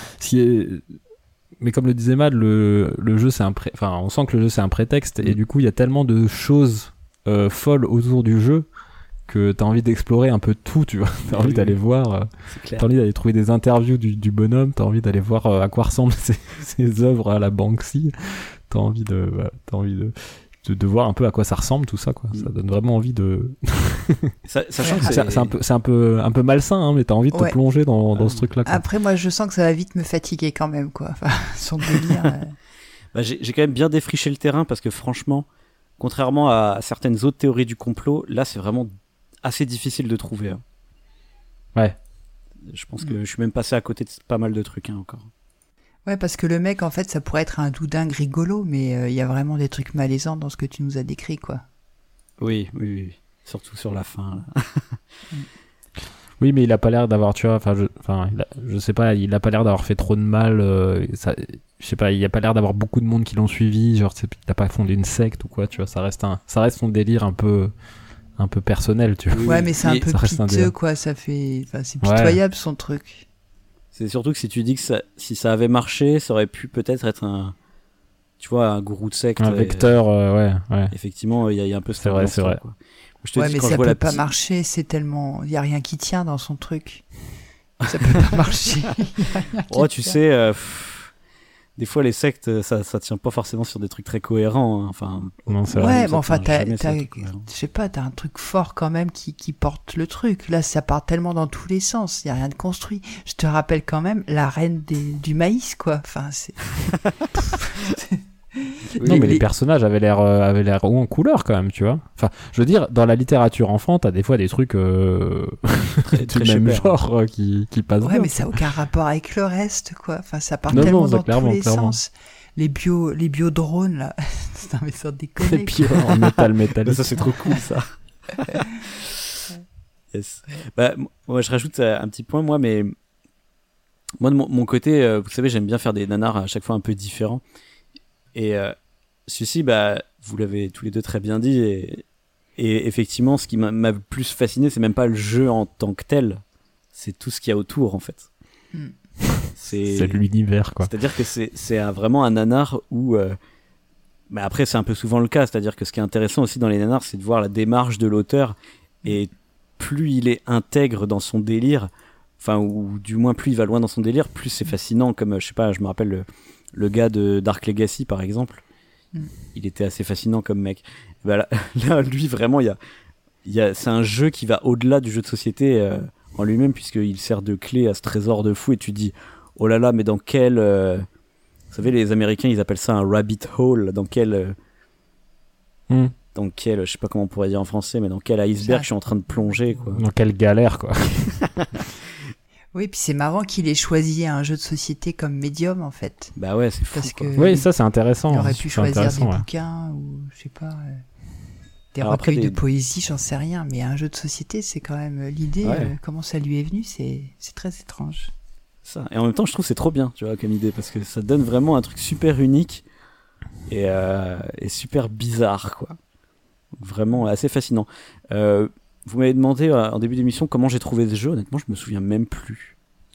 C: mais comme le disait Mad, le jeu c'est on sent que le jeu c'est un prétexte et du coup il y a tellement de choses folles autour du jeu que t'as envie d'explorer un peu tout, tu vois. T'as envie d'aller voir, t'as envie d'aller trouver des interviews du bonhomme, t'as envie d'aller voir à quoi ressemblent ses œuvres à la Banksy, t'as envie de voir un peu à quoi ça ressemble tout ça, quoi. Ça donne vraiment envie de.
A: Sachant que
C: c'est un peu malsain, hein, mais t'as envie de te plonger dans ce truc-là, quoi.
B: Après, moi, je sens que ça va vite me fatiguer quand même, quoi. Enfin, son délire.
A: J'ai quand même bien défriché le terrain parce que franchement, contrairement à certaines autres théories du complot, là, c'est vraiment assez difficile de trouver. Hein.
C: Ouais.
A: Je pense que je suis même passé à côté de pas mal de trucs encore.
B: Ouais, parce que le mec, en fait, ça pourrait être un doudingue rigolo, mais il y a vraiment des trucs malaisants dans ce que tu nous as décrit, quoi.
A: Oui. Surtout sur la fin. Là.
C: Oui, mais il a pas l'air d'avoir, tu vois, je sais pas, il a pas l'air d'avoir fait trop de mal. Je sais pas, il a pas l'air d'avoir beaucoup de monde qui l'ont suivi. Genre, il a pas fondé une secte ou quoi, tu vois. Ça reste son délire un peu personnel, tu vois.
B: Ouais, mais c'est un peu piteux, quoi. C'est pitoyable, son truc.
A: C'est surtout que si tu dis que si ça avait marché, ça aurait pu peut-être être un gourou de secte.
C: Un vecteur, ouais.
A: Effectivement, il y a un peu ce
C: c'est vrai.
A: Quoi.
B: Ouais, mais ça peut pas marcher, c'est tellement... Il y a rien qui tient dans son truc. Ça peut pas marcher.
A: Tu sais... Des fois, les sectes, ça tient pas forcément sur des trucs très cohérents. Hein. Enfin,
C: non, c'est
B: vrai. Ouais, mais enfin, je sais pas, t'as un truc fort quand même qui porte le truc. Là, ça part tellement dans tous les sens. Il y a rien de construit. Je te rappelle quand même la reine du maïs, quoi. Enfin, c'est.
C: Non, mais les personnages avaient l'air haut en couleur quand même, tu vois. Enfin, je veux dire, dans la littérature enfant, t'as des fois des trucs du même genre qui passent bien.
B: Ouais, mais ça n'a aucun rapport avec le reste, quoi. Enfin, ça part tellement dans tous les sens. Les biodrones, là. Non, mais sans déconner.
C: Les bio en métal.
A: Ça, c'est trop cool, ça. Yes. Moi, je rajoute un petit point, mais moi, de mon côté, vous savez, j'aime bien faire des nanars à chaque fois un peu différents. Et celui-ci, vous l'avez tous les deux très bien dit, et effectivement, ce qui m'a le plus fasciné, c'est même pas le jeu en tant que tel, c'est tout ce qu'il y a autour, en fait. C'est
C: l'univers, quoi.
A: C'est-à-dire que c'est vraiment un nanar où... mais après, c'est un peu souvent le cas, c'est-à-dire que ce qui est intéressant aussi dans les nanars, c'est de voir la démarche de l'auteur, et plus il est intègre dans son délire, enfin, ou du moins plus il va loin dans son délire, plus c'est fascinant, comme, je sais pas, je me rappelle... Le gars de Dark Legacy, par exemple, il était assez fascinant comme mec. Là, lui, vraiment, c'est un jeu qui va au-delà du jeu de société en lui-même, puisqu'il sert de clé à ce trésor de fou, et tu dis, oh là là, mais dans quel... Vous savez, les Américains, ils appellent ça un rabbit hole, dans quel, je sais pas comment on pourrait dire en français, mais dans quel iceberg je suis en train de plonger, quoi.
C: Dans quelle galère, quoi.
B: Oui, puis c'est marrant qu'il ait choisi un jeu de société comme médium, en fait.
A: Bah ouais, c'est fou.
B: Parce que
C: oui, ça c'est intéressant.
B: Il aurait pu choisir des bouquins ou je sais pas, des recueils de poésie, j'en sais rien. Mais un jeu de société, c'est quand même l'idée. Comment ça lui est venu, c'est très étrange.
A: Ça. Et en même temps, je trouve que c'est trop bien, tu vois, comme idée, parce que ça donne vraiment un truc super unique et super bizarre, quoi. Vraiment assez fascinant. Vous m'avez demandé en début d'émission comment j'ai trouvé ce jeu. Honnêtement, je me souviens même plus.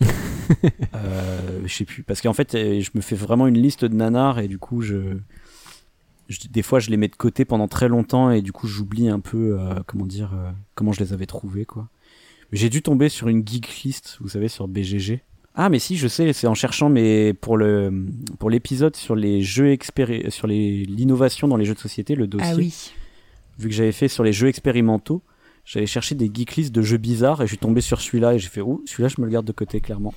A: Je sais plus, parce qu'en fait, je me fais vraiment une liste de nanars et du coup, des fois, je les mets de côté pendant très longtemps et du coup, j'oublie un peu, comment je les avais trouvés, quoi. J'ai dû tomber sur une geek list, vous savez, sur BGG. Ah, mais si, je sais, c'est en cherchant, mais pour l'épisode sur les jeux sur l'innovation dans les jeux de société, le dossier.
B: Ah oui.
A: Vu que j'avais fait sur les jeux expérimentaux, j'avais cherché des geek lists de jeux bizarres et je suis tombé sur celui-là et j'ai fait celui-là, je me le garde de côté, clairement.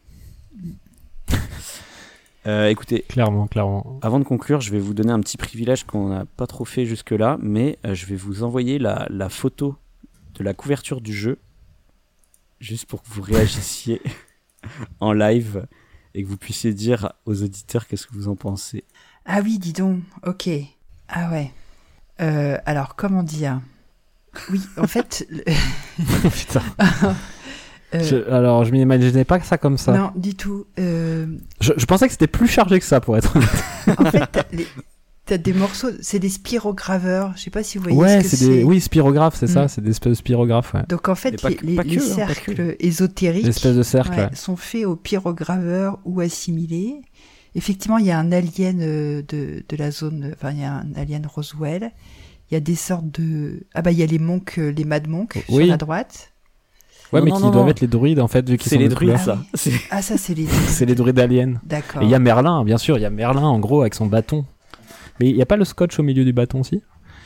A: Écoutez,
C: clairement.
A: Avant de conclure, je vais vous donner un petit privilège qu'on n'a pas trop fait jusque-là, mais je vais vous envoyer la photo de la couverture du jeu, juste pour que vous réagissiez en live et que vous puissiez dire aux auditeurs qu'est-ce que vous en pensez.
B: Ah oui, dis donc, ok. Ah ouais. Alors, comment dire ? Oui, en fait...
C: Putain. Alors, je m'imaginais pas ça comme ça.
B: Non, du tout.
C: Je pensais que c'était plus chargé que ça, pour être honnête.
B: En fait, t'as des morceaux, c'est des spirograveurs. Je sais pas si vous voyez ce que c'est.
C: Oui, spirographes, c'est ça, c'est des espèces de spirographes. Ouais.
B: Donc en fait, les cercles ésotériques
C: de cercles,
B: sont faits au pyrograveur ou assimilés. Effectivement, il y a un alien de la zone, enfin il y a un alien Roswell. Il y a des sortes de... Ah bah il y a les monks, les mad monks sur la droite.
C: Ouais, mais qui doivent être les druides en fait, vu qu'ils sont
A: les druides,
C: ça.
B: Ah ça c'est les druides.
C: C'est les druides aliens.
B: D'accord.
C: Et il y a Merlin, bien sûr, il y a Merlin en gros avec son bâton. Mais il n'y a pas le scotch au milieu du bâton aussi.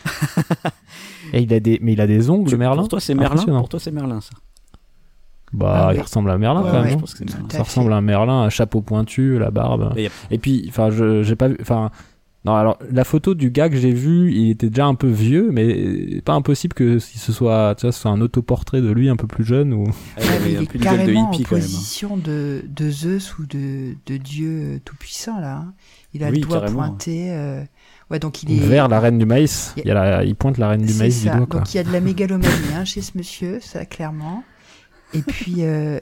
C: Et il a des ongles, Merlin.
A: Pour toi c'est Merlin. Pour toi c'est Merlin ça.
C: Bah, il ressemble à Merlin quand même.
A: Je pense que c'est Merlin.
C: Ça ressemble à un Merlin, un chapeau pointu, la barbe. Et puis, enfin, j'ai pas vu, enfin. Non, alors la photo du gars que j'ai vu, il était déjà un peu vieux, mais pas impossible que ce soit un autoportrait de lui un peu plus jeune ou.
B: Il est carrément en position de Zeus ou de Dieu tout puissant là. Il a le doigt pointé. Ouais, donc il est
C: vers la reine du maïs. Il pointe la reine du maïs du doigt. Quoi.
B: Donc il y a de la mégalomanie chez ce monsieur, ça clairement. Et puis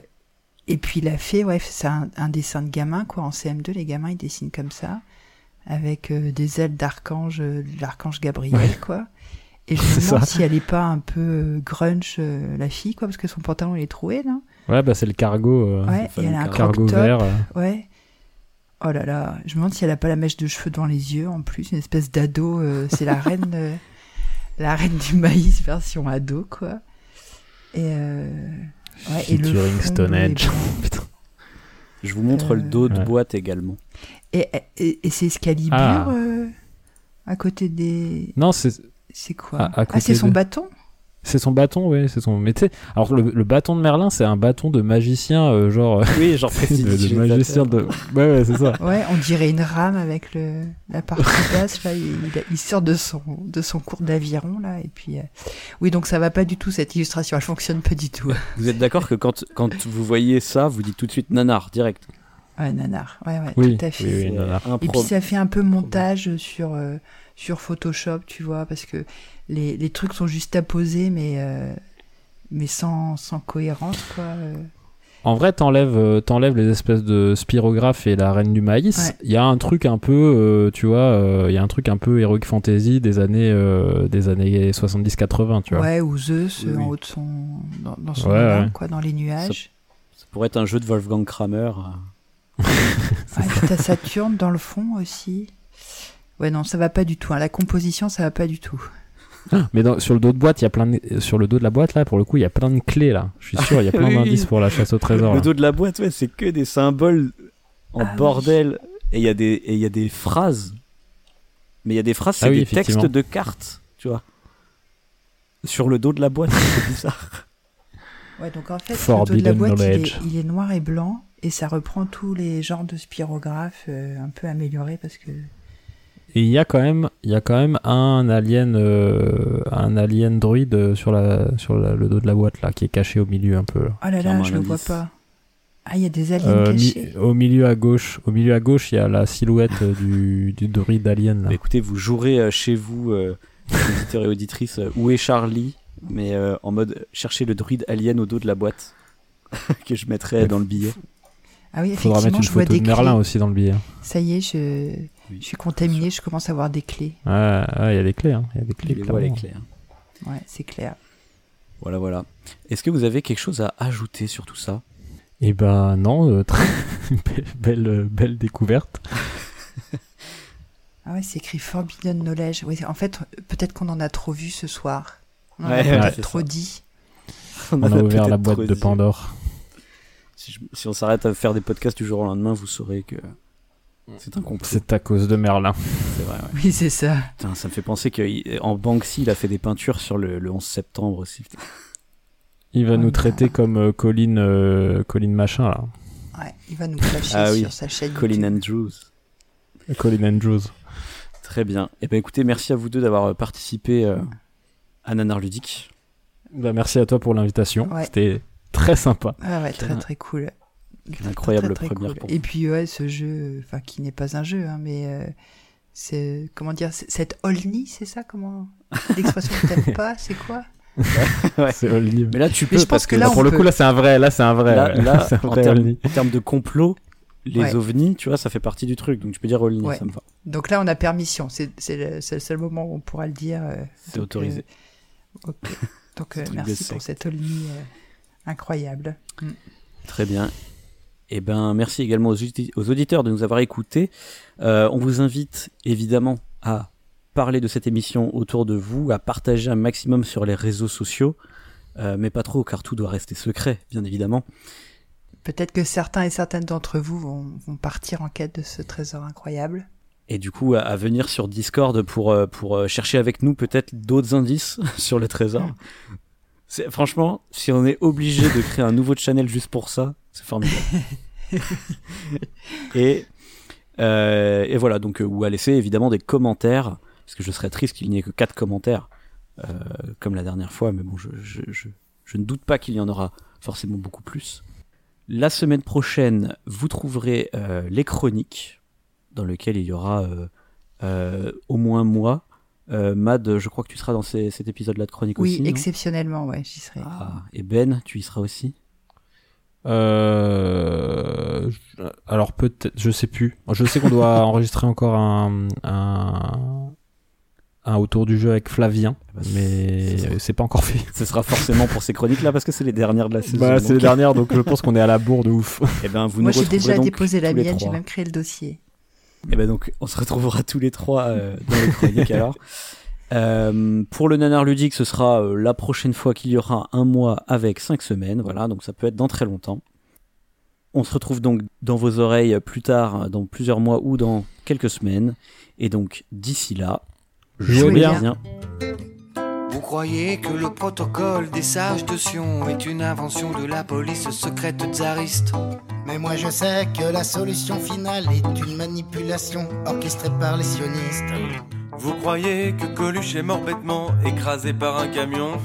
B: il a fait, c'est un dessin de gamin quoi. En CM2, les gamins ils dessinent comme ça. Avec des ailes d'archange, l'archange Gabriel, quoi. Et je me demande si elle est pas un peu grunge, la fille, quoi, parce que son pantalon, il est troué, non ?
C: Ouais, bah c'est le cargo.
B: Ouais, et elle a un
C: cargo vert.
B: Ouais. Oh là là, je me demande si elle a pas la mèche de cheveux devant les yeux, en plus, une espèce d'ado, c'est la reine du maïs version ado, quoi. Et et
C: le Stone Age.
A: Putain. Je vous montre le dos de boîte également.
B: Et c'est Excalibur à côté des...
C: Non, c'est
B: quoi ? C'est son bâton ?
C: C'est son bâton, oui. Mais tu sais, alors le bâton de Merlin, c'est un bâton de magicien, genre...
A: Oui, genre
C: de magicien de... Ouais, c'est ça.
B: Ouais, on dirait une rame avec la partie basse, là, il sort de son cours d'aviron, là, et puis... Oui, donc ça va pas du tout, cette illustration, elle fonctionne pas du tout.
A: Vous êtes d'accord que quand vous voyez ça, vous dites tout de suite nanar, direct ?
B: Ouais, nanar,
C: oui,
B: tout à fait.
C: Oui, nanar.
B: Et puis ça fait un peu montage sur Photoshop, tu vois, parce que les trucs sont juste à poser, mais sans cohérence, quoi.
C: En vrai, t'enlèves les espèces de spirographes et la reine du maïs. Il y a un truc un peu, tu vois, il y a un truc un peu Heroic Fantasy des années 70-80, tu vois. Ouais,
B: ou Zeus en haut de dans son malin, quoi, dans les nuages.
A: Ça pourrait être un jeu de Wolfgang Kramer.
B: T'as Saturne dans le fond aussi. Ouais, non, ça va pas du tout. La composition, ça va pas du tout.
C: Mais sur le dos de boîte, sur le dos de la boîte là, pour le coup, il y a plein de clés là. Je suis sûr, il y a plein d'indices pour la chasse au trésor.
A: Le dos de la boîte, c'est que des symboles en bordel. Oui. Et il y a des phrases. Mais il y a des phrases, c'est des textes de cartes, tu vois. Sur le dos de la boîte, c'est bizarre.
B: Ouais, donc en fait, le dos de la boîte, il est noir et blanc. Et ça reprend tous les genres de spirographes un peu améliorés parce que...
C: Et il y a quand même un alien droïde sur le dos de la boîte là, qui est caché au milieu un peu.
B: Oh là là, je le vois pas. Ah, il y a des aliens cachés.
C: Au milieu à gauche, il y a la silhouette du droïde alien là.
A: Écoutez, vous jouerez chez vous, auditeurs et auditrices, où est Charlie, mais en mode chercher le droïde alien au dos de la boîte que je mettrai dans le billet.
B: Ah oui,
C: faudra mettre une photo de Merlin aussi dans le billet.
B: Ça y est, je suis contaminé, je commence à voir des clés.
C: Il y a des clés. Il y a des clés.
A: Je les vois, les clés.
B: Ouais, c'est clair.
A: Voilà. Est-ce que vous avez quelque chose à ajouter sur tout ça ?
C: Eh ben non, très belle découverte.
B: Ah ouais, c'est écrit Forbidden Knowledge. Oui, en fait, peut-être qu'on en a trop vu ce soir. On en a peut-être trop dit.
C: On a ouvert la boîte de Pandore.
A: Si on s'arrête à faire des podcasts du jour au lendemain, vous saurez que c'est un complot.
C: C'est à cause de Merlin.
A: C'est vrai, ouais.
B: Oui, c'est ça.
A: Putain, ça me fait penser qu'en Banksy, il a fait des peintures sur le 11 septembre aussi.
C: Il va nous traiter comme Colin machin, là.
B: Ouais, il va nous flasher sur sa chaîne
A: Colin
B: YouTube.
C: Andrews.
A: Très bien. Eh ben, écoutez, merci à vous deux d'avoir participé à Nanar Ludique.
C: Bah, merci à toi pour l'invitation.
B: Ouais.
C: C'était très sympa.
B: Ah ouais, très cool.
A: Quelle incroyable
B: très
A: première
B: cool.
A: pour
B: Et puis ce jeu, enfin qui n'est pas un jeu, hein, mais c'est comment dire, cette Olni, c'est ça, comment l'expression que t'aimes pas, c'est quoi?
A: Ouais.
C: C'est Olni.
A: Mais là tu peux parce que
C: là, pour le coup là c'est un vrai. Là c'est un vrai.
A: Là
C: c'est un vrai
A: en termes de complot, les ovnis, tu vois, ça fait partie du truc. Donc tu peux dire Olni, ça me va.
B: Donc là on a permission. C'est le seul moment où on pourra le dire.
A: C'est autorisé.
B: Ok. Donc merci pour cette Olni incroyable.
A: Très bien. Et ben merci également aux auditeurs de nous avoir écoutés. On vous invite évidemment à parler de cette émission autour de vous, à partager un maximum sur les réseaux sociaux, mais pas trop car tout doit rester secret, bien évidemment.
B: Peut-être que certains et certaines d'entre vous vont partir en quête de ce trésor incroyable.
A: Et du coup, à venir sur Discord pour chercher avec nous peut-être d'autres indices sur le trésor. Franchement, si on est obligé de créer un nouveau channel juste pour ça, c'est formidable. et voilà, donc, ou à laisser évidemment des commentaires, parce que je serais triste qu'il n'y ait que 4 commentaires, comme la dernière fois, mais bon, je ne doute pas qu'il y en aura forcément beaucoup plus. La semaine prochaine, vous trouverez les chroniques, dans lesquelles il y aura au moins moi. Mad, je crois que tu seras dans cet épisode-là de chronique aussi.
B: Oui, exceptionnellement, ouais, j'y serai.
A: Ah, et Ben, tu y seras aussi?
C: Alors peut-être, je sais plus. Je sais qu'on doit enregistrer encore un autour du jeu avec Flavien, mais c'est pas encore fait.
A: Ce sera forcément pour ces chroniques-là parce que c'est les dernières de la saison.
C: Bah, c'est les dernières, donc je pense qu'on est à la bourre de ouf.
A: Et ben,
B: moi, j'ai déjà déposé la mienne, j'ai même créé le dossier.
A: Et ben donc, on se retrouvera tous les trois dans les chroniques alors. Pour le Nanar Ludique, ce sera la prochaine fois qu'il y aura un mois avec 5 semaines. Voilà, donc ça peut être dans très longtemps. On se retrouve donc dans vos oreilles plus tard, dans plusieurs mois ou dans quelques semaines. Et donc, d'ici là,
C: jouez bien.
D: Vous croyez que le protocole des sages de Sion est une invention de la police secrète tsariste?
E: Mais moi je sais que la solution finale est une manipulation orchestrée par les sionistes.
F: Vous croyez que Coluche est mort bêtement, écrasé par un camion?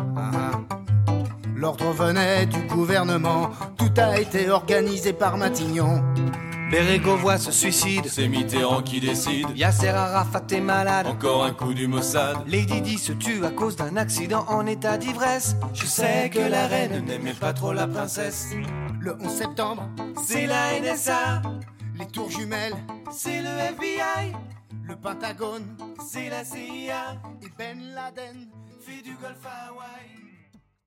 E: L'ordre venait du gouvernement, tout a été organisé par Matignon.
D: Bérégo voit ce suicide,
F: c'est Mitterrand qui décide.
D: Yasser Arafat est malade,
F: encore un coup du Mossad.
D: Lady Di se tue à cause d'un accident en état d'ivresse.
F: Je sais que la reine n'aimait pas trop la princesse.
E: Le 11 septembre,
F: c'est la NSA.
E: Les tours jumelles,
F: c'est le FBI.
E: Le Pentagone,
F: c'est la CIA.
E: Et Ben Laden
F: fait du golf à Hawaï.